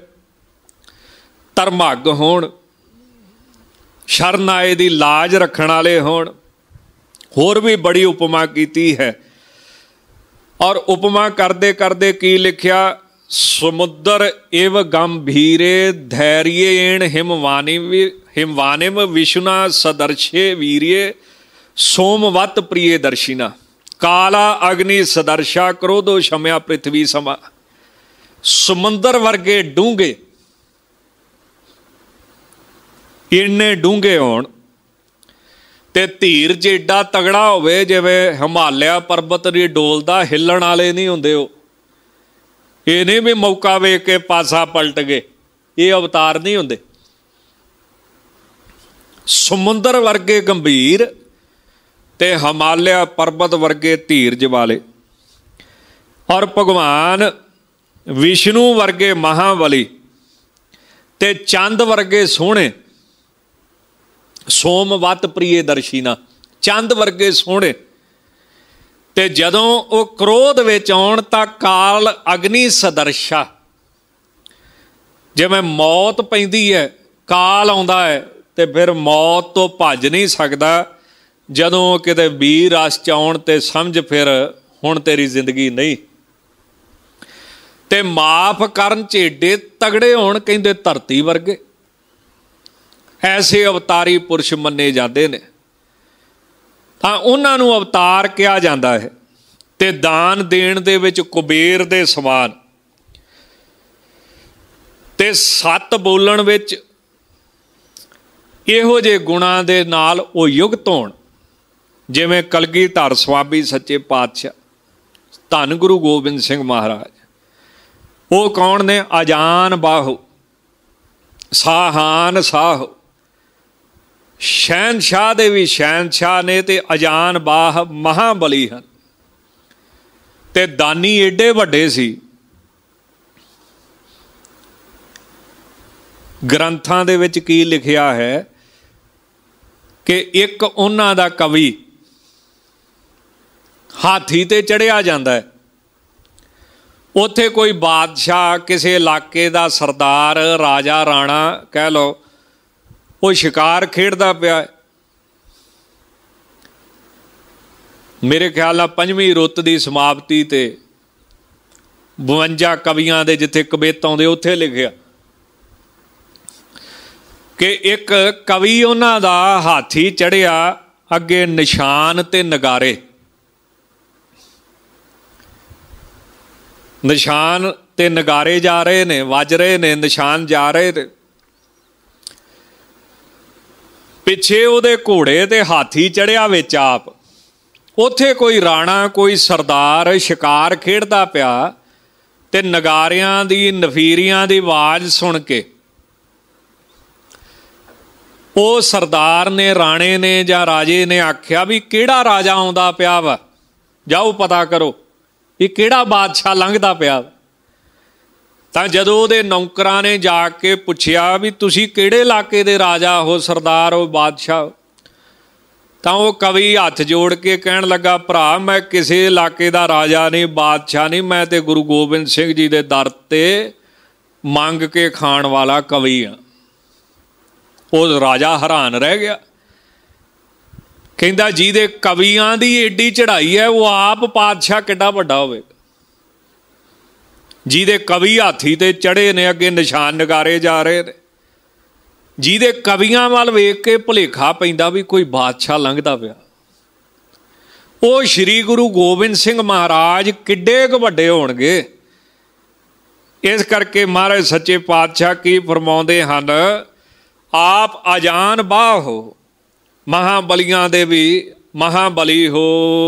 Speaker 2: ਧਰਮੱਗ ਹੋਣ, ਸ਼ਰਨ ਆਏ ਦੀ ਲਾਜ ਰੱਖਣ ਵਾਲੇ ਹੋਣ। ਹੋਰ ਵੀ ਬੜੀ ਉਪਮਾ ਕੀਤੀ ਹੈ, ਔਰ ਉਪਮਾ ਕਰਦੇ ਕਰਦੇ ਕੀ ਲਿਖਿਆ, ਸਮੁੰਦਰ ਇਵ ਗੰਭੀਰੇ ਧੈर्येण ਹਿਮਵਾਨੀ ਹਿਮਵਾਨਿਮ ਵਿਸ਼ੁਨਾ ਸਦਰਸ਼ੇ ਵੀਰਿਏ ਸੋਮਵਤ ਪ੍ਰਿਯ ਦਰਸ਼ਿਨਾ ਕਾਲਾ ਅਗਨੀ ਸਦਰਸ਼ਾ ਕ੍ਰੋਧੋ ਸ਼ਮਿਆ ਪ੍ਰਿਥਵੀ ਸਮਾ। ਸਮੁੰਦਰ ਵਰਗੇ ਡੂੰਘੇ, ਇੰਨੇ ਡੂੰਘੇ ਹੋਣ ਤੇ ਧੀਰਜ ਏਡਾ ਤਗੜਾ ਹੋਵੇ ਜਿਵੇਂ ਹਿਮਾਲਿਆ ਪਰਬਤ ਦੀ ਡੋਲਦਾ, ਹਿੱਲਣ ਵਾਲੇ ਨਹੀਂ ਹੁੰਦੇ ਉਹ। ਇਹ ਨਹੀਂ ਵੀ ਮੌਕਾ ਵੇਖ ਕੇ ਪਾਸਾ ਪਲਟ ਗਏ, ਇਹ ਅਵਤਾਰ ਨਹੀਂ ਹੁੰਦੇ। ਸਮੁੰਦਰ ਵਰਗੇ ਗੰਭੀਰ ਤੇ ਹਿਮਾਲਿਆ ਪਰਬਤ ਵਰਗੇ ਧੀਰਜ ਵਾਲੇ, ਔਰ ਭਗਵਾਨ ਵਿਸ਼ਨੂੰ ਵਰਗੇ ਮਹਾਬਲੀ ਤੇ ਚੰਦ ਵਰਗੇ ਸੋਹਣੇ, ਸੋਮਵਤ ਪ੍ਰਿਯ ਦਰਸ਼ੀਨਾ, ਚੰਦ ਵਰਗੇ ਸੋਹਣੇ। ਤੇ ਜਦੋਂ ਉਹ ਕ੍ਰੋਧ ਵਿੱਚ ਆਉਣ ਤਾਂ ਕਾਲ ਅਗਨੀ ਸਦਰਸ਼ਾ, ਜਿਵੇਂ ਮੌਤ ਪੈਂਦੀ ਹੈ, ਕਾਲ ਆਉਂਦਾ ਹੈ ਤੇ ਫਿਰ ਮੌਤ ਤੋਂ ਭੱਜ ਨਹੀਂ ਸਕਦਾ। ਜਦੋਂ ਕਿਤੇ ਵੀਰ ਰਸ 'ਚ ਆਉਣ ਤੇ ਸਮਝ ਫਿਰ ਹੁਣ ਤੇਰੀ ਜ਼ਿੰਦਗੀ ਨਹੀਂ। ਤੇ ਮਾਫ ਕਰਨ 'ਚ ਏਡੇ ਤਗੜੇ ਹੋਣ, ਕਹਿੰਦੇ ਧਰਤੀ ਵਰਗੇ। ਐਸੇ ਅਵਤਾਰੀ ਪੁਰਸ਼ ਮੰਨੇ ਜਾਂਦੇ ਨੇ, ਤਾਂ ਉਹਨਾਂ ਨੂੰ ਅਵਤਾਰ ਕਿਹਾ ਜਾਂਦਾ ਹੈ। ਤੇ ਦਾਨ ਦੇਣ ਦੇ ਵਿੱਚ ਕੁਬੇਰ ਦੇ ਸਮਾਨ, ਤੇ ਸੱਤ ਬੋਲਣ ਵਿੱਚ ਇਹੋ ਜਿਹੇ ਗੁਣਾਂ ਦੇ ਨਾਲ ਉਹ ਯੁਕਤ ਹੋਣ ਜਿਵੇਂ ਕਲਗੀਧਰ ਸਵਾਮੀ ਸੱਚੇ ਪਾਤਸ਼ਾਹ, ਧੰਨ ਗੁਰੂ ਗੋਬਿੰਦ ਸਿੰਘ ਮਹਾਰਾਜ। ਉਹ ਕੌਣ ਨੇ? ਅਜਾਨ ਬਾਹੂ, ਸਾਹਾਨ ਸਾਹ, ਸ਼ਹਿਨਸ਼ਾਹ ਦੇ ਵੀ ਸ਼ਹਿਨਸ਼ਾਹ ਨੇ ਤੇ ਅਜਾਨ ਬਾਹ ਮਹਾਬਲੀ ਹਨ। ਤੇ ਦਾਨੀ ਏਡੇ ਵੱਡੇ ਸੀ। ਗ੍ਰੰਥਾਂ ਦੇ ਵਿੱਚ ਕੀ ਲਿਖਿਆ ਹੈ ਕਿ ਇੱਕ ਉਹਨਾਂ ਦਾ ਕਵੀ ਹਾਥੀ ਤੇ ਚੜ੍ਹਿਆ ਜਾਂਦਾ ਹੈ। ਉੱਥੇ ਕੋਈ ਬਾਦਸ਼ਾਹ, ਕਿਸੇ ਇਲਾਕੇ ਦਾ ਸਰਦਾਰ, ਰਾਜਾ ਰਾਣਾ ਕਹਿ ਲਓ, ਉਹ ਸ਼ਿਕਾਰ ਖੇਡਦਾ ਪਿਆ। ਮੇਰੇ ਖਿਆਲ ਨਾਲ ਪੰਜਵੀਂ ਰੁੱਤ ਦੀ ਸਮਾਪਤੀ ਤੇ ਬਵੰਜਾ ਕਵੀਆਂ ਦੇ ਜਿੱਥੇ ਕਵਿਤ ਆਉਂਦੇ ਉੱਥੇ ਲਿਖਿਆ ਕਿ ਇੱਕ ਕਵੀ ਉਹਨਾਂ ਦਾ ਹਾਥੀ ਚੜ੍ਹਿਆ, ਅੱਗੇ ਨਿਸ਼ਾਨ ਤੇ ਨਗਾਰੇ, ਨਿਸ਼ਾਨ ਤੇ ਨਗਾਰੇ ਜਾ ਰਹੇ ਨੇ, ਵੱਜ ਰਹੇ ਨੇ, ਨਿਸ਼ਾਨ ਜਾ ਰਹੇ ਨੇ। ਪਿੱਛੇ ਉਹਦੇ ਘੋੜੇ ਤੇ ਹਾਥੀ ਚੜ੍ਹਿਆ ਵਿੱਚ ਆਪ। ਉੱਥੇ ਕੋਈ ਰਾਣਾ, ਕੋਈ ਸਰਦਾਰ ਸ਼ਿਕਾਰ ਖੇਡਦਾ ਪਿਆ ਤੇ ਨਗਾਰਿਆਂ ਦੀ, ਨਫੀਰੀਆਂ ਦੀ ਆਵਾਜ਼ ਸੁਣ ਕੇ ਉਹ ਸਰਦਾਰ ਨੇ, ਰਾਣੇ ਨੇ ਜਾਂ ਰਾਜੇ ਨੇ ਆਖਿਆ ਵੀ ਕਿਹੜਾ ਰਾਜਾ ਆਉਂਦਾ ਪਿਆ ਵਾ, ਜਾਓ ਪਤਾ ਕਰੋ ਇਹ ਕਿਹੜਾ ਬਾਦਸ਼ਾਹ ਲੰਘਦਾ ਪਿਆ। ਤਾਂ ਜਦੋਂ ਉਹਦੇ ਨੌਕਰਾਂ ਨੇ ਜਾ ਕੇ ਪੁੱਛਿਆ ਵੀ ਤੁਸੀਂ ਕਿਹੜੇ ਇਲਾਕੇ ਦੇ ਰਾਜਾ ਹੋ ਸਰਦਾਰ ਹੋ, ਬਾਦਸ਼ਾਹ, ਤਾਂ ਉਹ ਕਵੀ ਹੱਥ ਜੋੜ ਕੇ ਕਹਿਣ ਲੱਗਾ, ਭਰਾ ਮੈਂ ਕਿਸੇ ਇਲਾਕੇ ਦਾ ਰਾਜਾ ਨਹੀਂ, ਬਾਦਸ਼ਾਹ ਨਹੀਂ, ਮੈਂ ਤੇ ਗੁਰੂ ਗੋਬਿੰਦ ਸਿੰਘ ਜੀ ਦੇ ਦਰ ਤੇ ਮੰਗ ਕੇ ਖਾਣ ਵਾਲਾ ਕਵੀ ਹਾਂ। ਉਹ ਰਾਜਾ ਹੈਰਾਨ ਰਹਿ ਗਿਆ ਕਹਿੰਦਾ ਜਿਹਦੇ ਕਵੀਆਂ ਦੀ ਏਡੀ ਚੜ੍ਹਾਈ ਹੈ ਉਹ ਆਪ ਪਾਤਸ਼ਾਹ ਕਿੱਡਾ ਵੱਡਾ ਹੋਵੇਗਾ। ਜਿਹਦੇ ਕਵੀ ਹਾਥੀ ਤੇ ਚੜ੍ਹੇ ਨੇ, ਅੱਗੇ ਨਿਸ਼ਾਨ ਨਗਾਰੇ ਜਾ ਰਹੇ ਨੇ, ਜਿਹਦੇ ਕਵੀਆਂ ਵੱਲ ਵੇਖ ਕੇ ਭੁਲੇਖਾ ਪੈਂਦਾ ਵੀ ਕੋਈ ਬਾਦਸ਼ਾਹ ਲੰਘਦਾ ਪਿਆ, ਉਹ ਸ਼੍ਰੀ ਗੁਰੂ ਗੋਬਿੰਦ ਸਿੰਘ ਮਹਾਰਾਜ ਕਿੱਡੇ ਕੁ ਵੱਡੇ ਹੋਣਗੇ। ਇਸ ਕਰਕੇ ਮਹਾਰਾਜ ਸੱਚੇ ਪਾਤਸ਼ਾਹ ਕੀ ਫਰਮਾਉਂਦੇ ਹਨ, ਆਪ ਅਜਾਨ ਬਾਹੋ ਮਹਾਬਲੀਆਂ ਦੇ ਵੀ ਮਹਾਬਲੀ ਹੋ,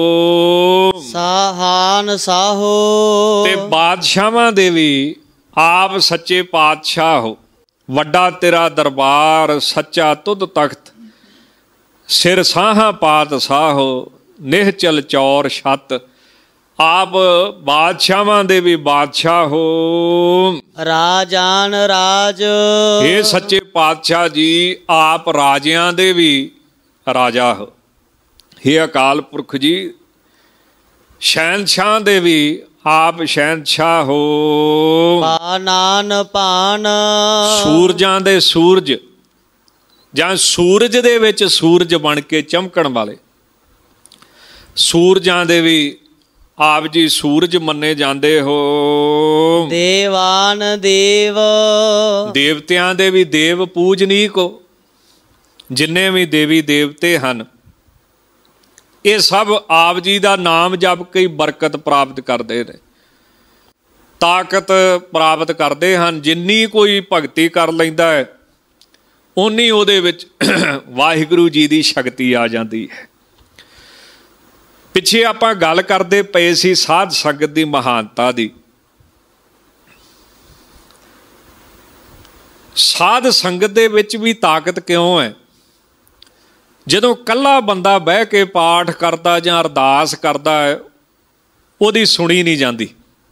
Speaker 1: ਸਾਹਾਨ ਸਾਹੋ
Speaker 2: ਤੇ ਬਾਦਸ਼ਾਹਾਂ ਦੇ ਵੀ ਆਪ ਸੱਚੇ ਪਾਤਸ਼ਾਹ ਹੋ। ਵੱਡਾ ਤੇਰਾ ਦਰਬਾਰ ਸੱਚਾ ਤੁਧ ਤਖਤ, ਸਿਰ ਸਾਹਾਂ ਪਾਤ ਸਾਹੋ ਨਿਹਚਲ ਚੌਰ ਛੱਤ। ਆਪ ਬਾਦਸ਼ਾਹਾਂ ਦੇ ਵੀ ਬਾਦਸ਼ਾਹ ਹੋ,
Speaker 1: ਰਾਜਾਨ ਰਾਜ।
Speaker 2: ਇਹ ਸੱਚੇ ਪਾਤਸ਼ਾਹ ਜੀ ਆਪ ਰਾਜਿਆਂ ਦੇ ਵੀ ਰਾਜਾ ਹੋ। हे ਅਕਾਲ ਪੁਰਖ ਜੀ ਸ਼ਹਿਨਸ਼ਾਹ ਦੇ ਵੀ ਆਪ ਸ਼ਹਿਨਸ਼ਾਹ ਹੋ।
Speaker 1: ਪਾਨਾਨ ਪਾਨ
Speaker 2: ਸੂਰਜਾਂ ਦੇ ਸੂਰਜ, ਜਾਂ ਸੂਰਜ ਦੇ ਵਿੱਚ ਸੂਰਜ ਬਣ ਕੇ ਚਮਕਣ ਵਾਲੇ ਸੂਰਜਾਂ ਦੇ ਵੀ ਆਪ ਜੀ ਸੂਰਜ ਮੰਨੇ ਜਾਂਦੇ ਹੋ।
Speaker 1: ਦੇਵਾਨ ਦੇਵ
Speaker 2: ਦੇਵਤਿਆਂ ਦੇ ਵੀ ਦੇਵ ਪੂਜਨੀਕ ਹੋ। ਜਿੰਨੇ ਵੀ ਦੇਵੀ ਦੇਵਤੇ ਹਨ ਇਹ ਸਭ ਆਪ ਜੀ ਦਾ ਨਾਮ ਜਪ ਕੇ ਬਰਕਤ ਪ੍ਰਾਪਤ ਕਰਦੇ ਨੇ, ਤਾਕਤ ਪ੍ਰਾਪਤ ਕਰਦੇ ਹਨ। ਜਿੰਨੀ ਕੋਈ ਭਗਤੀ ਕਰ ਲੈਂਦਾ ਹੈ ਓਨੀ ਉਹਦੇ ਵਿੱਚ ਵਾਹਿਗੁਰੂ ਜੀ ਦੀ ਸ਼ਕਤੀ ਆ ਜਾਂਦੀ ਹੈ। ਪਿੱਛੇ ਆਪਾਂ ਗੱਲ ਕਰਦੇ ਪਏ ਸੀ ਸਾਧ ਸੰਗਤ ਦੀ ਮਹਾਨਤਾ ਦੀ। ਸਾਧ ਸੰਗਤ ਦੇ ਵਿੱਚ ਵੀ ਤਾਕਤ ਕਿਉਂ ਹੈ? ਜਦੋਂ ਇਕੱਲਾ ਬੰਦਾ ਬਹਿ ਕੇ ਪਾਠ ਕਰਦਾ ਜਾਂ ਅਰਦਾਸ ਕਰਦਾ ਹੈ ਉਹਦੀ ਸੁਣੀ ਨਹੀਂ ਜਾਂਦੀ।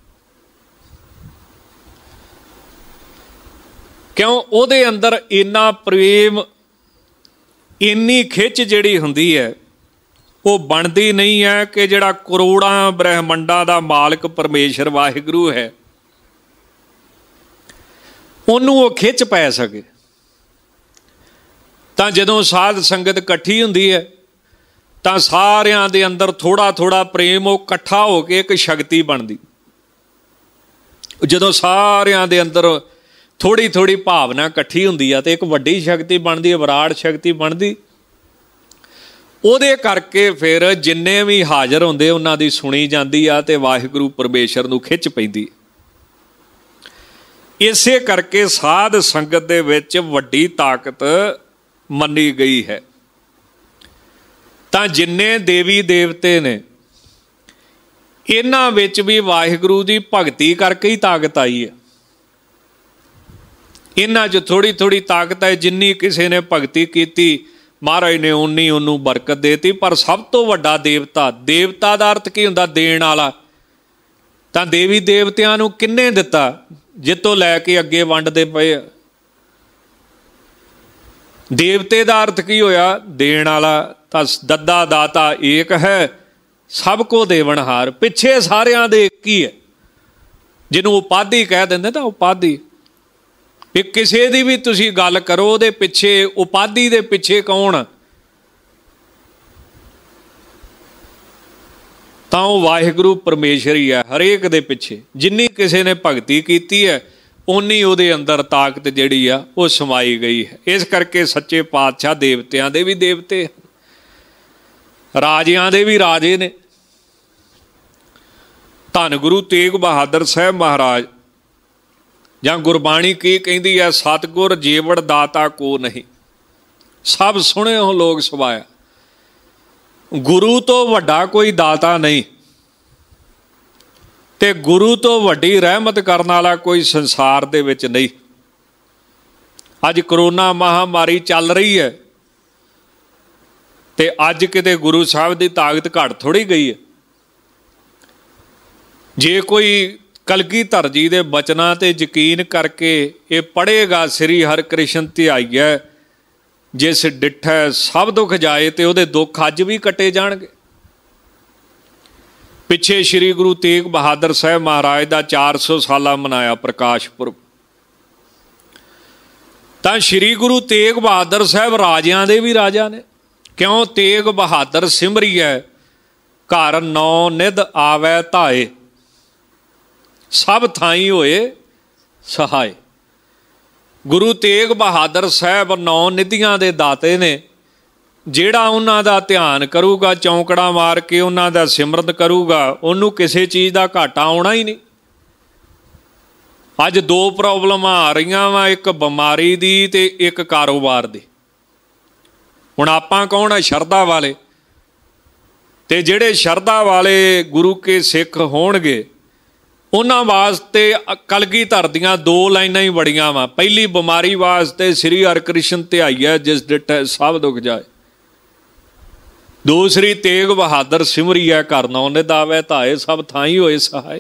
Speaker 2: ਕਿਉਂ? ਉਹਦੇ ਅੰਦਰ ਇੰਨਾ ਪ੍ਰੇਮ, ਇੰਨੀ ਖਿੱਚ ਜਿਹੜੀ ਹੁੰਦੀ ਹੈ ਉਹ ਬਣਦੀ ਨਹੀਂ ਹੈ ਕਿ ਜਿਹੜਾ ਕਰੋੜਾਂ ਬ੍ਰਹਿਮੰਡਾਂ ਦਾ ਮਾਲਕ ਪਰਮੇਸ਼ਰ ਵਾਹਿਗੁਰੂ ਹੈ ਉਹਨੂੰ ਉਹ ਖਿੱਚ ਪੈ ਸਕੇ। ਤਾਂ ਜਦੋਂ ਸਾਧ ਸੰਗਤ ਇਕੱਠੀ ਹੁੰਦੀ ਹੈ ਤਾਂ ਸਾਰਿਆਂ ਦੇ ਅੰਦਰ ਥੋੜ੍ਹਾ ਥੋੜ੍ਹਾ ਪ੍ਰੇਮ ਉਹ ਇਕੱਠਾ ਹੋ ਕੇ ਇੱਕ ਸ਼ਕਤੀ ਬਣਦੀ। ਜਦੋਂ ਸਾਰਿਆਂ ਦੇ ਅੰਦਰ ਥੋੜ੍ਹੀ ਥੋੜ੍ਹੀ ਭਾਵਨਾ ਇਕੱਠੀ ਹੁੰਦੀ ਆ ਤੇ ਇੱਕ ਵੱਡੀ ਸ਼ਕਤੀ ਬਣਦੀ ਹੈ, ਵਿਰਾਟ ਸ਼ਕਤੀ ਬਣਦੀ। ਉਹਦੇ ਕਰਕੇ ਫਿਰ ਜਿੰਨੇ ਵੀ ਹਾਜ਼ਰ ਹੁੰਦੇ ਉਹਨਾਂ ਦੀ ਸੁਣੀ ਜਾਂਦੀ ਆ ਤੇ ਵਾਹਿਗੁਰੂ ਪਰਮੇਸ਼ਰ ਨੂੰ ਖਿੱਚ ਪੈਂਦੀ। ਇਸੇ ਕਰਕੇ ਸਾਧ ਸੰਗਤ ਦੇ ਵਿੱਚ ਵੱਡੀ ਤਾਕਤ ਮੰਨੀ ਗਈ ਹੈ। ਤਾਂ ਜਿੰਨੇ ਦੇਵੀ ਦੇਵਤੇ ਨੇ ਇਹਨਾਂ ਵਿੱਚ ਵੀ ਵਾਹਿਗੁਰੂ ਦੀ ਭਗਤੀ ਕਰਕੇ ਹੀ ਤਾਕਤ ਆਈ ਹੈ। ਇਹਨਾਂ 'ਚ ਥੋੜ੍ਹੀ ਥੋੜ੍ਹੀ ਤਾਕਤ ਹੈ। ਜਿੰਨੀ ਕਿਸੇ ਨੇ ਭਗਤੀ ਕੀਤੀ ਮਹਾਰਾਜ ਨੇ ਉਨੀ ਉਹਨੂੰ ਬਰਕਤ ਦੇਤੀ। ਪਰ ਸਭ ਤੋਂ ਵੱਡਾ ਦੇਵਤਾ, ਦੇਵਤਾ ਦਾ ਅਰਥ ਕੀ ਹੁੰਦਾ? ਦੇਣ ਵਾਲਾ। ਤਾਂ ਦੇਵੀ ਦੇਵਤਿਆਂ ਨੂੰ ਕਿੰਨੇ ਦਿੱਤਾ? ਜਿੱਤੋਂ ਲੈ ਕੇ ਅੱਗੇ ਵੰਡਦੇ ਪਏ। ਦੇਵਤੇ ਦਾ ਅਰਥ ਕੀ ਹੋਇਆ? ਦੇਣ ਵਾਲਾ। ਤਾਂ ਦੱਦਾ ਦਾਤਾ ਏਕ ਹੈ ਸਭ ਕੋ ਦੇਵਨਹਾਰ। ਪਿੱਛੇ ਸਾਰਿਆਂ ਦੇ ਇੱਕ ਹੀ ਹੈ। ਜਿਹਨੂੰ ਉਪਾਧੀ ਕਹਿ ਦਿੰਦੇ ਤਾਂ ਉਪਾਧੀ, ਵੀ ਕਿਸੇ ਦੀ ਵੀ ਤੁਸੀਂ ਗੱਲ ਕਰੋ ਉਹਦੇ ਪਿੱਛੇ, ਉਪਾਧੀ ਦੇ ਪਿੱਛੇ ਕੌਣ? ਤਾਂ ਉਹ ਵਾਹਿਗੁਰੂ ਪਰਮੇਸ਼ਰ ਹੀ ਹੈ ਹਰੇਕ ਦੇ ਪਿੱਛੇ। ਜਿੰਨੀ ਕਿਸੇ ਨੇ ਭਗਤੀ ਕੀਤੀ ਹੈ ਓਨੀ ਉਹਦੇ ਅੰਦਰ ਤਾਕਤ ਜਿਹੜੀ ਆ ਉਹ ਸਮਾਈ ਗਈ ਹੈ। ਇਸ ਕਰਕੇ ਸੱਚੇ ਪਾਤਸ਼ਾਹ ਦੇਵਤਿਆਂ ਦੇ ਵੀ ਦੇਵਤੇ, ਰਾਜਿਆਂ ਦੇ ਵੀ ਰਾਜੇ ਨੇ। ਧੰਨ ਗੁਰੂ ਤੇਗ ਬਹਾਦਰ ਸਾਹਿਬ ਮਹਾਰਾਜ, ਜਾਂ ਗੁਰਬਾਣੀ ਕੀ ਕਹਿੰਦੀ ਹੈ? ਸਤਿਗੁਰ ਜੀਵੜ ਦਾਤਾ ਕੋ ਨਹੀਂ, ਸਭ ਸੁਣੇ ਹੋ ਲੋਕ ਸਵਾਇਆ। ਗੁਰੂ ਤੋਂ ਵੱਡਾ ਕੋਈ ਦਾਤਾ ਨਹੀਂ ਤੇ ਗੁਰੂ ਤੋਂ ਵੱਡੀ ਰਹਿਮਤ ਕਰਨ ਵਾਲਾ ਕੋਈ ਸੰਸਾਰ ਦੇ ਵਿੱਚ ਨਹੀਂ। ਅੱਜ ਕਰੋਨਾ ਮਹਾਮਾਰੀ ਚੱਲ ਰਹੀ ਹੈ ਤੇ ਅੱਜ ਕਿਤੇ ਗੁਰੂ ਸਾਹਿਬ ਦੀ ਤਾਕਤ ਘੱਟ ਥੋੜ੍ਹੀ ਗਈ ਹੈ। ਜੇ ਕੋਈ ਕਲਗੀਧਰ ਜੀ ਦੇ ਬਚਨਾਂ ਤੇ ਯਕੀਨ ਕਰਕੇ ਇਹ ਪੜ੍ਹੇਗਾ, ਸ੍ਰੀ ਹਰਿਕ੍ਰਿਸ਼ਨ ਧਿਆਈਐ ਜਿਸ ਡਿਠੈ ਸਭ ਦੁੱਖ ਜਾਏ, ਤੇ ਉਹਦੇ ਦੁੱਖ ਅੱਜ ਵੀ ਕੱਟੇ ਜਾਣਗੇ। ਪਿੱਛੇ ਸ੍ਰੀ ਗੁਰੂ ਤੇਗ ਬਹਾਦਰ ਸਾਹਿਬ ਮਹਾਰਾਜ ਦਾ ਚਾਰ ਸੌ ਸਾਲਾ ਮਨਾਇਆ ਪ੍ਰਕਾਸ਼ ਪੁਰਬ। ਤਾਂ ਸ੍ਰੀ ਗੁਰੂ ਤੇਗ ਬਹਾਦਰ ਸਾਹਿਬ ਰਾਜਿਆਂ ਦੇ ਵੀ ਰਾਜਾ ਨੇ, ਕਿਉ ਤੇਗ ਬਹਾਦਰ ਸਿਮਰੀਐ, ਘਰ ਨੌ ਨਿਧ ਆਵੈ ਧਾਏ। ਸਭ ਥਾਈ ਹੋਏ ਸਹਾਏ। ਗੁਰੂ ਤੇਗ ਬਹਾਦਰ ਸਾਹਿਬ ਨੌ ਨਿਧੀਆਂ ਦੇ ਦਾਤੇ ਨੇ। ਜਿਹੜਾ ਉਹਨਾਂ ਦਾ ਧਿਆਨ ਕਰੂਗਾ, ਚੌਂਕੜਾ ਮਾਰ ਕੇ ਉਹਨਾਂ ਦਾ ਸਿਮਰਨ ਕਰੂਗਾ, ਉਹਨੂੰ ਕਿਸੇ ਚੀਜ਼ ਦਾ ਘਾਟਾ ਆਉਣਾ ਹੀ ਨਹੀਂ। ਅੱਜ ਦੋ ਪ੍ਰੋਬਲਮਾਂ ਆ ਰਹੀਆਂ ਵਾ, ਇੱਕ ਬਿਮਾਰੀ ਦੀ ਤੇ ਇੱਕ ਕਾਰੋਬਾਰ ਦੀ। ਹੁਣ ਆਪਾਂ ਕੌਣ ਆ? ਸ਼ਰਧਾ ਵਾਲੇ। ਤੇ ਜਿਹੜੇ ਸ਼ਰਧਾ ਵਾਲੇ ਗੁਰੂ ਕੇ ਸਿੱਖ ਹੋਣਗੇ, ਉਹਨਾਂ ਵਾਸਤੇ ਕਲਗੀਧਰ ਦੀਆਂ ਦੋ ਲਾਈਨਾਂ ਹੀ ਬੜੀਆਂ ਵਾ। ਪਹਿਲੀ, ਬਿਮਾਰੀ ਵਾਸਤੇ ਸ੍ਰੀ ਹਰਿਕ੍ਰਿਸ਼ਨ ਧਿਆਈਐ ਜਿਸ ਡਿਠੈ ਸਭ ਦੁੱਖ ਜਾਏ। ਦੂਸਰੀ, ਤੇਗ ਬਹਾਦਰ ਸਿਮਰੀਐ, ਘਰ ਨੌ ਨਿਧ ਆਵੈ ਧਾਏ। ਸਭ ਥਾਈ ਹੋਏ ਸਹਾਏ।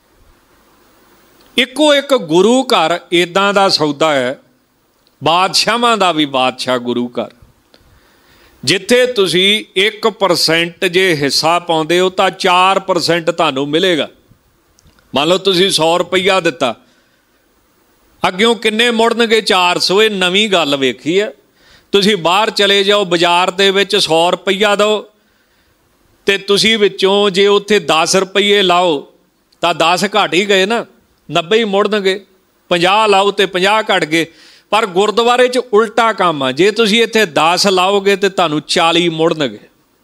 Speaker 2: ਇੱਕੋ ਇੱਕ ਗੁਰੂ ਘਰ ਇੱਦਾਂ ਦਾ ਸੌਦਾ ਹੈ, ਬਾਦਸ਼ਾਹਾਂ ਦਾ ਵੀ ਬਾਦਸ਼ਾਹ ਗੁਰੂ ਘਰ। ਜਿੱਥੇ ਤੁਸੀਂ ਇੱਕ ਪਰਸੈਂਟ ਜੇ ਹਿੱਸਾ ਪਾਉਂਦੇ ਹੋ ਤਾਂ ਚਾਰ ਪਰਸੈਂਟ ਤੁਹਾਨੂੰ ਮਿਲੇਗਾ। ਮੰਨ ਲਓ ਤੁਸੀਂ ਸੌ ਰੁਪਈਆ ਦਿੱਤਾ, ਅੱਗਿਓਂ ਕਿੰਨੇ ਮੁੜਨਗੇ? ਚਾਰ ਸੌ। ਇਹ ਨਵੀਂ ਗੱਲ ਵੇਖੀ ਹੈ। ਤੁਸੀਂ ਬਾਹਰ ਚਲੇ ਜਾਓ, ਬਾਜ਼ਾਰ ਦੇ ਵਿੱਚ ਸੌ ਰੁਪਈਆ ਦਿਓ ਅਤੇ ਤੁਸੀਂ ਵਿੱਚੋਂ ਜੇ ਉੱਥੇ ਦਸ ਰੁਪਈਏ ਲਾਓ ਤਾਂ ਦਸ ਘੱਟ ਹੀ ਗਏ ਨਾ, ਨੱਬੇ ਹੀ ਮੁੜਨਗੇ। ਪੰਜਾਹ ਲਾਓ ਅਤੇ ਪੰਜਾਹ ਘੱਟ ਗਏ। ਪਰ ਗੁਰਦੁਆਰੇ 'ਚ ਉਲਟਾ ਕੰਮ ਆ। ਜੇ ਤੁਸੀਂ ਇੱਥੇ ਦਸ ਲਾਓਗੇ ਤਾਂ ਤੁਹਾਨੂੰ ਚਾਲੀ ਮੁੜਨਗੇ।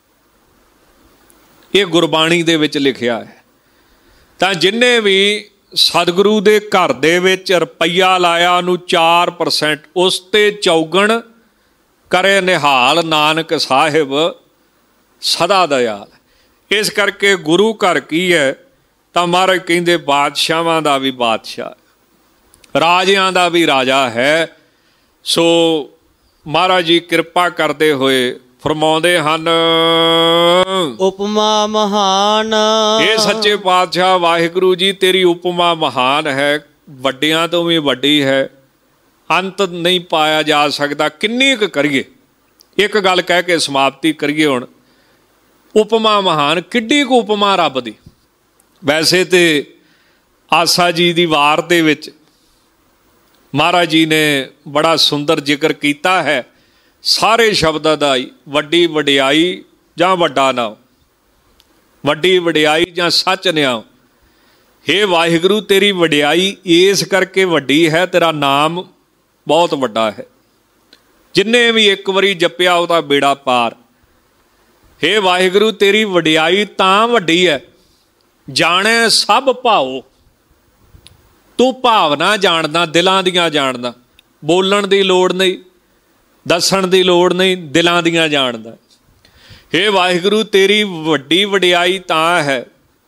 Speaker 2: ਇਹ ਗੁਰਬਾਣੀ ਦੇ ਵਿੱਚ ਲਿਖਿਆ ਹੈ। ਤਾਂ ਜਿੰਨੇ ਵੀ ਸਤਿਗੁਰੂ ਦੇ ਘਰ ਦੇ ਵਿੱਚ ਰੁਪਈਆ ਲਾਇਆ, ਉਹਨੂੰ ਚਾਰ ਪਰਸੈਂਟ ਉਸ 'ਤੇ ਚੌਗਣ ਕਰੇ ਨਿਹਾਲ, ਨਾਨਕ ਸਾਹਿਬ ਸਦਾ ਦਇਆਲ। ਇਸ ਕਰਕੇ ਗੁਰੂ ਘਰ ਕੀ ਹੈ? ਤਾਂ ਮਹਾਰਾਜ ਕਹਿੰਦੇ ਬਾਦਸ਼ਾਹਾਂ ਦਾ ਵੀ ਬਾਦਸ਼ਾਹ, ਰਾਜਿਆਂ ਦਾ ਵੀ ਰਾਜਾ ਹੈ। ਸੋ ਮਹਾਰਾਜ ਜੀ ਕਿਰਪਾ ਕਰਦੇ ਹੋਏ ਫਰਮਾਉਂਦੇ ਹਨ,
Speaker 1: ਉਪਮਾ ਮਹਾਨ।
Speaker 2: ਇਹ ਸੱਚੇ ਪਾਤਸ਼ਾਹ ਵਾਹਿਗੁਰੂ ਜੀ, ਤੇਰੀ ਉਪਮਾ ਮਹਾਨ ਹੈ, ਵੱਡਿਆਂ ਤੋਂ ਵੀ ਵੱਡੀ ਹੈ, ਅੰਤ ਨਹੀਂ ਪਾਇਆ ਜਾ ਸਕਦਾ। ਕਿੰਨੀ ਕੁ ਕਰੀਏ? ਇੱਕ ਗੱਲ ਕਹਿ ਕੇ ਸਮਾਪਤੀ ਕਰੀਏ। ਹੁਣ ਉਪਮਾ ਮਹਾਨ, ਕਿੱਡੀ ਕੁ ਉਪਮਾ ਰੱਬ ਦੀ। ਵੈਸੇ ਤੇ ਆਸਾ ਜੀ ਦੀ ਵਾਰ ਦੇ ਵਿੱਚ ਮਹਾਰਾਜ ਜੀ ਨੇ ਬੜਾ ਸੁੰਦਰ ਜ਼ਿਕਰ ਕੀਤਾ ਹੈ ਸਾਰੇ ਸ਼ਬਦਾਂ ਦਾ ਹੀ। ਵੱਡੀ ਵਡਿਆਈ ਜਾਂ ਵੱਡਾ ਨਾਮ, ਵੱਡੀ ਵਡਿਆਈ ਜਾਂ ਸੱਚ ਨਿਆਮ। ਹੇ ਵਾਹਿਗੁਰੂ, ਤੇਰੀ ਵਡਿਆਈ ਇਸ ਕਰਕੇ ਵੱਡੀ ਹੈ, ਤੇਰਾ ਨਾਮ ਬਹੁਤ ਵੱਡਾ ਹੈ। ਜਿੰਨੇ ਵੀ ਇੱਕ ਵਾਰੀ ਜਪਿਆ ਉਹਦਾ ਬੇੜਾ ਪਾਰ। ਹੇ ਵਾਹਿਗੁਰੂ, ਤੇਰੀ ਵਡਿਆਈ ਤਾਂ ਵੱਡੀ ਹੈ, ਜਾਣੈ ਸਭ ਭਾਓ। ਤੂੰ ਭਾਵਨਾ ਜਾਣਦਾ, ਦਿਲਾਂ ਦੀਆਂ ਜਾਣਦਾ। ਬੋਲਣ ਦੀ ਲੋੜ ਨਹੀਂ, ਦੱਸਣ ਦੀ ਲੋੜ ਨਹੀਂ, ਦਿਲਾਂ ਦੀਆਂ ਜਾਣਦਾ। ਹੇ ਵਾਹਿਗੁਰੂ, ਤੇਰੀ ਵੱਡੀ ਵਡਿਆਈ ਤਾਂ ਹੈ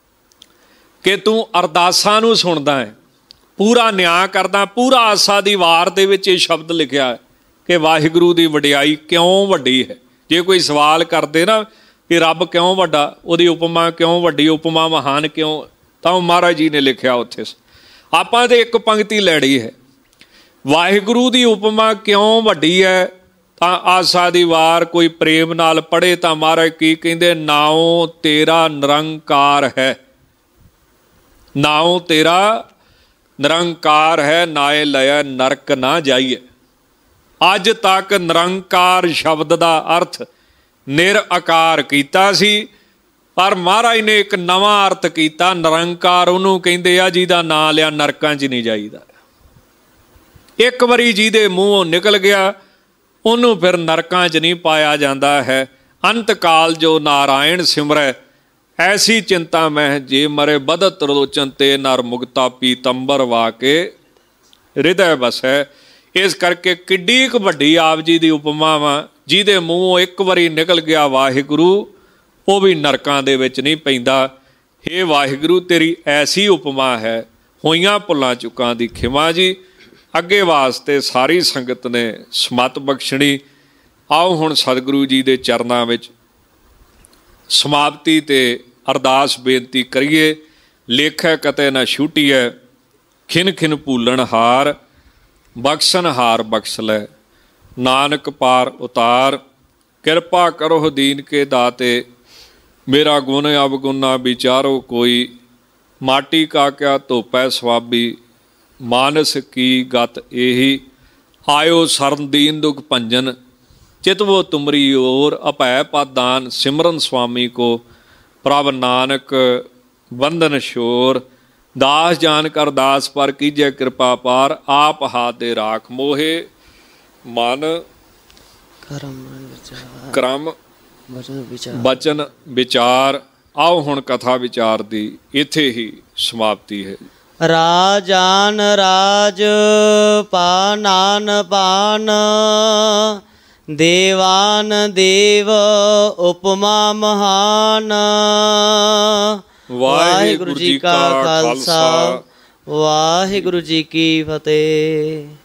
Speaker 2: ਕਿ ਤੂੰ ਅਰਦਾਸਾਂ ਨੂੰ ਸੁਣਦਾ ਹੈ, ਪੂਰਾ ਨਿਆਂ ਕਰਦਾ। ਪੂਰਾ ਆਸਾ ਦੀ ਵਾਰ ਦੇ ਵਿੱਚ ਇਹ ਸ਼ਬਦ ਲਿਖਿਆ ਹੈ ਕਿ ਵਾਹਿਗੁਰੂ ਦੀ ਵਡਿਆਈ ਕਿਉਂ ਵੱਡੀ ਹੈ। ਜੇ ਕੋਈ ਸਵਾਲ ਕਰਦੇ ਨਾ ਕਿ ਰੱਬ ਕਿਉਂ ਵੱਡਾ, ਉਹਦੀ ਉਪਮਾ ਕਿਉਂ ਵੱਡੀ, ਉਪਮਾ ਮਹਾਨ ਕਿਉਂ, ਤਾਂ ਉਹ ਮਹਾਰਾਜ ਜੀ ਨੇ ਲਿਖਿਆ ਉੱਥੇ। ਆਪਾਂ ਤਾਂ ਇੱਕ ਪੰਕਤੀ ਲੈਣੀ ਹੈ, ਵਾਹਿਗੁਰੂ ਦੀ ਉਪਮਾ ਕਿਉਂ ਵੱਡੀ ਹੈ। ਤਾਂ ਆਸਾ ਦੀ ਵਾਰ ਕੋਈ ਪ੍ਰੇਮ ਨਾਲ ਪੜ੍ਹੇ ਤਾਂ ਮਹਾਰਾਜ ਕੀ ਕਹਿੰਦੇ? ਨਾਉ ਤੇਰਾ ਨਿਰੰਕਾਰ ਹੈ, ਨਾਉ ਤੇਰਾ ਨਿਰੰਕਾਰ ਹੈ, ਨਾਏ ਲਿਆ ਨਰਕ ਨਾ ਜਾਈਏ। ਅੱਜ ਤੱਕ ਨਿਰੰਕਾਰ ਸ਼ਬਦ ਦਾ ਅਰਥ ਨਿਰਆਕਾਰ ਕੀਤਾ ਸੀ, ਪਰ ਮਹਾਰਾਜ ਨੇ ਇੱਕ ਨਵਾਂ ਅਰਥ ਕੀਤਾ। ਨਿਰੰਕਾਰ ਉਹਨੂੰ ਕਹਿੰਦੇ ਆ ਜਿਹਦਾ ਨਾਂ ਲਿਆ ਨਰਕਾਂ 'ਚ ਨਹੀਂ ਜਾਈਦਾ। ਇੱਕ ਵਾਰੀ ਜਿਹਦੇ ਮੂੰਹੋਂ ਨਿਕਲ ਗਿਆ ਉਹਨੂੰ ਫਿਰ ਨਰਕਾਂ 'ਚ ਨਹੀਂ ਪਾਇਆ ਜਾਂਦਾ ਹੈ। ਅੰਤ ਕਾਲ ਜੋ ਨਾਰਾਇਣ ਸਿਮਰੈ, ਐਸੀ ਚਿੰਤਾ ਮਹਿ ਜੇ ਮਰੇ। ਬਦਤ ਲੋਚਨ ਤੇ ਨਰ ਮੁਕਤਾ ਪੀਤੰਬਰ ਵਾ ਕੇ ਹਿਰਦੈ ਵਸੈ। ਇਸ ਕਰਕੇ ਕਿੱਡੀ ਕੁ ਵੱਡੀ ਆਪ ਜੀ ਦੀ ਉਪਮਾ ਵਾ। ਜਿਹਦੇ ਮੂੰਹੋਂ ਇੱਕ ਵਾਰੀ ਨਿਕਲ ਗਿਆ ਵਾਹਿਗੁਰੂ, ਉਹ ਵੀ ਨਰਕਾਂ ਦੇ ਵਿੱਚ ਨਹੀਂ ਪੈਂਦਾ। ਹੇ ਵਾਹਿਗੁਰੂ, ਤੇਰੀ ਐਸੀ ਉਪਮਾ ਹੈ, ਹੋਈਆਂ ਭੁੱਲਾਂ ਚੁੱਕਾਂ ਦੀ ਖਿਮਾ ਜੀ। ਅੱਗੇ ਵਾਸਤੇ ਸਾਰੀ ਸੰਗਤ ਨੇ ਸਮਤ ਬਖਸ਼ਣੀ। ਆਓ ਹੁਣ ਸਤਿਗੁਰੂ ਜੀ ਦੇ ਚਰਨਾਂ ਵਿੱਚ ਸਮਾਪਤੀ ਤੇ ਅਰਦਾਸ ਬੇਨਤੀ ਕਰੀਏ। ਲੇਖੈ ਕਤੈ ਨਾ ਛੂਟੀਐ, ਖਿਨ ਖਿਨ ਭੂਲਣ ਹਾਰ, ਬਖਸ਼ਣ ਹਾਰ ਬਖਸ਼ ਲੈ। ਨਾਨਕ ਪਾਰ ਉਤਾਰ, ਕਿਰਪਾ ਕਰੋ ਦੀਨ ਕੇ ਦਾਤੇ। ਮੇਰਾ ਗੁਣ ਅਵਗੁਣਾ ਵਿਚਾਰੋ ਕੋਈ, ਮਾਟੀ ਕਾ ਕਿਆ ਧੋਪੈ ਸਵਾਬੀ। ਮਾਨਸ ਕੀ ਗਤ ਇਹੀ, ਆਇਓ ਸਰਨ ਦੀਨ ਦੁਖ ਭੰਜਨ। चितवो तुमरी ओर अपै पदान सिमरन स्वामी को प्रभ नानक बंधन शोर दास जान कर दास पर कीजै कृपा पार आप हाथ दे राख मोहे मन
Speaker 1: ਕਰਮ ਵਿਚਾਰ
Speaker 2: क्रम
Speaker 1: ਵਚਨ ਵਿਚਾਰ
Speaker 2: बचन विचार। आओ हुण कथा विचार दी इत्थे ही समाप्ति है।
Speaker 1: ਰਾਜਾਨ ਰਾਜ ਪਾਨਾਨ ਪਾਨ ਦੇਵਾਨ ਦੇਵ ਉਪਮਾ ਮਹਾਨ। ਵਾਹਿਗੁਰੂ ਜੀ ਕਾ ਖਾਲਸਾ ਵਾਹਿਗੁਰੂ ਜੀ ਕੀ ਫਤਿਹ।